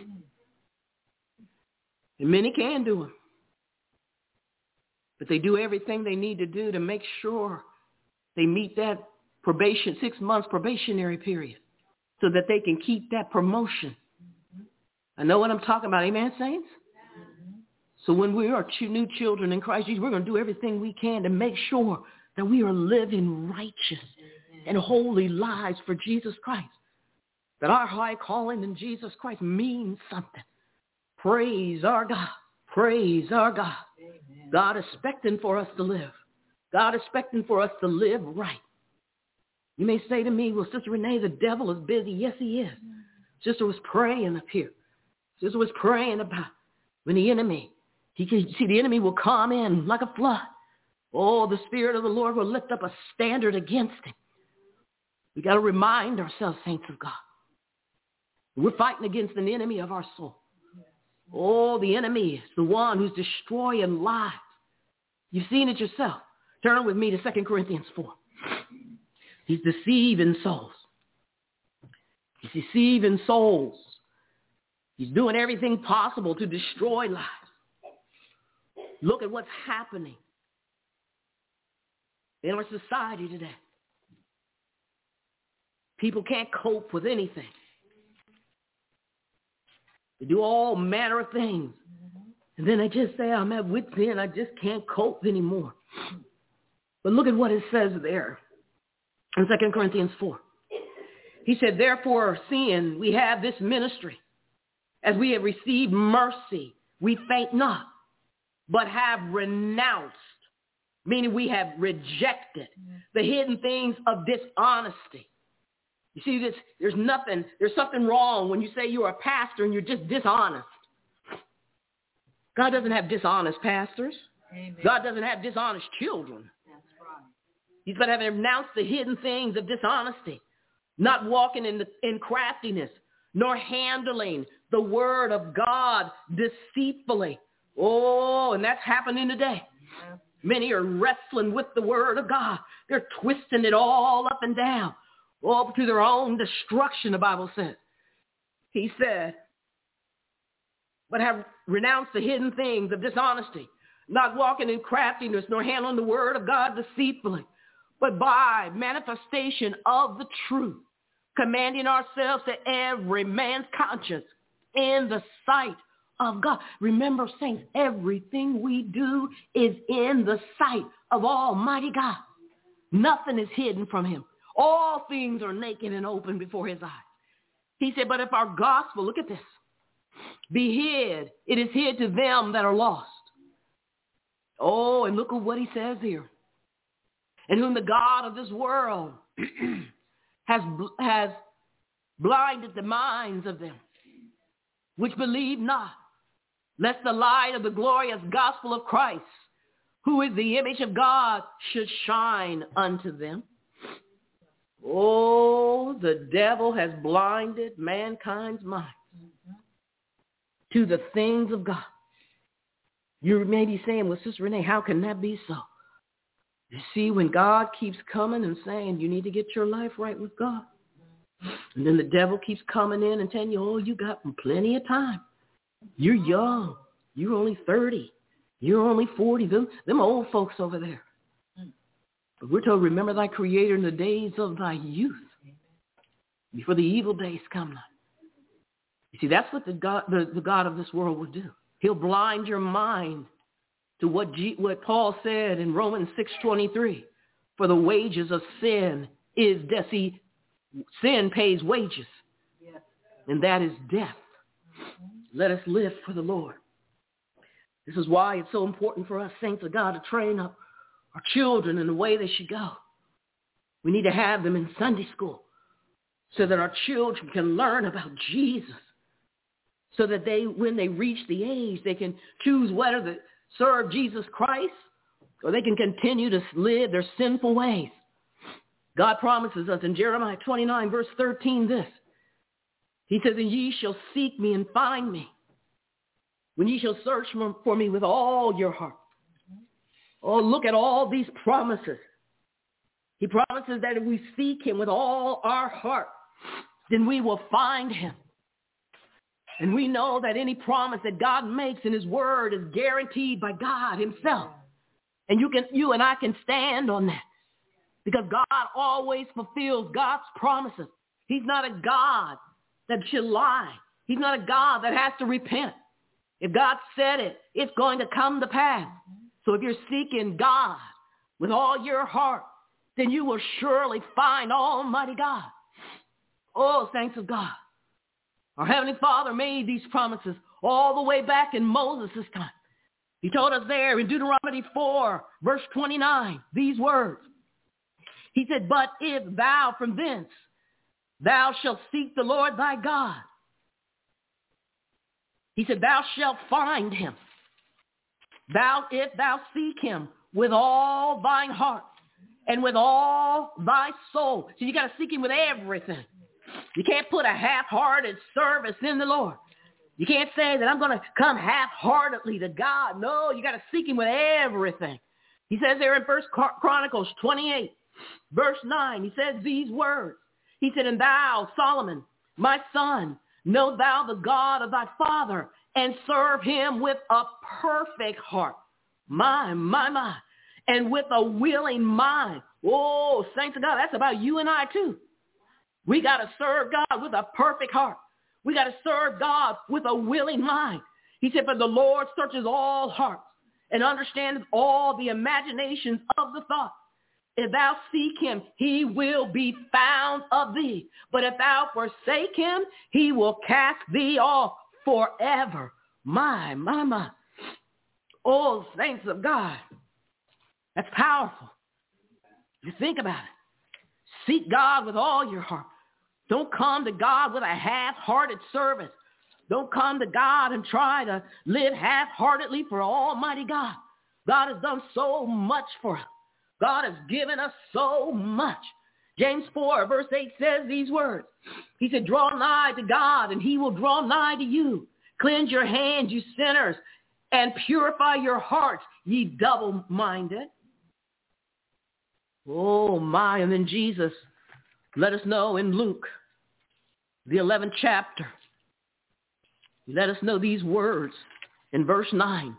And many can do them. But they do everything they need to do to make sure they meet that probation, six months probationary period so that they can keep that promotion. I know what I'm talking about. Amen, saints? So when we are new children in Christ Jesus, we're going to do everything we can to make sure that we are living righteous and holy lives for Jesus Christ. That our high calling in Jesus Christ means something. Praise our God. Praise our God. Amen. God is expecting for us to live. God is expecting for us to live right. You may say to me, well, Sister Renee, the devil is busy. Yes, he is. Sister was praying up here. Sister was praying about when the enemy, he can see the enemy will come in like a flood. Oh, the Spirit of the Lord will lift up a standard against him. We got to remind ourselves, saints of God. We're fighting against an enemy of our soul. Oh, the enemy is the one who's destroying lives. You've seen it yourself. Turn with me to Second Corinthians four. He's deceiving souls. He's deceiving souls. He's doing everything possible to destroy lives. Look at what's happening in our society today. People can't cope with anything. They do all manner of things. And then they just say, I'm at wit's end. I just can't cope anymore. But look at what it says there in Second Corinthians four. He said, therefore, seeing we have this ministry, as we have received mercy, we faint not, but have renounced, meaning we have rejected the hidden things of dishonesty. You see, this, there's nothing, there's something wrong when you say you're a pastor and you're just dishonest. God doesn't have dishonest pastors. Amen. God doesn't have dishonest children. That's right. He's got to have renounced the hidden things of dishonesty, not walking in, the, in craftiness, nor handling the word of God deceitfully. Oh, and that's happening today. Yeah. Many are wrestling with the word of God. They're twisting it all up and down, all to their own destruction, the Bible says. He said, but have renounced the hidden things of dishonesty, not walking in craftiness, nor handling the word of God deceitfully, but by manifestation of the truth, commanding ourselves to every man's conscience in the sight of God. Remember, saints, everything we do is in the sight of Almighty God. Nothing is hidden from him. All things are naked and open before his eyes. He said, but if our gospel, look at this, be hid, it is hid to them that are lost. Oh, and look at what he says here. And whom the God of this world has, has blinded the minds of them, which believe not, lest the light of the glorious gospel of Christ, who is the image of God, should shine unto them. Oh, the devil has blinded mankind's mind to the things of God. You may be saying, well, Sister Renee, how can that be so? You see, when God keeps coming and saying, you need to get your life right with God, and then the devil keeps coming in and telling you, oh, you got plenty of time. You're young. You're only thirty. You're only forty. Them, them old folks over there. But we're told, remember thy Creator in the days of thy youth, before the evil days come. You see, that's what the God, the, the God of this world will do. He'll blind your mind to what, G, what Paul said in Romans six twenty-three. For the wages of sin is death. See, sin pays wages, yes, and that is death. Mm-hmm. Let us live for the Lord. This is why it's so important for us, saints of God, to train up our children in the way they should go. We need to have them in Sunday school so that our children can learn about Jesus, so that they, when they reach the age, they can choose whether to serve Jesus Christ or they can continue to live their sinful ways. God promises us in Jeremiah twenty-nine, verse thirteen, this. He says, and ye shall seek me and find me, when ye shall search for me with all your heart. Oh, look at all these promises. He promises that if we seek him with all our heart, then we will find him. And we know that any promise that God makes in his word is guaranteed by God himself. And you can, you and I can stand on that, because God always fulfills God's promises. He's not a God that should lie. He's not a God that has to repent. If God said it, it's going to come to pass. So if you're seeking God with all your heart, then you will surely find Almighty God. Oh, saints of God. Our Heavenly Father made these promises all the way back in Moses' time. He told us there in Deuteronomy four, verse twenty-nine, these words. He said, but if thou from thence, thou shalt seek the Lord thy God. He said, thou shalt find him. Thou, if thou seek him with all thine heart and with all thy soul. So you got to seek him with everything. You can't put a half-hearted service in the Lord. You can't say that I'm going to come half-heartedly to God. No, you got to seek him with everything. He says there in First Chronicles twenty-eight, verse nine, he says these words. He said, and thou, Solomon, my son, Know thou the God of thy father, and serve him with a perfect heart. My, my, my. And with a willing mind. Oh, saints of God, that's about you and I too. We got to serve God with a perfect heart. We got to serve God with a willing mind. He said, for the Lord searches all hearts and understands all the imaginations of the thoughts. If thou seek him, he will be found of thee. But if thou forsake him, he will cast thee off forever. My, my, my. Oh, saints of God. That's powerful. You think about it. Seek God with all your heart. Don't come to God with a half-hearted service. Don't come to God and try to live half-heartedly for Almighty God. God has done so much for us. God has given us so much. James four, verse eight says these words. He said, draw nigh to God, and he will draw nigh to you. Cleanse your hands, you sinners, and purify your hearts, ye double-minded. Oh, my. And then Jesus let us know in Luke, the eleventh chapter, he let us know these words in verse nine.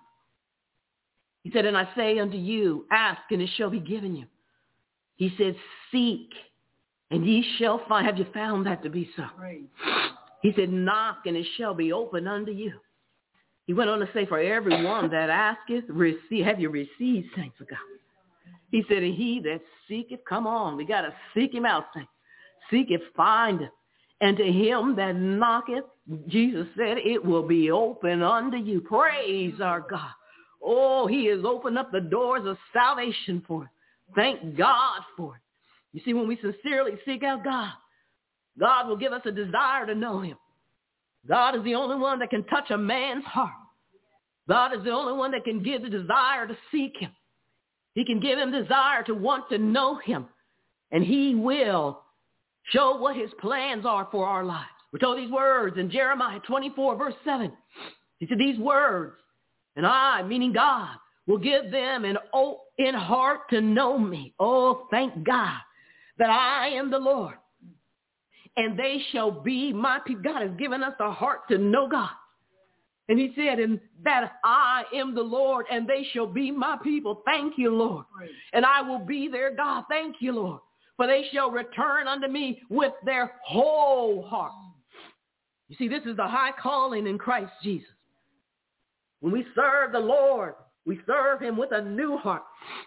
He said, and I say unto you, ask, and it shall be given you. He said, seek, and ye shall find. Have you found that to be so? Right. He said, knock, and it shall be opened unto you. He went on to say, for everyone that asketh, receive. Have you received, saints of God? He said, and he that seeketh, come on, we got to seek him out, saints. Seeketh, findeth. And to him that knocketh, Jesus said, it will be open unto you. Praise our God. Oh, he has opened up the doors of salvation for us. Thank God for it. You see, when we sincerely seek out God, God will give us a desire to know him. God is the only one that can touch a man's heart. God is the only one that can give the desire to seek him. He can give him desire to want to know him. And he will show what his plans are for our lives. We're told these words in Jeremiah twenty-four, verse seven. He said, these words, and I, meaning God, will give them an open heart to know me. Oh, thank God that I am the Lord. And they shall be my people. God has given us a heart to know God. And he said, and that I am the Lord, and they shall be my people. Thank you, Lord. And I will be their God. Thank you, Lord. For they shall return unto me with their whole heart. You see, this is the high calling in Christ Jesus. When we serve the Lord, we serve him with a new heart.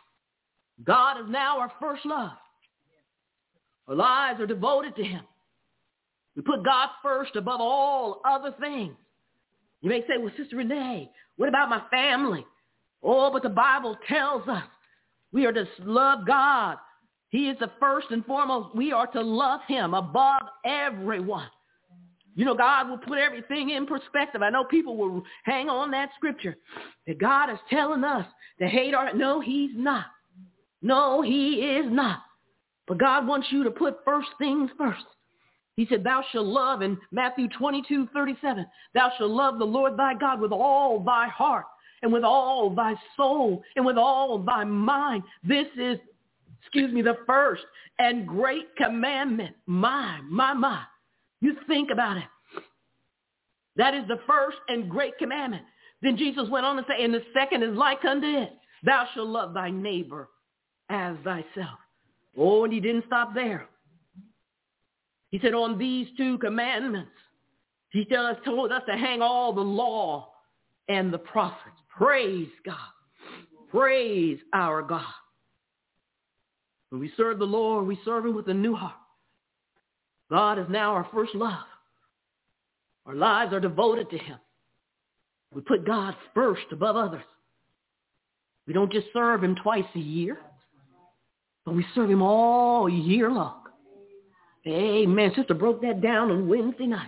God is now our first love. Our lives are devoted to him. We put God first above all other things. You may say, well, Sister Renee, what about my family? Oh, but the Bible tells us we are to love God. He is the first and foremost. We are to love him above everyone. You know, God will put everything in perspective. I know people will hang on that scripture that God is telling us to hate our... No, he's not. No, he is not. But God wants you to put first things first. He said, thou shalt love, in Matthew twenty-two, thirty-seven, thou shalt love the Lord thy God with all thy heart and with all thy soul and with all thy mind. This is, excuse me, the first and great commandment. My, my, my. You think about it. That is the first and great commandment. Then Jesus went on to say, and the second is like unto it. Thou shalt love thy neighbor as thyself. Oh, and he didn't stop there. He said, on these two commandments, he told us to hang all the law and the prophets. Praise God. Praise our God. When we serve the Lord, we serve him with a new heart. God is now our first love. Our lives are devoted to him. We put God first above others. We don't just serve him twice a year, but we serve him all year long. Amen. Sister broke that down on Wednesday night.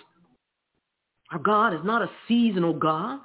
Our God is not a seasonal God.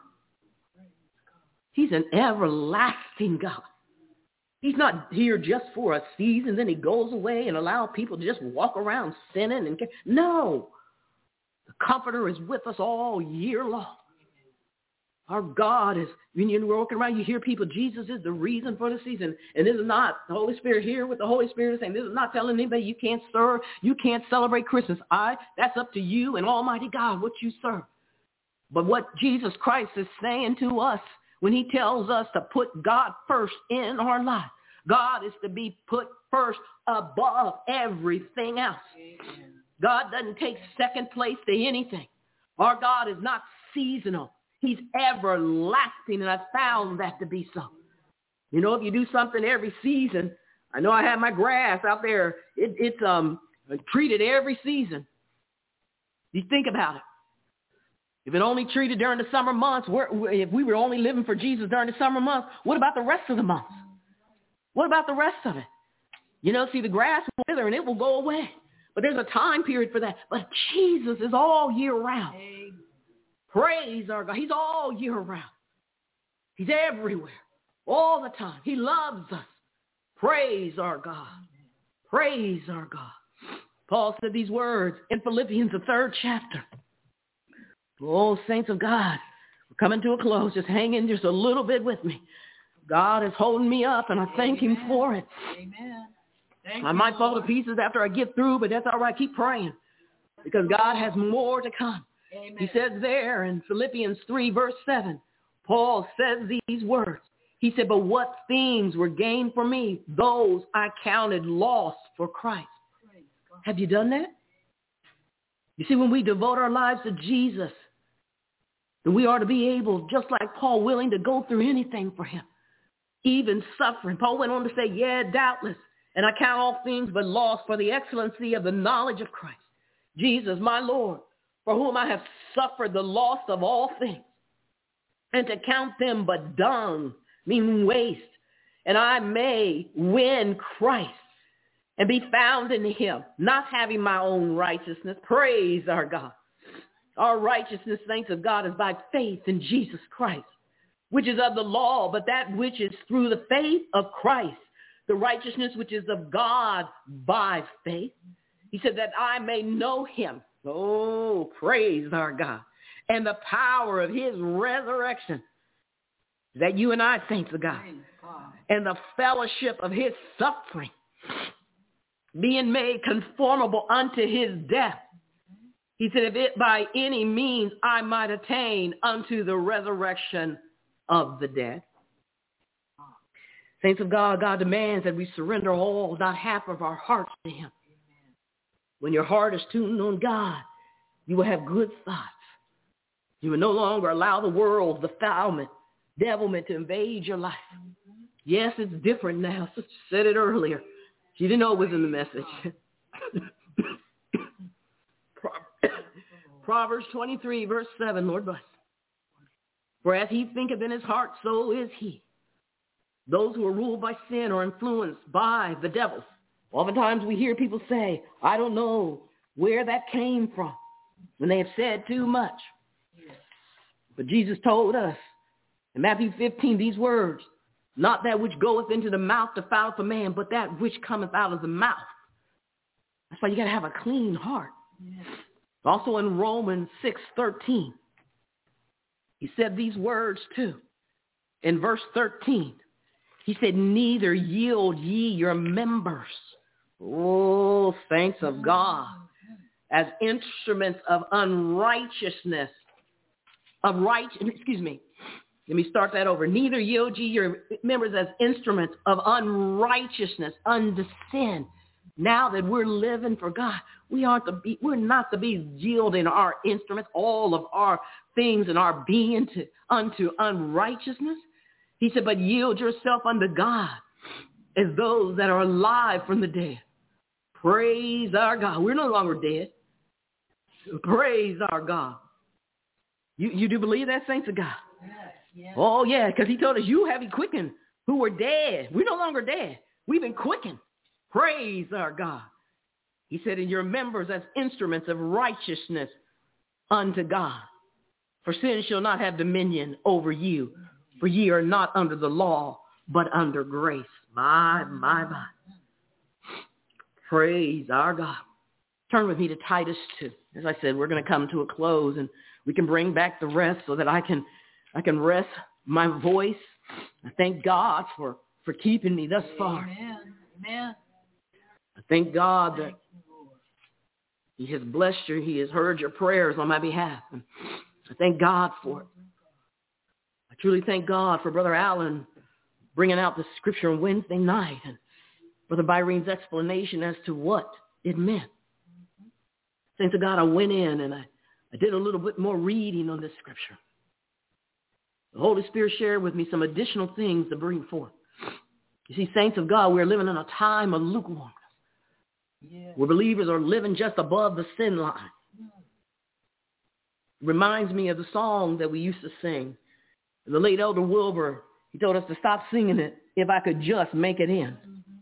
He's an everlasting God. He's not here just for a season, then he goes away and allow people to just walk around sinning. and No. The Comforter is with us all year long. Our God is, when you're walking around, you hear people, Jesus is the reason for the season. And this is not the Holy Spirit here with the Holy Spirit saying, this is not telling anybody you can't serve, you can't celebrate Christmas. I, that's up to you and Almighty God, what you serve. But what Jesus Christ is saying to us when he tells us to put God first in our life, God is to be put first above everything else. Amen. God doesn't take second place to anything. Our God is not seasonal. He's everlasting, and I've found that to be so. You know, if you do something every season, I know I have my grass out there. It, it's um treated every season. You think about it. If it only treated during the summer months, we're, if we were only living for Jesus during the summer months, what about the rest of the months? What about the rest of it? You know, see, the grass will wither and it will go away. But there's a time period for that. But Jesus is all year round. Amen. Praise our God. He's all year round. He's everywhere, all the time. He loves us. Praise our God. Praise our God. Paul said these words in Philippians, the third chapter. Oh, saints of God, we're coming to a close. Just hang in just a little bit with me. God is holding me up, and I thank Amen. Him for it. Amen. Thank I you, might fall to pieces after I get through, but that's all right. Keep praying because God has more to come. Amen. He says there in Philippians three, verse seven, Paul says these words. He said, but what things were gained for me, those I counted loss for Christ. Have you done that? You see, when we devote our lives to Jesus, then we are to be able, just like Paul, willing to go through anything for him, even suffering. Paul went on to say, yeah, doubtless. And I count all things but loss for the excellency of the knowledge of Christ, Jesus, my Lord, for whom I have suffered the loss of all things, and to count them but dung, meaning waste, and I may win Christ and be found in him, not having my own righteousness. Praise our God. Our righteousness, saints of God, is by faith in Jesus Christ, which is of the law, but that which is through the faith of Christ, the righteousness which is of God by faith. He said that I may know him. Oh, praise our God. And the power of his resurrection. Is that you and I, saints of God? And the fellowship of his suffering, being made conformable unto his death. He said, if it by any means I might attain unto the resurrection of the dead. Saints of God, God demands that we surrender all, not half of our hearts to him. When your heart is tuned on God, you will have good thoughts. You will no longer allow the world, the defilement, devilment to invade your life. Yes, it's different now. Sister said it earlier. She didn't know it was in the message. Proverbs twenty-three, verse seven, Lord bless. For as he thinketh in his heart, so is he. Those who are ruled by sin or influenced by the devil. Oftentimes we hear people say, I don't know where that came from, when they have said too much. But Jesus told us in Matthew fifteen these words, not that which goeth into the mouth defileth a man, but that which cometh out of the mouth. That's why you got to have a clean heart. Yes. Also in Romans six thirteen, he said these words too. In verse thirteen, he said, neither yield ye your members, oh, saints of God, as instruments of unrighteousness, of right, excuse me, let me start that over. Neither yield ye your members as instruments of unrighteousness unto sin. Now that we're living for God, we aren't to be, we're not to be yielding our instruments, all of our things and our being to unto unrighteousness. He said, but yield yourself unto God as those that are alive from the dead. Praise our God. We're no longer dead. Praise our God. You, you do believe that, saints of God? Yes, yes. Oh, yeah, because he told us you have he quickened who were dead. We're no longer dead. We've been quickened. Praise our God. He said, and your members as instruments of righteousness unto God. For sin shall not have dominion over you, for ye are not under the law, but under grace. My, my, my. Praise our God. Turn with me to Titus two. As I said, we're going to come to a close, and we can bring back the rest so that I can I can rest my voice. I thank God for, for keeping me thus far. Amen. Amen. I thank God that he has blessed you. He has heard your prayers on my behalf. And I thank God for it. I truly thank God for Brother Allen bringing out the scripture on Wednesday night and Brother Byron's explanation as to what it meant. Saints of God, I went in and I, I did a little bit more reading on this scripture. The Holy Spirit shared with me some additional things to bring forth. You see, saints of God, we're living in a time of lukewarmness. Yeah. Where believers are living just above the sin line. It reminds me of the song that we used to sing. The late Elder Wilbur, he told us to stop singing it if I could just make it in.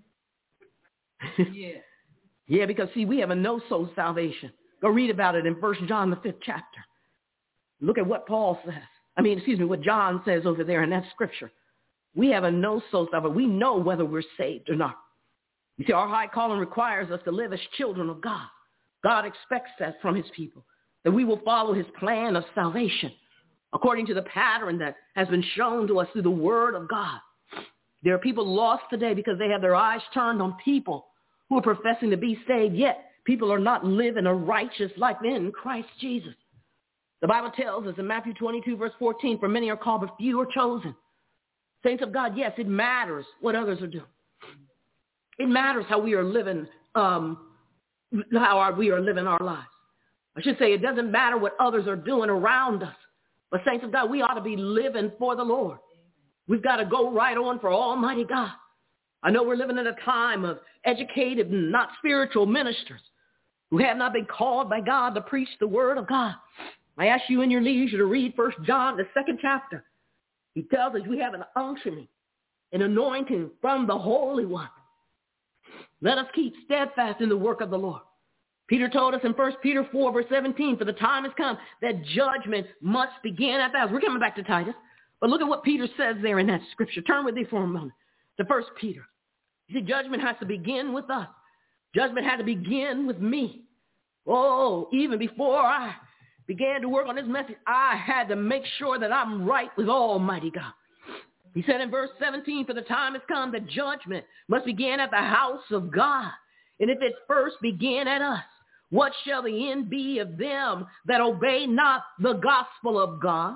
Mm-hmm. Yeah. Yeah, because see, we have a no-soul salvation. Go read about it in First John, the fifth chapter. Look at what Paul says. I mean, excuse me, what John says over there in that scripture. We have a no-soul salvation. We know whether we're saved or not. You see, our high calling requires us to live as children of God. God expects that from his people, that we will follow his plan of salvation according to the pattern that has been shown to us through the word of God. There are people lost today because they have their eyes turned on people who are professing to be saved, yet people are not living a righteous life in Christ Jesus. The Bible tells us in Matthew twenty-two, verse fourteen, for many are called, but few are chosen. Saints of God, yes, it matters what others are doing. It matters how we are living, um, how our, we are living our lives. I should say it doesn't matter what others are doing around us. But saints of God, we ought to be living for the Lord. We've got to go right on for Almighty God. I know we're living in a time of educated and not spiritual ministers who have not been called by God to preach the word of God. I ask you in your leisure to read First John, the second chapter. He tells us we have an unctioning, an anointing from the Holy One. Let us keep steadfast in the work of the Lord. Peter told us in First Peter four, verse seventeen, for the time has come that judgment must begin at the house. We're coming back to Titus. But look at what Peter says there in that scripture. Turn with me for a moment to First Peter. You see, judgment has to begin with us. Judgment had to begin with me. Oh, even before I began to work on this message, I had to make sure that I'm right with Almighty God. He said in verse seventeen, for the time has come that judgment must begin at the house of God. And if it first begin at us, what shall the end be of them that obey not the gospel of God?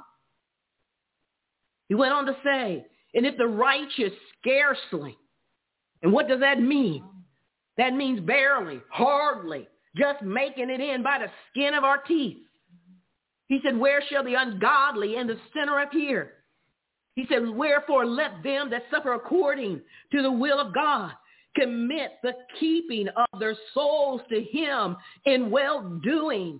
He went on to say, and if the righteous scarcely, and what does that mean? That means barely, hardly, just making it in by the skin of our teeth. He said, where shall the ungodly and the sinner appear? He said, wherefore let them that suffer according to the will of God commit the keeping of their souls to him in well-doing.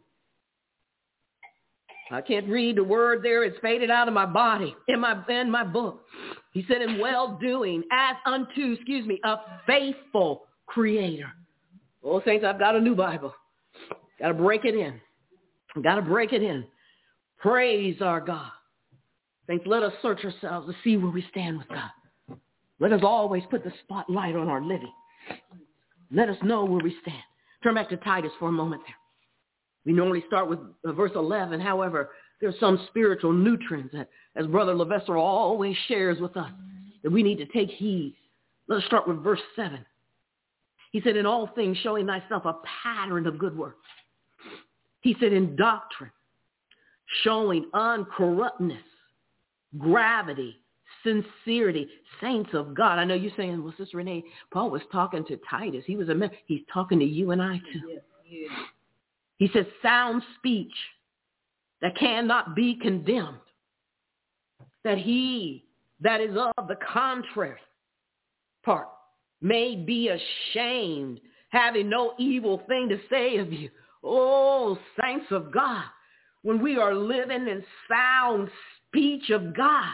I can't read the word there. It's faded out of my body, in my, in my book. He said, in well-doing, as unto, excuse me, a faithful creator. Oh, saints, I've got a new Bible. Got to break it in. Got to break it in. Praise our God. Saints, let us search ourselves to see where we stand with God. Let us always put the spotlight on our living. Let us know where we stand. Turn back to Titus for a moment there. We normally start with uh, verse eleven. However, there's some spiritual nutrients that, as Brother Levester always shares with us, that we need to take heed. Let us start with verse seven. He said, in all things showing thyself a pattern of good works. He said, in doctrine, showing uncorruptness, gravity, sincerity, saints of God. I know you're saying, well, Sister Renee, Paul was talking to Titus. He was a man. He's talking to you and I too. Yes, yes. He says, sound speech that cannot be condemned, that he that is of the contrary part may be ashamed, having no evil thing to say of you. Oh, saints of God, when we are living in sound speech of God,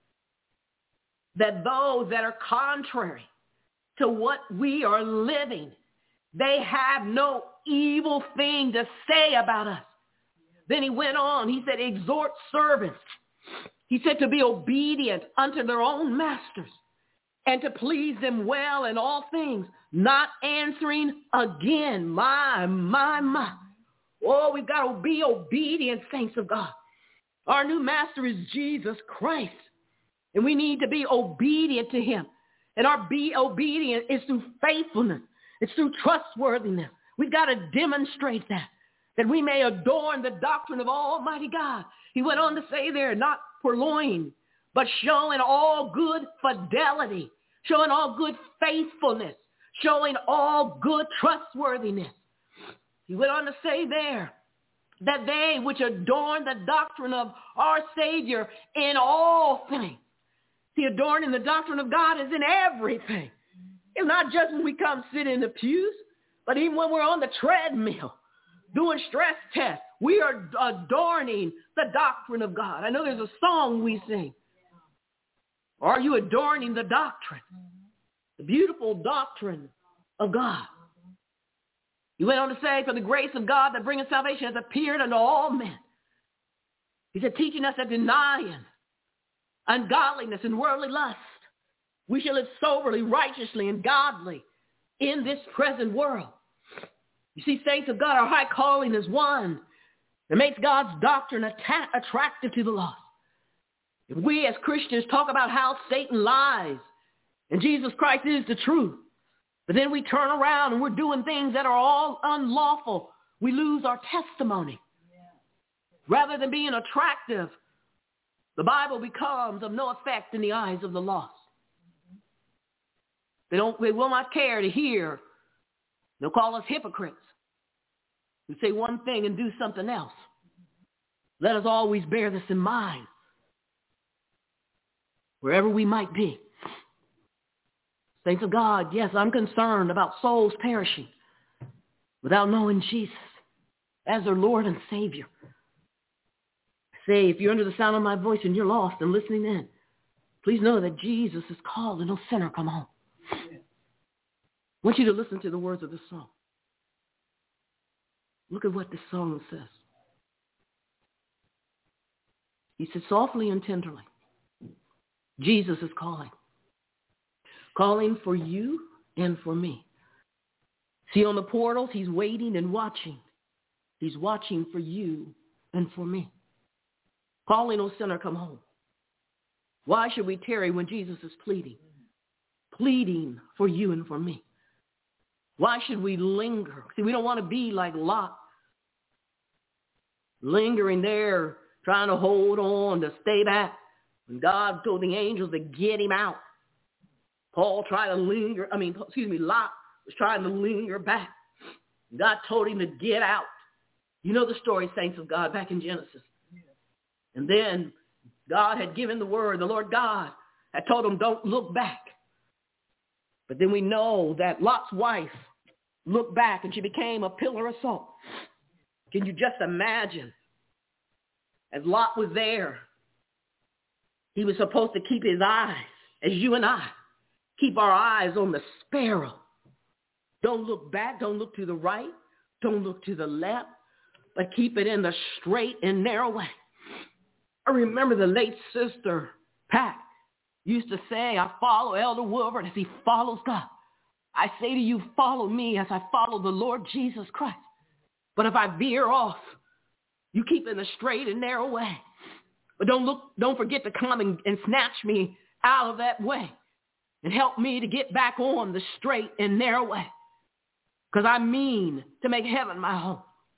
that those that are contrary to what we are living, they have no evil thing to say about us. Then he went on, he said, exhort servants. He said to be obedient unto their own masters and to please them well in all things, not answering again. My, my, my. Oh, we've got to be obedient, saints of God. Our new master is Jesus Christ. And we need to be obedient to him. And our be obedient is through faithfulness. It's through trustworthiness. We've got to demonstrate that, that we may adorn the doctrine of Almighty God. He went on to say there, not purloining, but showing all good fidelity, showing all good faithfulness, showing all good trustworthiness. He went on to say there that they which adorn the doctrine of our Savior in all things. See, adorning the doctrine of God is in everything. It's not just when we come sit in the pews, but even when we're on the treadmill doing stress tests, we are adorning the doctrine of God. I know there's a song we sing. Are you adorning the doctrine? The beautiful doctrine of God. He went on to say, for the grace of God that bringeth salvation has appeared unto all men. He said, teaching us that denying ungodliness and worldly lust, we shall live soberly, righteously, and godly in this present world. You see, saints of God, our high calling is one that makes God's doctrine atta- attractive to the lost. If we as Christians talk about how Satan lies and Jesus Christ is the truth, but then we turn around and we're doing things that are all unlawful, we lose our testimony. Rather than being attractive, the Bible becomes of no effect in the eyes of the lost. They don't, they will not care to hear. They'll call us hypocrites. We say one thing and do something else. Let us always bear this in mind, wherever we might be. Saints of God, yes, I'm concerned about souls perishing without knowing Jesus as their Lord and Savior. Say, if you're under the sound of my voice and you're lost and listening in, please know that Jesus is calling. No sinner, come home. I want you to listen to the words of this song. Look at what this song says. He said, softly and tenderly, Jesus is calling. Calling for you and for me. See, on the portals, he's waiting and watching. He's watching for you and for me. Calling, O sinner, come home. Why should we tarry when Jesus is pleading? Pleading for you and for me. Why should we linger? See, we don't want to be like Lot, lingering there, trying to hold on, to stay back. When God told the angels to get him out. Paul tried to linger, I mean, excuse me, Lot was trying to linger back. God told him to get out. You know the story, saints of God, back in Genesis. And then God had given the word. The Lord God had told him, don't look back. But then we know that Lot's wife looked back and she became a pillar of salt. Can you just imagine? As Lot was there, he was supposed to keep his eyes, as you and I, keep our eyes on the sparrow. Don't look back. Don't look to the right. Don't look to the left. But keep it in the straight and narrow way. I remember the late sister, Pat, used to say, I follow Elder Wilbert as he follows God. I say to you, follow me as I follow the Lord Jesus Christ. But if I veer off, you keep in the straight and narrow way. But don't look, don't forget to come and, and snatch me out of that way. And help me to get back on the straight and narrow way. Because I mean to make heaven my home.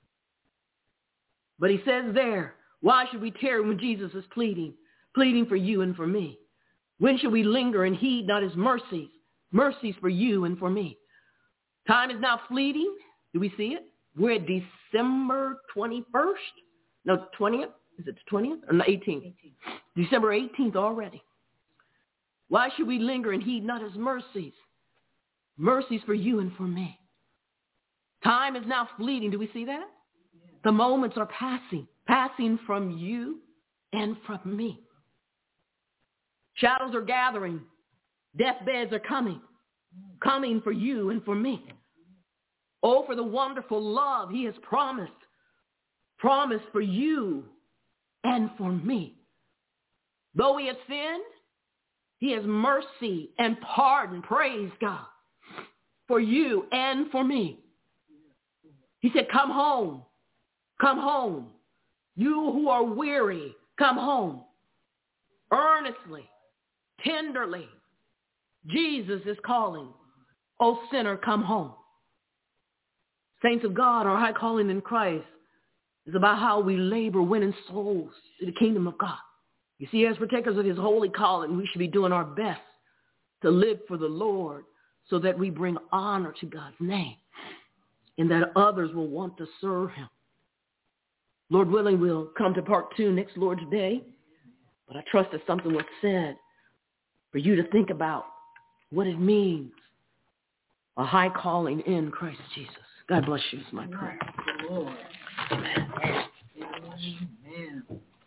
But he says there, why should we tarry when Jesus is pleading? Pleading for you and for me. When should we linger and heed not his mercies? Mercies for you and for me. Time is now fleeting. Do we see it? We're at December twenty-first. No, twentieth. Is it the twentieth? Or no, eighteenth? eighteenth. December eighteenth already. Why should we linger and heed not his mercies? Mercies for you and for me. Time is now fleeting. Do we see that? Yeah. The moments are passing, passing from you and from me. Shadows are gathering. Deathbeds are coming, coming for you and for me. Oh, for the wonderful love he has promised, promised for you and for me. Though we have sinned, he has mercy and pardon, praise God, for you and for me. He said, come home, come home. You who are weary, Come home. Earnestly, tenderly. Jesus is calling. O sinner, come home. Saints of God, our high calling in Christ is about how we labor winning souls to the kingdom of God. You see, as partakers of his holy calling, we should be doing our best to live for the Lord so that we bring honor to God's name and that others will want to serve him. Lord willing, we'll come to part two next Lord's Day, but I trust that something was said for you to think about what it means, a high calling in Christ Jesus. God bless you is my prayer. Lord. Amen. Amen.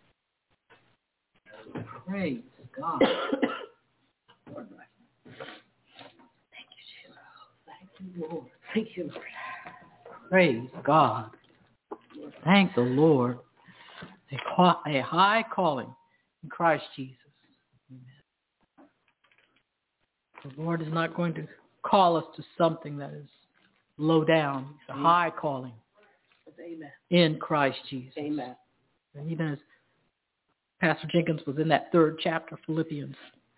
Praise God. Lord bless you. Thank you, Jesus. Thank you, Lord. Thank you, Lord. Praise God. Thank the Lord. A, call, a high calling in Christ Jesus. Amen. The Lord is not going to call us to something that is low down. It's a Amen. High calling. Amen. In Christ Jesus. Amen. And even as Pastor Jenkins was in that third chapter of Philippians.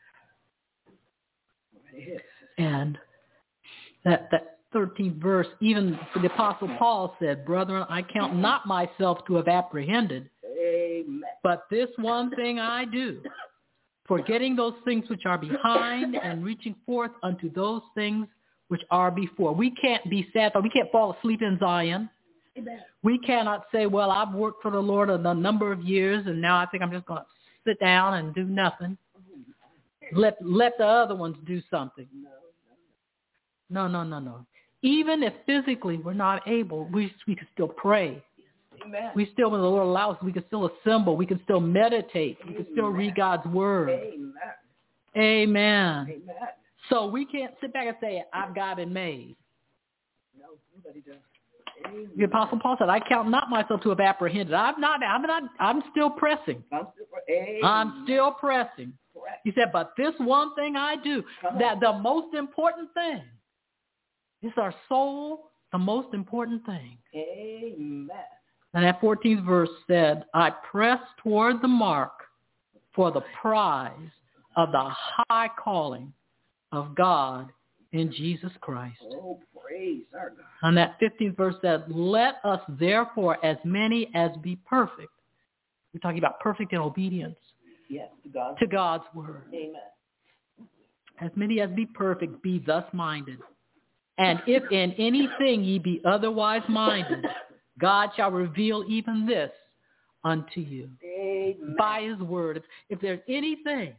Yes. And that that thirteenth verse, even the Apostle Paul said, brethren, I count not myself to have apprehended, Amen. But this one thing I do, forgetting those things which are behind and reaching forth unto those things which are before. We can't be sad. We can't fall asleep in Zion. Amen. We cannot say, well, I've worked for the Lord a number of years, and now I think I'm just going to sit down and do nothing. Let let the other ones do something. No, no, no, no. Even if physically we're not able, we we can still pray. Amen. We still, when the Lord allows, we can still assemble. We can still meditate. We can still Amen. Read God's word. Amen. Amen. Amen. So we can't sit back and say, I've got it made. No, nobody does. Amen. The Apostle Paul said, I count not myself to have apprehended. I'm not, I'm not, I'm still pressing. I'm still, I'm still pressing. Correct. He said, but this one thing I do, that the most important thing is our soul, the most important thing. Amen. And that fourteenth verse said, I press toward the mark for the prize of the high calling of God in Jesus Christ. Oh, praise our God. And that fifteenth verse said, let us therefore, as many as be perfect. We're talking about perfect in obedience. Yes, to God's, to God's word. Amen. As many as be perfect, be thus minded. And if in anything ye be otherwise minded, God shall reveal even this unto you. Amen. By his word. If, if there's anything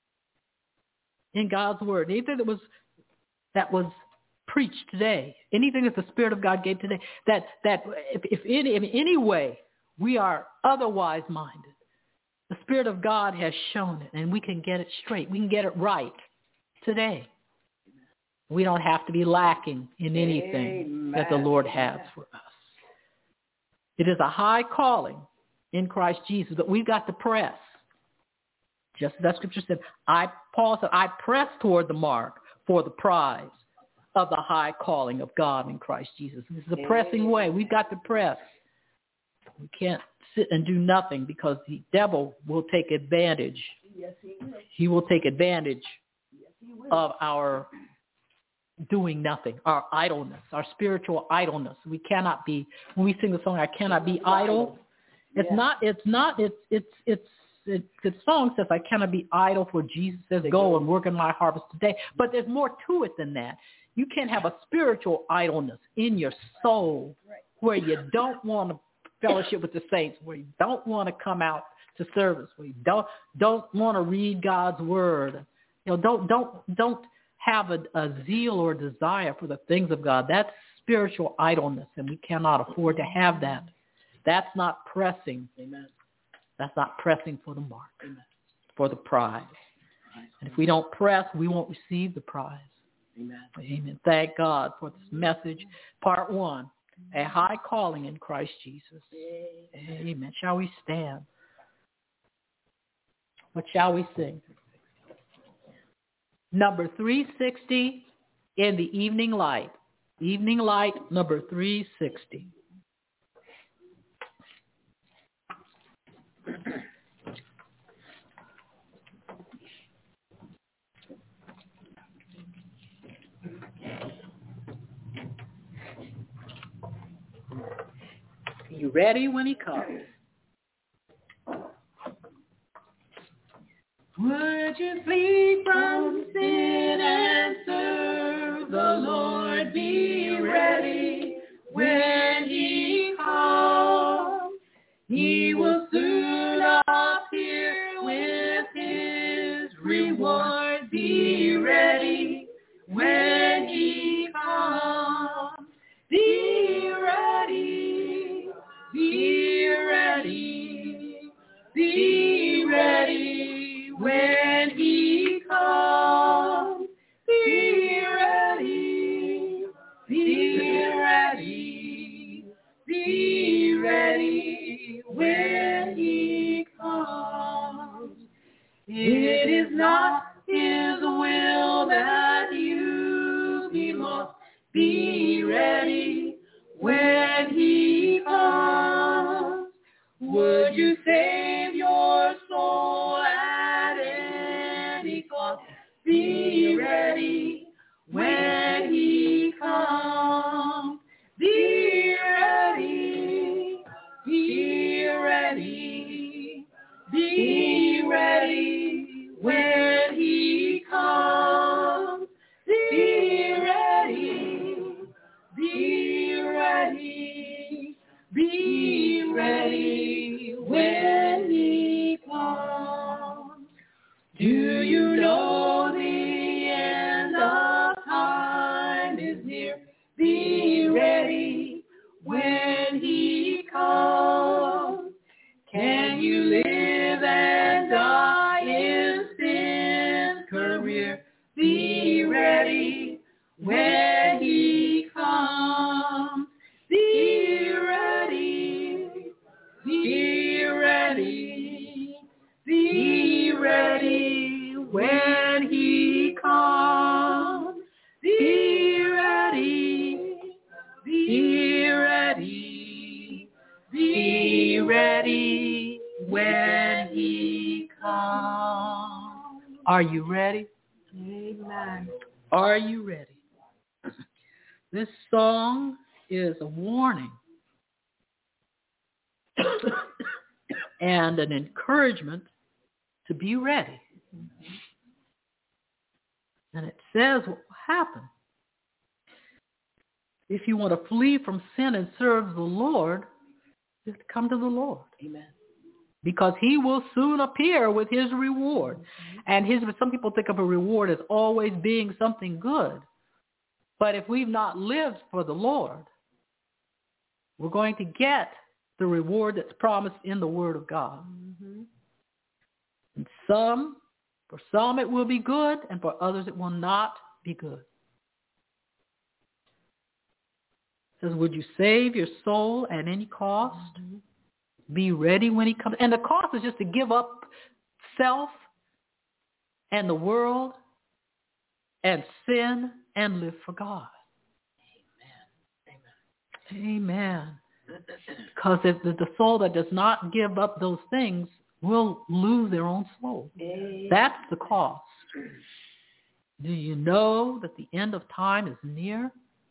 in God's word, anything that was that was preached today, anything that the Spirit of God gave today, that that if, if in, in any way we are otherwise minded, the Spirit of God has shown it, and we can get it straight. We can get it right today. We don't have to be lacking in anything Amen. That the Lord has for us. It is a high calling in Christ Jesus, but we've got to press. Just as that scripture said, I, Paul said, I press toward the mark for the prize of the high calling of God in Christ Jesus. This is a pressing way. We've got to press. We can't sit and do nothing because the devil will take advantage. Yes, he will. He will take advantage yes, he will. Of our doing nothing, our idleness, our spiritual idleness. We cannot be, when we sing the song, I cannot be idle. It's yeah. not, it's not, it's, it's, it's, it's, the song says, I cannot be idle, for Jesus says, go and work in my harvest today. But there's more to it than that. You can't have a spiritual idleness in your soul where you don't want to fellowship with the saints, where you don't want to come out to service, where you don't, don't want to read God's word. You know, don't, don't, don't, have a, a zeal or desire for the things of God. That's spiritual idleness, and we cannot afford to have that. That's not pressing. Amen. That's not pressing for the mark, Amen. For the prize. And if we don't press, we won't receive the prize. Amen. Amen. Thank God for this message. Part one, a high calling in Christ Jesus. Amen. Amen. Shall we stand? What shall we sing? Number three sixty in the Evening Light. Evening Light, number three sixty. Be ready when he comes. Would you flee from sin and serve the Lord? Be ready when he comes. He will soon appear with his reward. Be ready when he comes. Be ready, be ready, be ready when he comes. Be ready, be ready, be ready when he comes. It is not his will that you be lost. Be ready when he comes. Would you save your soul at any cost? Be ready when he comes. Be ready, be ready, be ready when he comes. Be ready, be ready, be ready when he comes. Do you know the end of time is near? Be ready when he comes. Can you live and die in sin's career? Be ready when he comes. Be ready, be ready, be ready when he comes. Be ready, be ready, be ready when he comes. Are you ready? Amen. Are you ready? This song is a warning and an encouragement to be ready. And it says what will happen. If you want to flee from sin and serve the Lord, you have to come to the Lord. Amen. Because he will soon appear with his reward. And his, some people think of a reward as always being something good. But if we've not lived for the Lord, we're going to get the reward that's promised in the Word of God. Mm-hmm. And some, for some it will be good, and for others it will not be good. It says, would you save your soul at any cost? Mm-hmm. Be ready when he comes. And the cost is just to give up self and the world and sin and live for God. Amen. Amen. Amen. Because if the, the soul that does not give up those things will lose their own soul. Amen. That's the cost. Do you know that the end of time is near?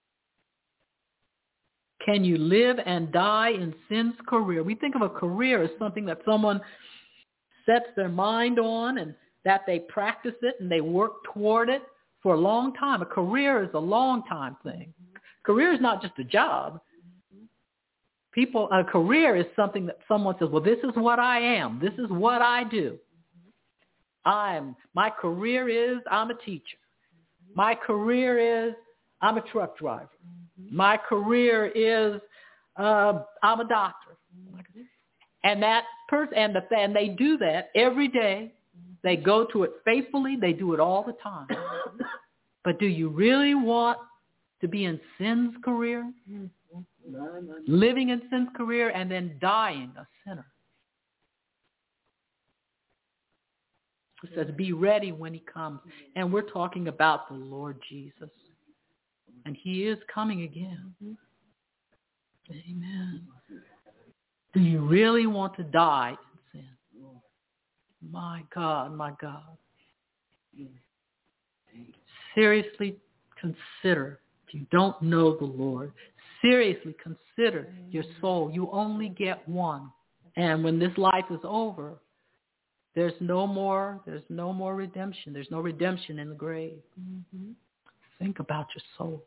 Can you live and die in sin's career? We think of a career as something that someone sets their mind on and that they practice it and they work toward it for a long time. A career is a long time thing. Career is not just a job. People, a career is something that someone says, well, this is what I am. This is what I do. I'm, my career is I'm a teacher. My career is I'm a truck driver. My career is uh, I'm a doctor. And that person, and, the, and they do that every day. They go to it faithfully. They do it all the time. But do you really want to be in sin's career? Living in sin's career and then dying a sinner? It says, be ready when he comes. And we're talking about the Lord Jesus. And he is coming again. Amen. Do you really want to die in sin? My God, my God. Seriously consider, if you don't know the Lord, Seriously consider your soul. You only get one. And when this life is over, there's no more, there's no more redemption. There's no redemption in the grave. Mm-hmm. Think about your soul.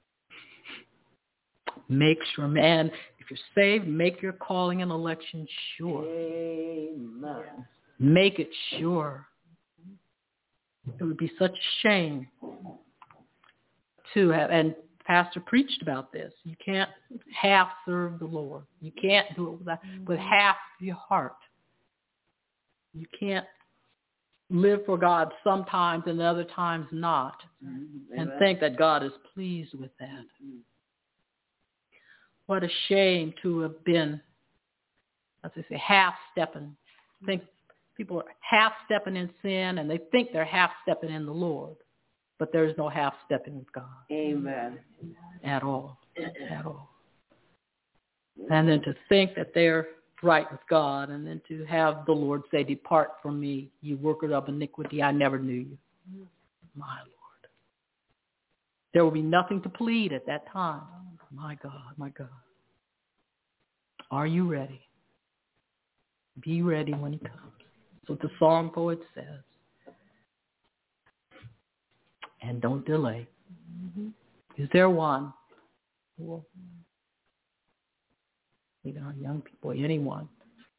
Make sure, man, if you're saved, make your calling and election sure. Amen. Make it sure. It would be such a shame to have, and Pastor preached about this. You can't half serve the Lord. You can't do it with, with half your heart. You can't live for God sometimes and other times not, mm-hmm. and think that God is pleased with that. Mm-hmm. What a shame to have been, as I say, half-stepping. I think people are half-stepping in sin, and they think they're half-stepping in the Lord. But there is no half-stepping with God. Amen. At all. At all. And then to think that they're right with God, and then to have the Lord say, depart from me, you worker of iniquity, I never knew you. My Lord. There will be nothing to plead at that time. My God, my God. Are you ready? Be ready when he comes. That's what the song poet says. And don't delay. Mm-hmm. Is there one? Well, even our young people, anyone.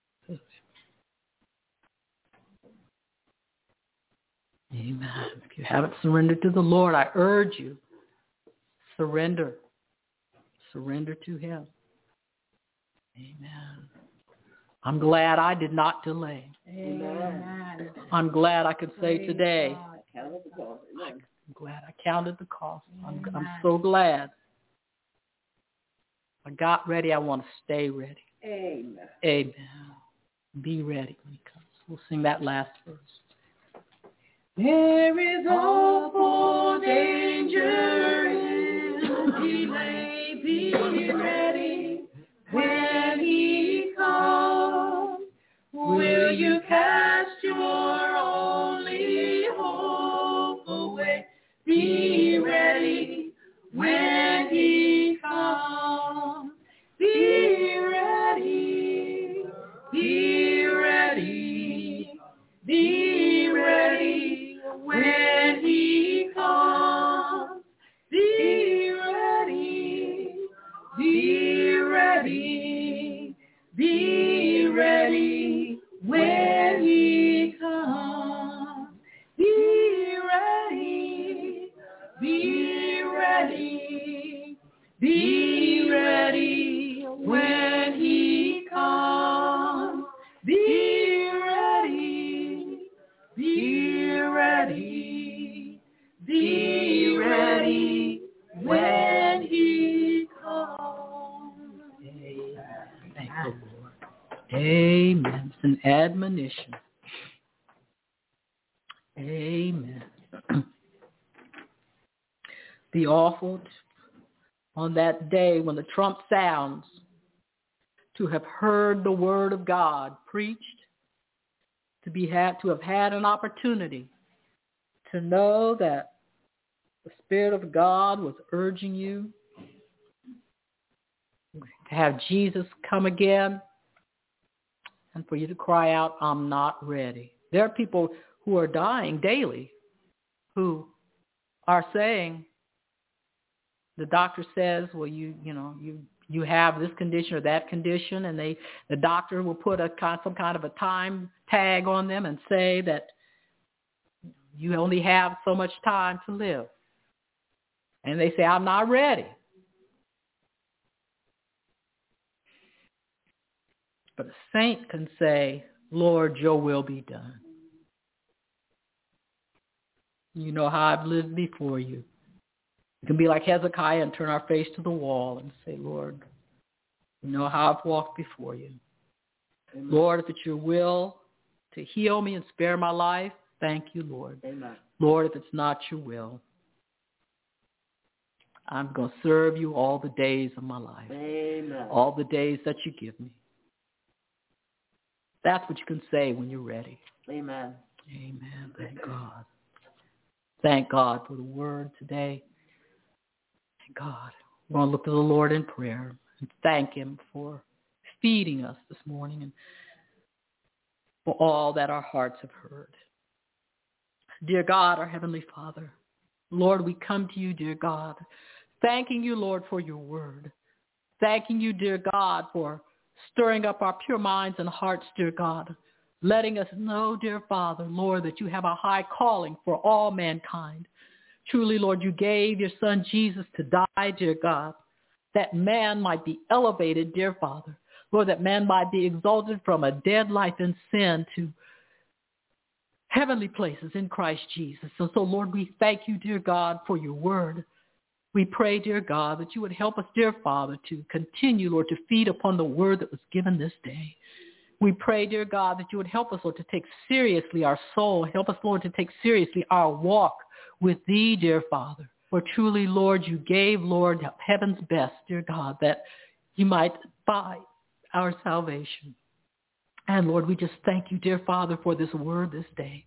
Amen. If you haven't surrendered to the Lord, I urge you, surrender. Surrender to him. Amen. I'm glad I did not delay. Amen. I'm glad I could say today, I'm glad I counted the cost. I'm, I'm so glad. I got ready. I want to stay ready. Amen. Amen. Be ready when he comes. We'll sing that last verse. There is awful danger in delay. Be ready when he comes. Will you cast your only hope away? Be ready when he comes. Be ready. Be ready. Be ready when he comes. Be ready. Be ready. Be ready when he comes. Be ready. Be ready. Be ready when he comes. Be ready. Be ready. Be ready when he comes. Amen. Thank the Lord. Amen. It's an admonition. Amen. Be awful on that day when the trump sounds to have heard the word of God preached, to be had to have had an opportunity to know that the Spirit of God was urging you to have Jesus come again, and for you to cry out, I'm not ready. There are people who are dying daily who are saying, the doctor says, well, you you know, you you have this condition or that condition, and they the doctor will put a some kind of a time tag on them and say that you only have so much time to live. And they say, I'm not ready. But a saint can say, Lord, your will be done. You know how I've lived before you. We can be like Hezekiah and turn our face to the wall and say, Lord, you know how I've walked before you. Amen. Lord, if it's your will to heal me and spare my life, thank you, Lord. Amen. Lord, if it's not your will, I'm going to serve you all the days of my life. Amen. All the days that you give me. That's what you can say when you're ready. Amen. Amen. Thank God. Thank God for the word today. Thank God. We're going to look to the Lord in prayer and thank him for feeding us this morning and for all that our hearts have heard. Dear God, our Heavenly Father, Lord, we come to you, dear God, thanking you, Lord, for your word. Thanking you, dear God, for stirring up our pure minds and hearts, dear God, letting us know, dear Father, Lord, that you have a high calling for all mankind. Truly, Lord, you gave your son Jesus to die, dear God, that man might be elevated, dear Father. Lord, that man might be exalted from a dead life in sin to heavenly places in Christ Jesus. And so, Lord, we thank you, dear God, for your word. We pray, dear God, that you would help us, dear Father, to continue, Lord, to feed upon the word that was given this day. We pray, dear God, that you would help us, Lord, to take seriously our soul. Help us, Lord, to take seriously our walk with thee, dear Father. For truly, Lord, you gave, Lord, heaven's best, dear God, that you might buy our salvation. And, Lord, we just thank you, dear Father, for this word this day.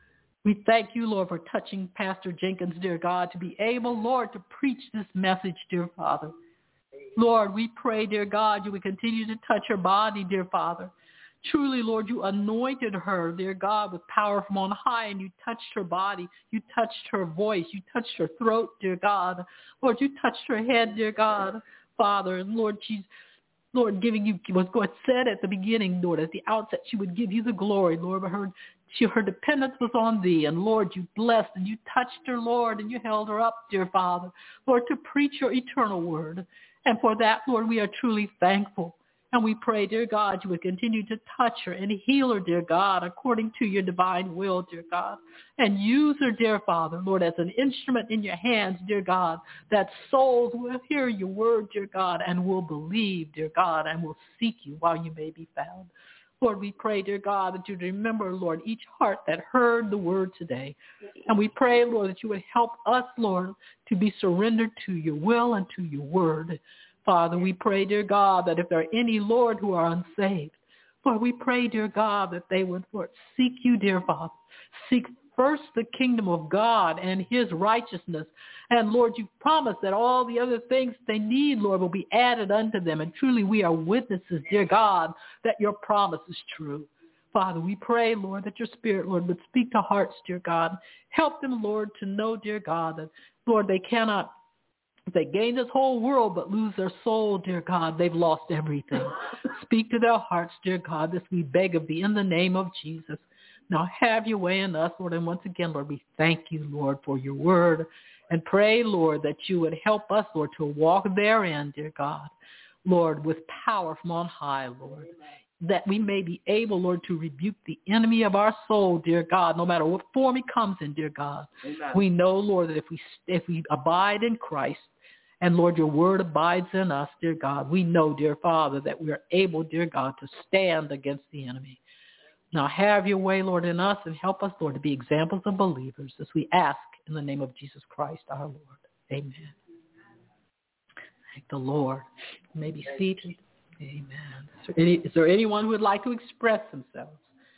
We thank you, Lord, for touching Pastor Jenkins, dear God, to be able, Lord, to preach this message, dear Father. Lord, we pray, dear God, you would continue to touch her body, dear Father. Truly, Lord, you anointed her, dear God, with power from on high, and you touched her body. You touched her voice. You touched her throat, dear God. Lord, you touched her head, dear God, Father. And, Lord, she's, Lord, giving you what God said at the beginning, Lord, at the outset, she would give you the glory, Lord, but her She, her dependence was on thee, and Lord, you blessed and you touched her, Lord, and you held her up, dear Father, Lord, to preach your eternal word. And for that, Lord, we are truly thankful. And we pray, dear God, you would continue to touch her and heal her, dear God, according to your divine will, dear God. And use her, dear Father, Lord, as an instrument in your hands, dear God, that souls will hear your word, dear God, and will believe, dear God, and will seek you while you may be found. Lord, we pray, dear God, that you'd remember, Lord, each heart that heard the word today. And we pray, Lord, that you would help us, Lord, to be surrendered to your will and to your word. Father, we pray, dear God, that if there are any, Lord, who are unsaved, Lord, we pray, dear God, that they would, Lord, seek you, dear Father. Seek first the kingdom of God and his righteousness. And, Lord, you've promised that all the other things they need, Lord, will be added unto them. And truly we are witnesses, dear God, that your promise is true. Father, we pray, Lord, that your spirit, Lord, would speak to hearts, dear God. Help them, Lord, to know, dear God, that, Lord, they cannot, if they gain this whole world but lose their soul, dear God, they've lost everything. Speak to their hearts, dear God, this we beg of thee in the name of Jesus. Now have your way in us, Lord. And once again, Lord, we thank you, Lord, for your word. And pray, Lord, that you would help us, Lord, to walk therein, dear God, Lord, with power from on high, Lord, that we may be able, Lord, to rebuke the enemy of our soul, dear God, no matter what form he comes in, dear God. Amen. We know, Lord, that if we if we abide in Christ, and, Lord, your word abides in us, dear God, we know, dear Father, that we are able, dear God, to stand against the enemy. Now have your way, Lord, in us, and help us, Lord, to be examples of believers as we ask in the name of Jesus Christ, our Lord. Amen. Thank the Lord. You may be seated. Amen. Is there, any, is there anyone who would like to express themselves?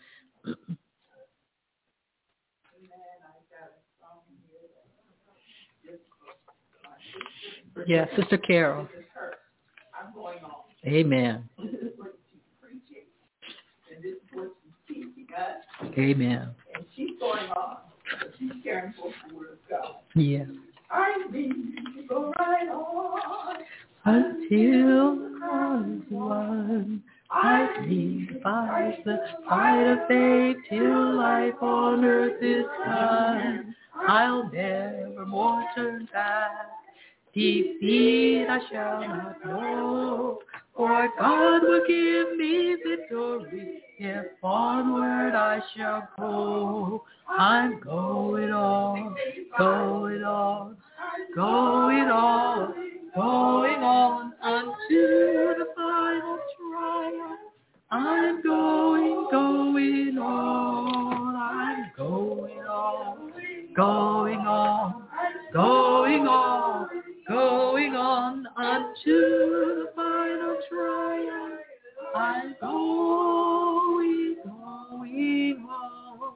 Yes, Sister Carol. I'm going on. Amen. This is what she's preaching, and this is what she's teaching us. Amen. And she's going on, but she's caring for the word of God. Yes. I need to go right on until the cross is won. I need to fight the fight of faith till life on earth is done. I'll never more turn back. Defeat I shall not know, for God will give me victory if onward I shall go. I'm going on, going on, going on, going on unto the final triumph. I'm going, going on, I'm going on, going on, going on, going on unto the final triumph. I'm going, going on.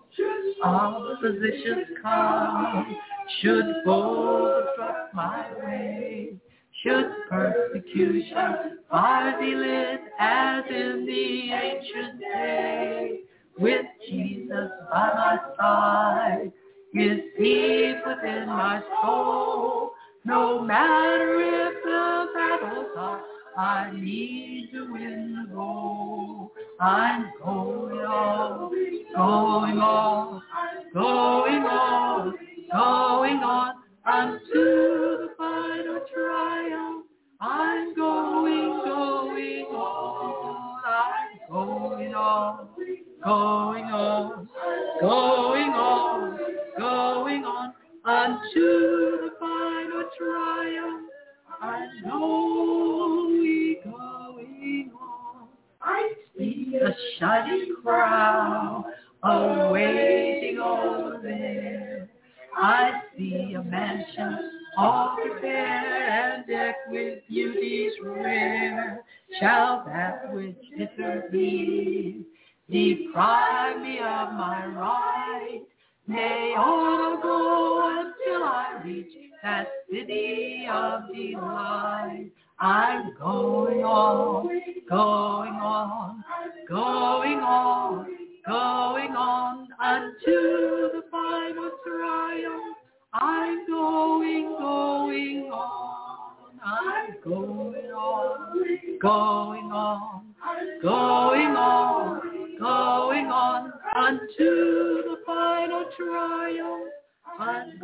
Oppositions come, should foes obstruct my way, should persecution finally lit as in the ancient day, with Jesus by my side, His peace within my soul. No matter if the battle's hot, I need to win the goal. I'm going on, going on, going on, going on unto the final triumph. I'm going, going on, I'm going on, going on, going on, going on unto the final triumph. I'm going, going on. I see a shining crown awaiting over there. I see a mansion all prepared and decked with beauties rare. Shall that which intervenes deprive me of my right? Nay, on I'll go until I reach that city of delight. I'm going on, going on, going on, going on unto the final triumph. I'm going, going on, I'm going on, going on, going on, going on unto the final triumph. I'm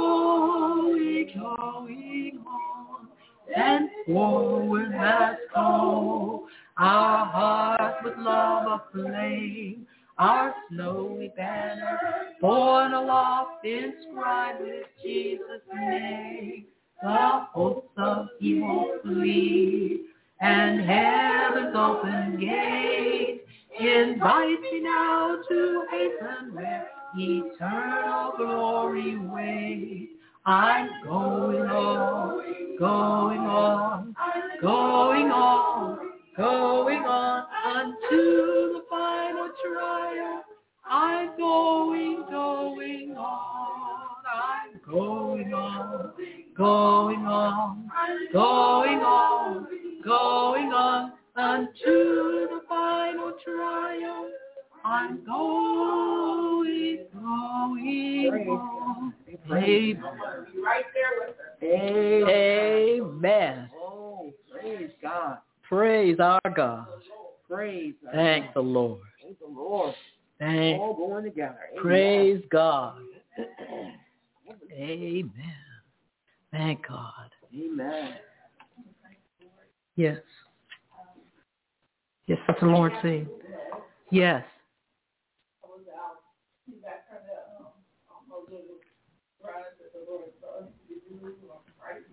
going, going on, and forward let's go. Our hearts with love aflame, our snowy banner borne aloft, inscribed with Jesus' name. The hosts of evil flee, and heaven's open gate invites me now to hasten where eternal glory waits. I'm going on, going on, going on, going on unto the final triumph. I'm going, going on, I'm going on, going on, going on, going on unto the final triumph. I'm going, going on. Praise God. Right there with her. Amen. Oh, praise God. Praise our God. Praise God. Thank the Lord. Thank the Lord. Thank. All going together. Amen. Praise God. Amen. Thank God. Amen. Yes. Yes, that's the Lord saying. Yes. I was out. See that kind of, um, almost little runs that the Lord told me to do on Friday.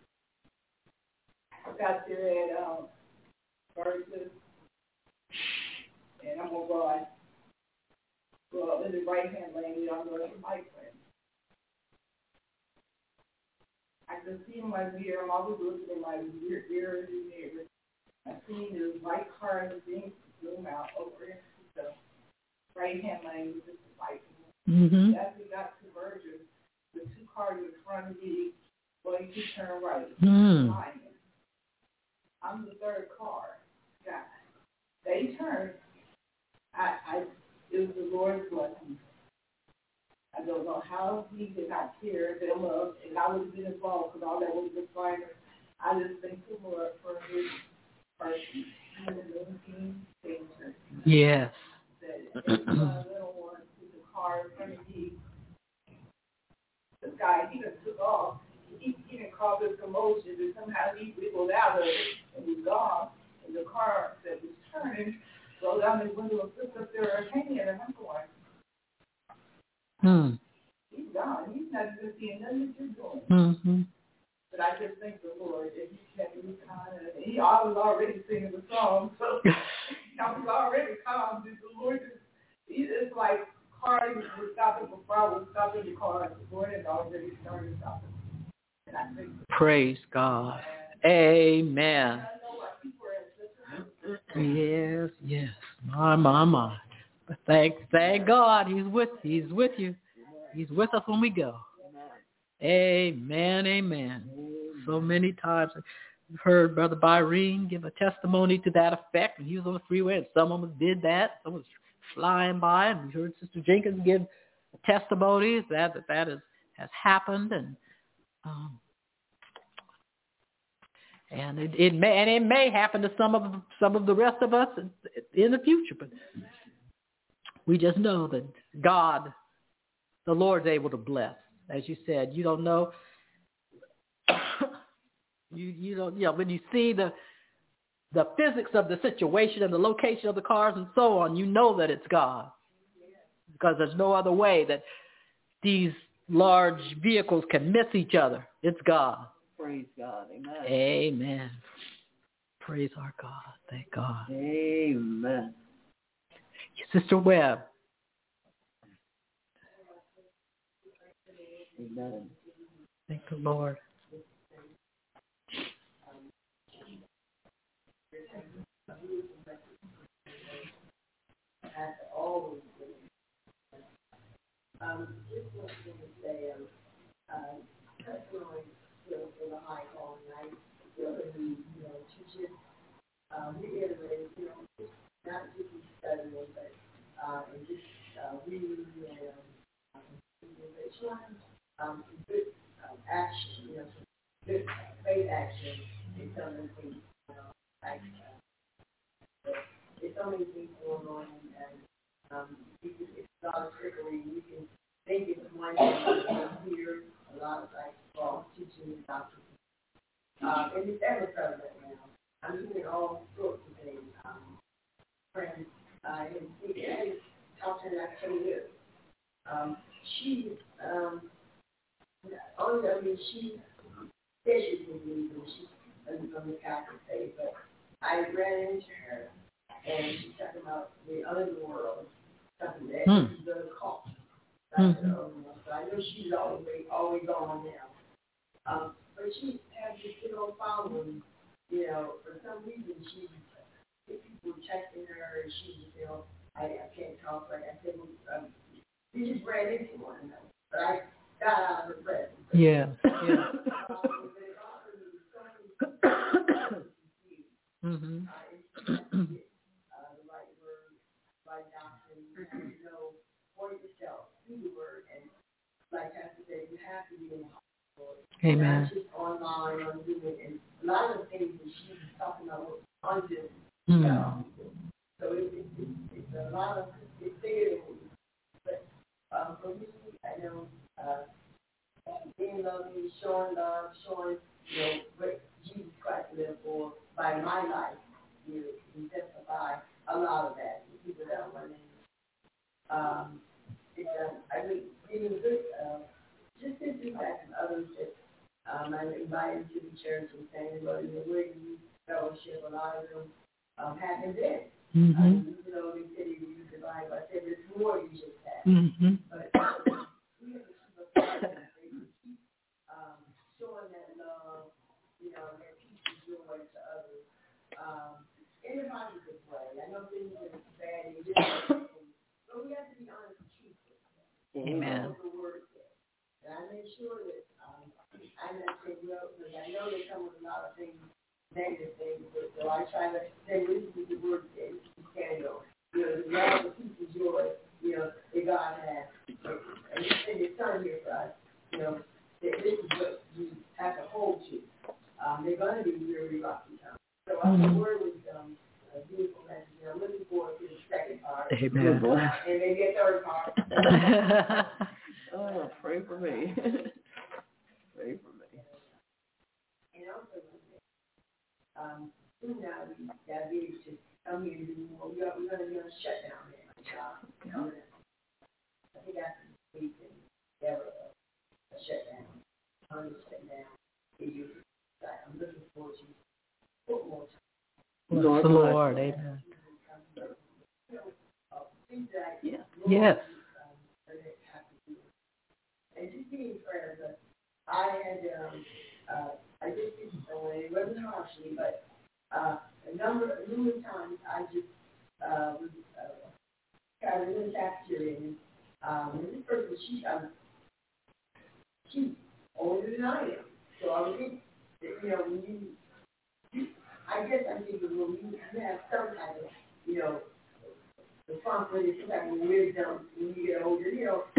I got there at, um, Versus, and I'm gonna go like, well, in the right hand lane, you know, I'm going to my friend. I can see in my mirror, I'm always looking in my mirror, mirror, mirror. I see this white car and the thing zoom out over into the right hand lane with this light. Mm-hmm. As we got to Virgin, the two cars in front of me going to turn right. Mm. I'm the third car. Yeah. They turned. I, I, it was the Lord's blessing. I don't know how he did not care their love, and I would have been involved because all that was the fire. I just thank the Lord for his mercy. Yes. That one little one with the car in front of me, the guy, he just took off. He, he didn't cause this commotion, but somehow he wiggled out of it and was gone. And the car that was turning rolled down the window and flipped up there hanging, and I'm going, Hmm. he's gone. He's not even seeing nothing that you're doing. Mm-hmm. But I just thank the Lord that he kept me calm. And he, I was already singing the song, so I was already calm. The Lord just, it's like cars were stopping before I was stopping the car. The Lord had already started stopping. And I think praise God. Amen. Yes, yes. My, my, my. But thank, thank God he's with, he's with you. He's with us when we go. Amen, amen. so many times. We've heard Brother Byrene give a testimony to that effect when he was on the freeway, and someone did that. Someone was flying by, and we heard Sister Jenkins give a testimony that that, that is, has happened, and um, and it, it may and it may happen to some of some of the rest of us in, in the future, but we just know that God, the Lord's able to bless. As you said, you don't know. You you don't you know when you see the the physics of the situation and the location of the cars and so on, you know that it's God, because there's no other way that these large vehicles can miss each other. It's God. Praise God. Amen. Amen. Praise our God. Thank God. Amen. Sister Webb. Amen. Thank the Lord. As always, um, just one thing to say, um, uh, testimony skills for the high calling, I really need, you know, to just um, reiterate, you know, just not just be studying, but uh, and just uh, reading and um, showing um, some good um, action, you know, some good faith action in some of the things, you know, like. Uh, There's so many things going on, and um, you can, it's a lot of trickery. You can think it's one thing, and hear a lot of like false teaching and doctrine. Um, and it's ever prevalent now. I'm hearing all sorts of things. Um, friends, uh, and and talking like ten years. Um, she, um, only I mean, she said she was leaving. She's from the Catholic faith, but I ran into her. And she's talking about the underworld, something that Hmm. is the cult. Mm-hmm. So I know she's always always on now. Um, but she has this big old following, you know, for some reason she people texting her and she just, you know, I, I can't talk like I said, um, we just ran into one another. But I got out of her presence. Yeah. Yeah. Mm-hmm. You know, for yourself, do the word, and like I said, you have to be in the hospital. Amen. Not just online or doing, and a lot of the things that she was talking about was unjust. Mm. Um, so it, it, it, it's a lot of, it's bigger than it. But um, for me, I know uh, being loving, showing love, showing, you know, what Jesus Christ lived for by my life, you know, can testify a lot of that. The people that are running. Um, it's, uh, I think getting good, uh, just good feedback from others that um, I invited to the church and saying, well, you know, where do you fellowship? A lot of them um, haven't been. Mm-hmm. Um, you know, they said they use the Bible. I said, there's more you just have. Mm-hmm. But uh, we have to keep a fire. They can keep um, showing that love, you know, that peace and joy to others um, in a positive way. I know things are bad and different. But we have to be honest and truthful. Amen. What the word says. And I make sure that um, I'm not saying well, because I know they come with a lot of things, negative things, but so I try to say, this is the word says, you stand on. You know, the love, the peace, and joy, you know, that God has. And He sent His Son here for us, you know, that this is what we have to hold to. Um, they're going to be really rocky times. So um, the word was um, a beautiful message. And I'm looking forward to the second part. Amen. And maybe a third part. Oh, pray for me. Pray for me. And also, um, soon now we got to to come here and do more. We are, we're going to be on a shutdown there. Uh, I think after this week, and there was a, a shutdown. I'm shutdown. I'm looking forward to put more time. Bless Lord, the Lord. Lord. Amen. Yeah. Yes. And just be in prayer, but I had, um, uh, I just did so, and it wasn't harshly, but uh, a number, a numerous times I just uh, was uh, kind of in the cafeteria, and um, and this person, she, um, she older than I am, so I was in, you know, when you, you I guess I'm thinking when you, you have some type of, you know, the funk with it, some type of wisdom when you get older, you know.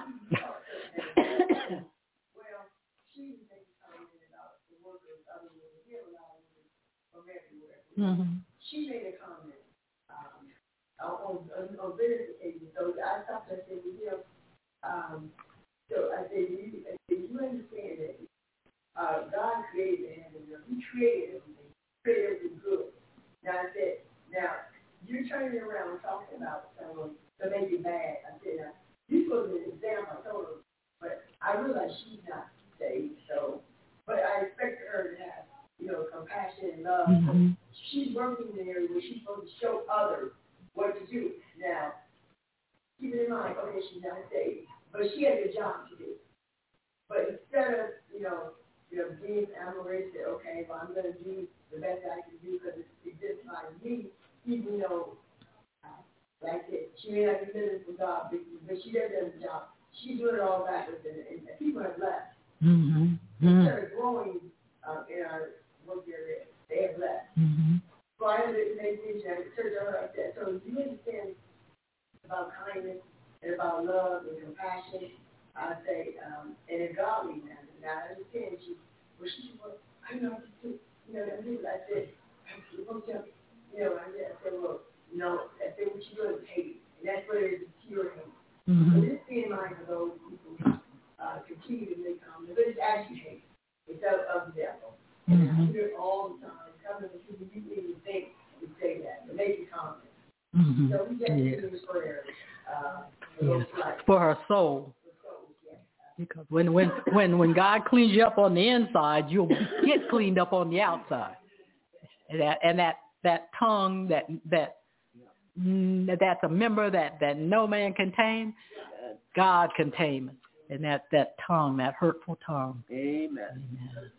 Well, she was making comment about the workers, other women, here a lot of women from everywhere. Mm-hmm. She made a comment um, on, on, on various occasions. So I stopped and I said, well, you know, um, so I said, you, I said, you understand that uh, God created the heaven and earth. He created everything. He created everything good. Now I said, now, you're turning around and talking about someone that may be bad. I said, now, you supposed to be an example. I told her, but I realize she's not saved, so, but I expect her to have, you know, compassion and love. Mm-hmm. She's working in an area where she's supposed to show others what to do. Now, keep in mind, okay, she's not saved, but she has a job to do. But instead of, you know, you know, being admiration, say, okay, well, I'm going to do the best I can do because it's exemplifies me, even though, uh, like I said, she may not be living for God, but, but she does have a job. She's doing it all backwards, and, and people have left. Mm-hmm. Instead of growing uh, in our work area, they have left. Mm-hmm. So I had to make vision. I turned to her like that. So if you understand about kindness and about love and compassion, I say, um, and in godly manner. Now I understand she, well, she said, well, I know what to do. You know, that's it. I said, I'm supposed to, you know, I said, well, no, I said, what you doing is hate. And that's what it is, pure hate. Mm-hmm. So just be in mind for those people who uh, continue to make comments, but it's actually hate. It's of, of the devil. And Mm-hmm. I hear it all the time. Some of the people you didn't even think would say that, but make a comment. Mm-hmm. So we just Yes. need prayers uh, for Yes. those lives. For her soul. Because when, when, when, when God cleans you up on the inside, you'll get cleaned up on the outside. And that, and that, that tongue that, that, that's a member that, that no man can tame, God can tame it. And that, that tongue, that hurtful tongue. Amen. Amen.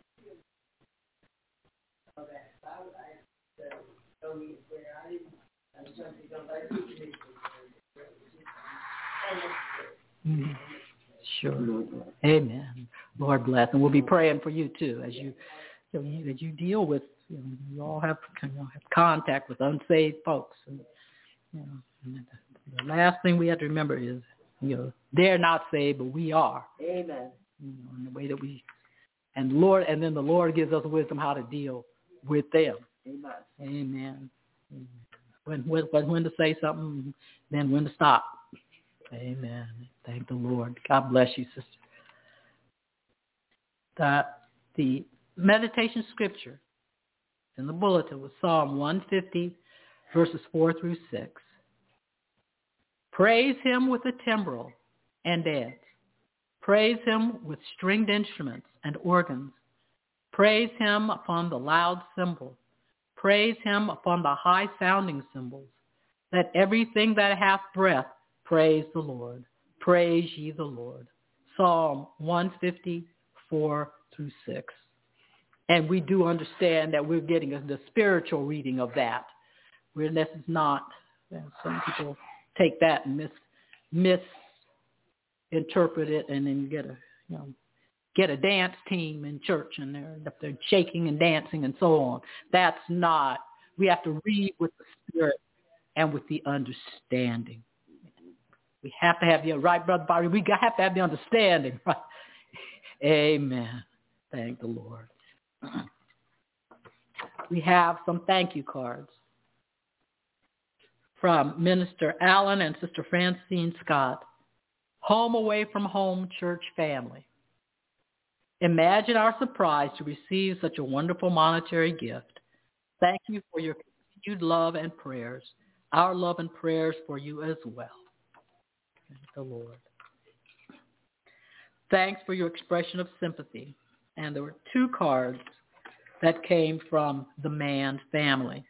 Mm-hmm. Sure. Amen. Lord bless. And we'll be praying for you too as you, you know, as you deal with, you know, you all have, you know, have contact with unsaved folks. And, you know, and the last thing we have to remember is, you know, they're not saved, but we are. Amen. You know, in the way that we, and Lord, and then the Lord gives us wisdom how to deal with them. Amen. Amen. When, when, when to say something, then when to stop. Amen. Thank the Lord. God bless you, sister. The, the meditation scripture in the bulletin was Psalm one fifty, verses four through six. Praise him with the timbrel and dance. Praise him with stringed instruments and organs. Praise him upon the loud cymbal. Praise him upon the high-sounding cymbals. Let everything that hath breath praise the Lord. Praise ye the Lord. Psalm one fifty, four through six. And we do understand that we're getting a, the spiritual reading of that. Where this is not, you know, some people take that and mis, misinterpret it and then get a, you know, get a dance team in church and they're, they're shaking and dancing and so on. That's not, we have to read with the Spirit and with the understanding. We have to have the, right, Brother Bobby, we have to have the understanding, right? Amen. Thank the Lord. We have some thank you cards from Minister Allen and Sister Francine Scott. Home Away from Home Church Family. Imagine our surprise to receive such a wonderful monetary gift. Thank you for your continued love and prayers. Our love and prayers for you as well. Thank the Lord. Thanks for your expression of sympathy. And there were two cards that came from the Mann family.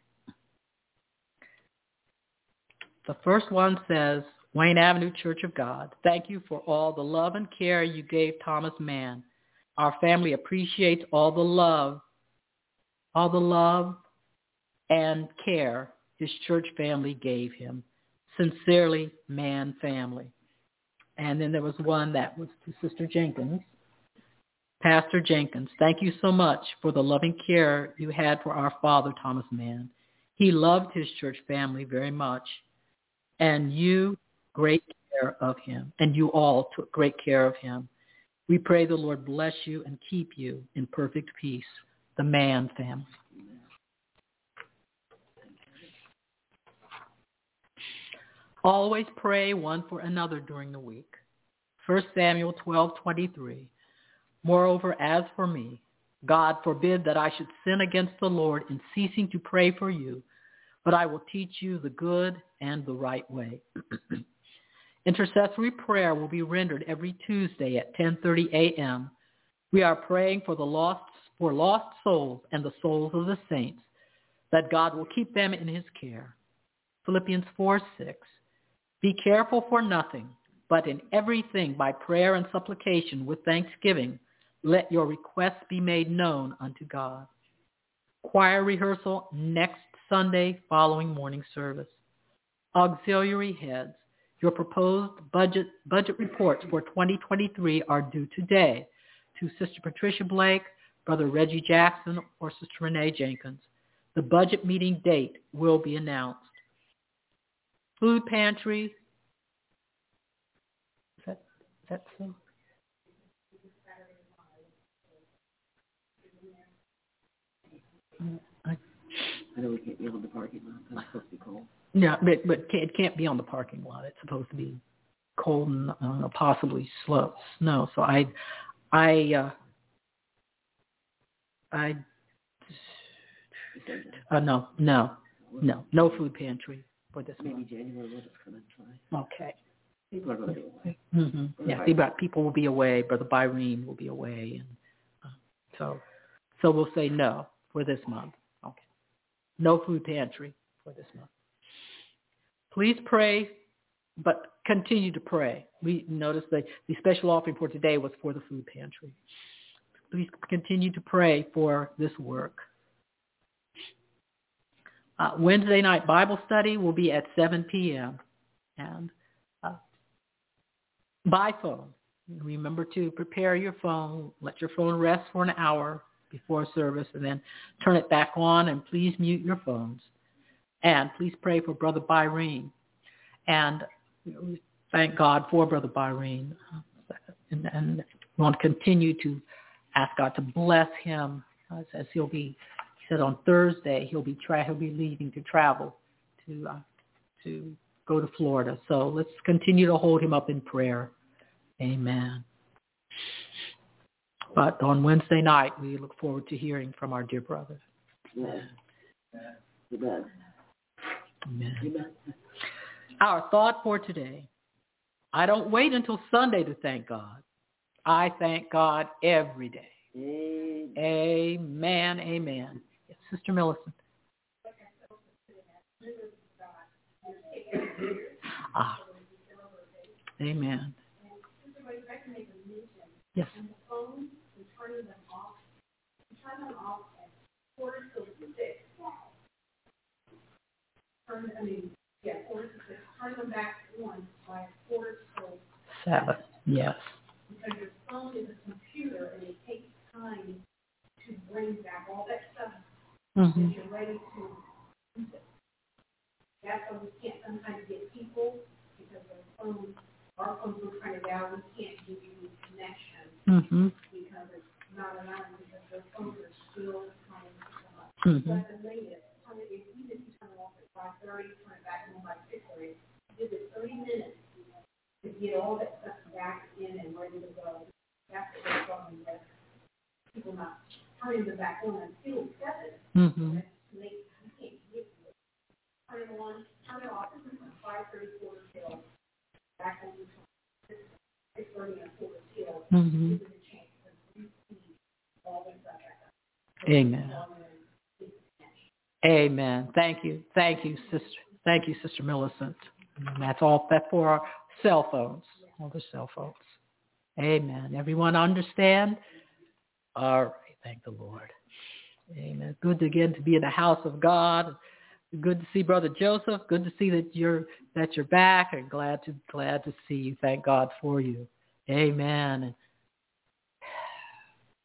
The first one says, Wayne Avenue Church of God, thank you for all the love and care you gave Thomas Mann. Our family appreciates all the love, all the love and care his church family gave him. Sincerely, Mann family. And then there was one that was to Sister Jenkins. Pastor Jenkins, thank you so much for the loving care you had for our father, Thomas Mann. He loved his church family very much, and you great care of him, and you all took great care of him. We pray the Lord bless you and keep you in perfect peace, the Mann family. Always pray one for another during the week. First Samuel twelve twenty-three. Moreover, as for me, God forbid that I should sin against the Lord in ceasing to pray for you, but I will teach you the good and the right way. Intercessory prayer will be rendered every Tuesday at ten thirty a.m. We are praying for the lost, for lost souls and the souls of the saints, that God will keep them in his care. Philippians four six. Be careful for nothing, but in everything by prayer and supplication with thanksgiving, let your requests be made known unto God. Choir rehearsal next Sunday following morning service. Auxiliary heads, your proposed budget budget reports for twenty twenty-three are due today to Sister Patricia Blake, Brother Reggie Jackson, or Sister Renee Jenkins. The budget meeting date will be announced. Food pantry. Is that, is that so? I, I know we can't be on the parking lot. That's supposed to be cold. Yeah, but, but it can't be on the parking lot. It's supposed to be cold and uh, possibly slow, snow. So I, I, uh, I, uh, no, no, no, no food pantry for this Maybe month. January we'll just come and try. Okay. People are going to be away. Mm-hmm. Yeah, see, but people will be away. Brother Byrene will be away, and uh, so, so we'll say no for this month. Okay. No food pantry for this month. Please pray, but continue to pray. We noticed that the special offering for today was for the food pantry. Please continue to pray for this work. Uh, Wednesday night Bible study will be at seven p.m. and uh, by phone. Remember to prepare your phone. Let your phone rest for an hour before service, and then turn it back on, and please mute your phones. And please pray for Brother Byrene. And you know, we thank God for Brother Byrene. And, and we want to continue to ask God to bless him uh, as he'll be, he said on Thursday, he'll be tra- he'll be leaving to travel to uh, to go to Florida. So let's continue to hold him up in prayer. Amen. But on Wednesday night, we look forward to hearing from our dear brother. Yeah. Amen. Amen. Amen. Our thought for today. I don't wait until Sunday to thank God. I thank God every day. Amen. Amen. Amen. Yes, Sister Millicent. Ah. Amen. Yes. Turning them off, turn them off at quarter to six. Turn, I mean, yeah, quarter to six. Turn them back on by quarter to Seven. Yes. Because your phone is a computer and it takes time to bring back all that stuff Mm-hmm. that you're ready to use it. That's why we can't sometimes get people because their phones, our phones are trying to down. We can't give you connection Mm-hmm. because it's not allowing because their phones are still trying to come up. Mm-hmm. But the latest, turn it, even if you turn it off at five thirty, turn it back on by six thirty, give it thirty minutes to get all that stuff back in and ready to go. That's what we're talking about. People not turning them back on until seven. Mm-hmm. That's late. You can't get to it. Turn it on, turn it off, five thirty, quarter till, back on six thirty and quarter till. Mm-hmm. Give it a chance to repeat all the stuff back up. Amen. Amen. Thank you. Thank you, sister. Thank you, Sister Millicent. And that's all that for our cell phones, all the cell phones. Amen. Everyone understand? All right. Thank the Lord. Amen. Good to again to be in the house of God. Good to see Brother Joseph. Good to see that you're that you're back, and glad to glad to see you. Thank God for you. Amen.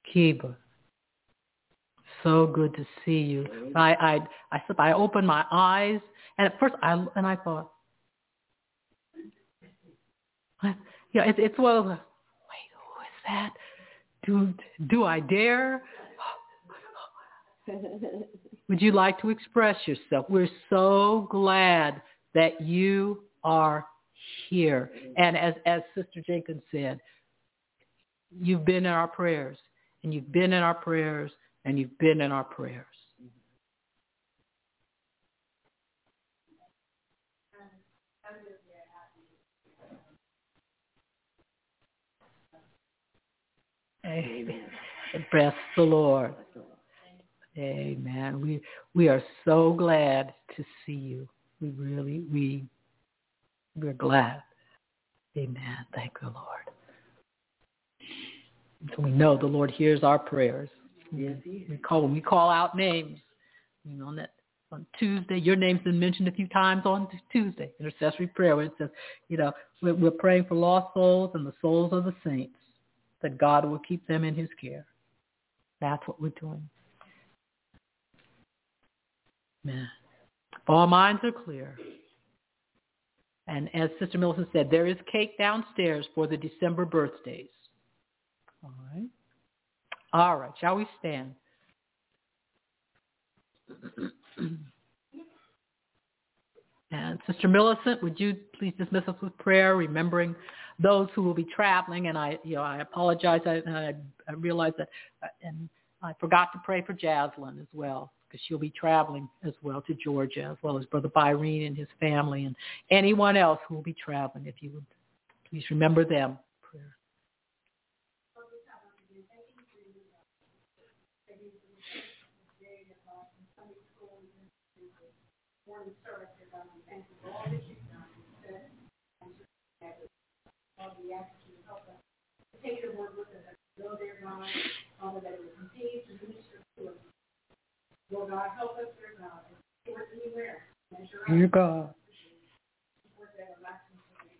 Kiba. So good to see you. I I I I opened my eyes, and at first I and I thought, yeah, it's it's one of the, wait, who is that? Do do I dare? Would you like to express yourself? We're so glad that you are here. And as as Sister Jenkins said, you've been in our prayers, and you've been in our prayers, and you've been in our prayers. Amen. Bless the Lord. Amen. We we are so glad to see you. We really we we're glad. Amen. Thank the Lord. So we know the Lord hears our prayers. Yes, he We call when we call out names. You know, on that on Tuesday, your name's been mentioned a few times on Tuesday, intercessory prayer, where it says, you know, we're, we're praying for lost souls and the souls of the saints, that God will keep them in his care. That's what we're doing. Amen. All minds are clear. And as Sister Millicent said, there is cake downstairs for the December birthdays. All right. All right. Shall we stand? And Sister Millicent, would you please dismiss us with prayer, remembering those who will be traveling? And I, you know, I apologize. I, I, I realize that, and I forgot to pray for Jaslyn as well, because she'll be traveling as well to Georgia, as well as Brother Byrene and his family, and anyone else who will be traveling. If you would please remember them. Prayer. Morning service, God, we thank you for all that you've done. You said, Lord, we ask you to help us to take your word with us as we go there, God, Father, that it will continue to minister to us. Lord God, help us, dear God, and support anywhere. Dear God. Support that relaxing today.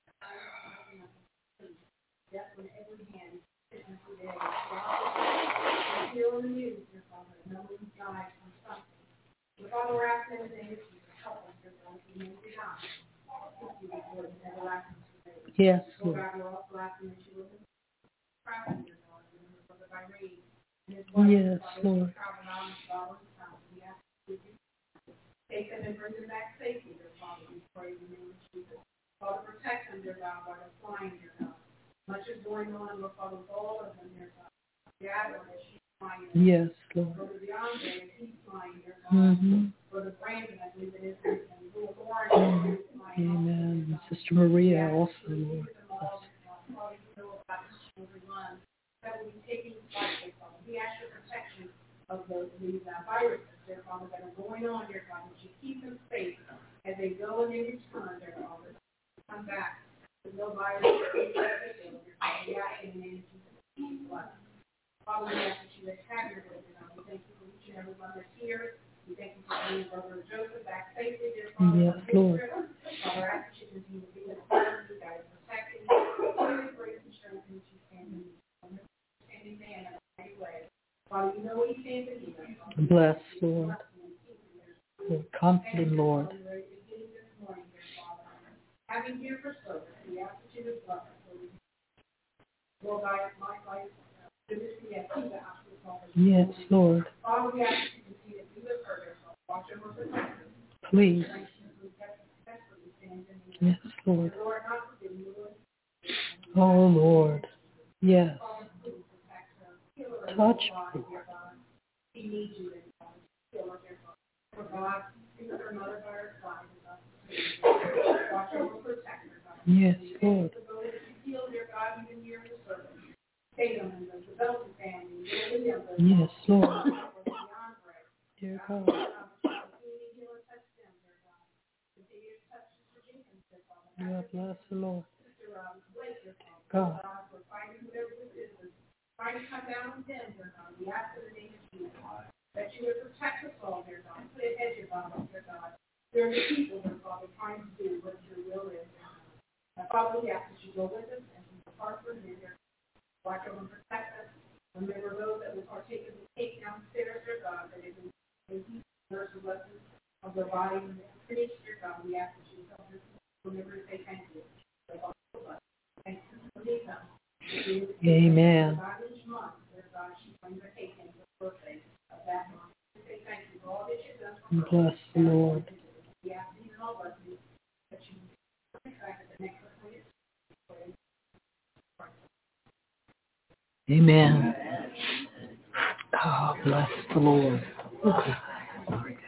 That's when every hand is sitting today. God, feel the news, dear Father, knowing God from something. The Father, we're asking in the name of Jesus, help us, dear God, to make it out. Thank you, Lord, and everlasting today. Yes, Lord Lord. God, we're also asking that you look at the traveling, dear God, remember Brother Byrene and his wife, Yes, Father, Lord. traveling out and traveling time. We ask you to take them and bring them back safely, dear Father. We pray in the name of Jesus. Father, protect them, dear God, while they're flying, dear God. Much is going on, Lord Father, with all of them, dear God. Gather as she's flying. Yes, Lord. Brother DeAndre, as he's flying, dear God. Mm-hmm. Brother Brandon, I believe it is, and Little Lauren, Amen. And Sister Maria also, Lord. That will be taking place, Father. We ask your protection of those these uh, viruses, dear Father, that are going on, dear God, that you keep them safe as they go and they return, dear Father. Come back with no virus or anything, dear Father. We ask in the name of Jesus. Father, we ask that you would have your way, dear God. We thank you for each and every one that's here. We thank you for bringing Brother Joseph back safely, dear Father. Yes, Lord. Father, I ask that you continue to be with him, you guys protect him, really grace and strength that you can do. Any man in a mighty way. Father, you know what he stands in need of. Bless, Lord. Lord, comfort him, Lord. Having here for service, we ask that you would bless us. Lord, by my life, goodness we have to the hospital. Yes, Lord. Father, we ask that you continue to be with her, dear Father. Watch over her. Please. Yes, Lord. Oh, Lord. Yes. Touch me. He needs you, dear Father. Heal her, dear Father. For God, be with her mother by her side. Watch over, protect her, God. Yes, Lord. For those that you heal, dear God, even here in the service. Tatum and the Belton family. Yes, Lord. Dear God. God bless the Lord. God. Trying to come down with them, dear God. We ask in the name of Jesus that you would protect us all, dear God. Put a hedge about us, dear God. There are the people, dear Father, trying to do what your will is, dear God. Now, Father, we ask that you go with us and you depart from here, dear God. Watch over and protect us. Remember those children partake of the cake downstairs, dear God, that it will be nurse the lessons of their body and finish, dear God. We ask that you help us remember to say thank you. Thank you for the income. Amen. Each month, dear God, she brings her cake in for the birthday of that month. We say thank you for all that you've done for her. Bless the Lord. We ask that you help us that you track the next one. Amen. Oh, bless the Lord. Okay.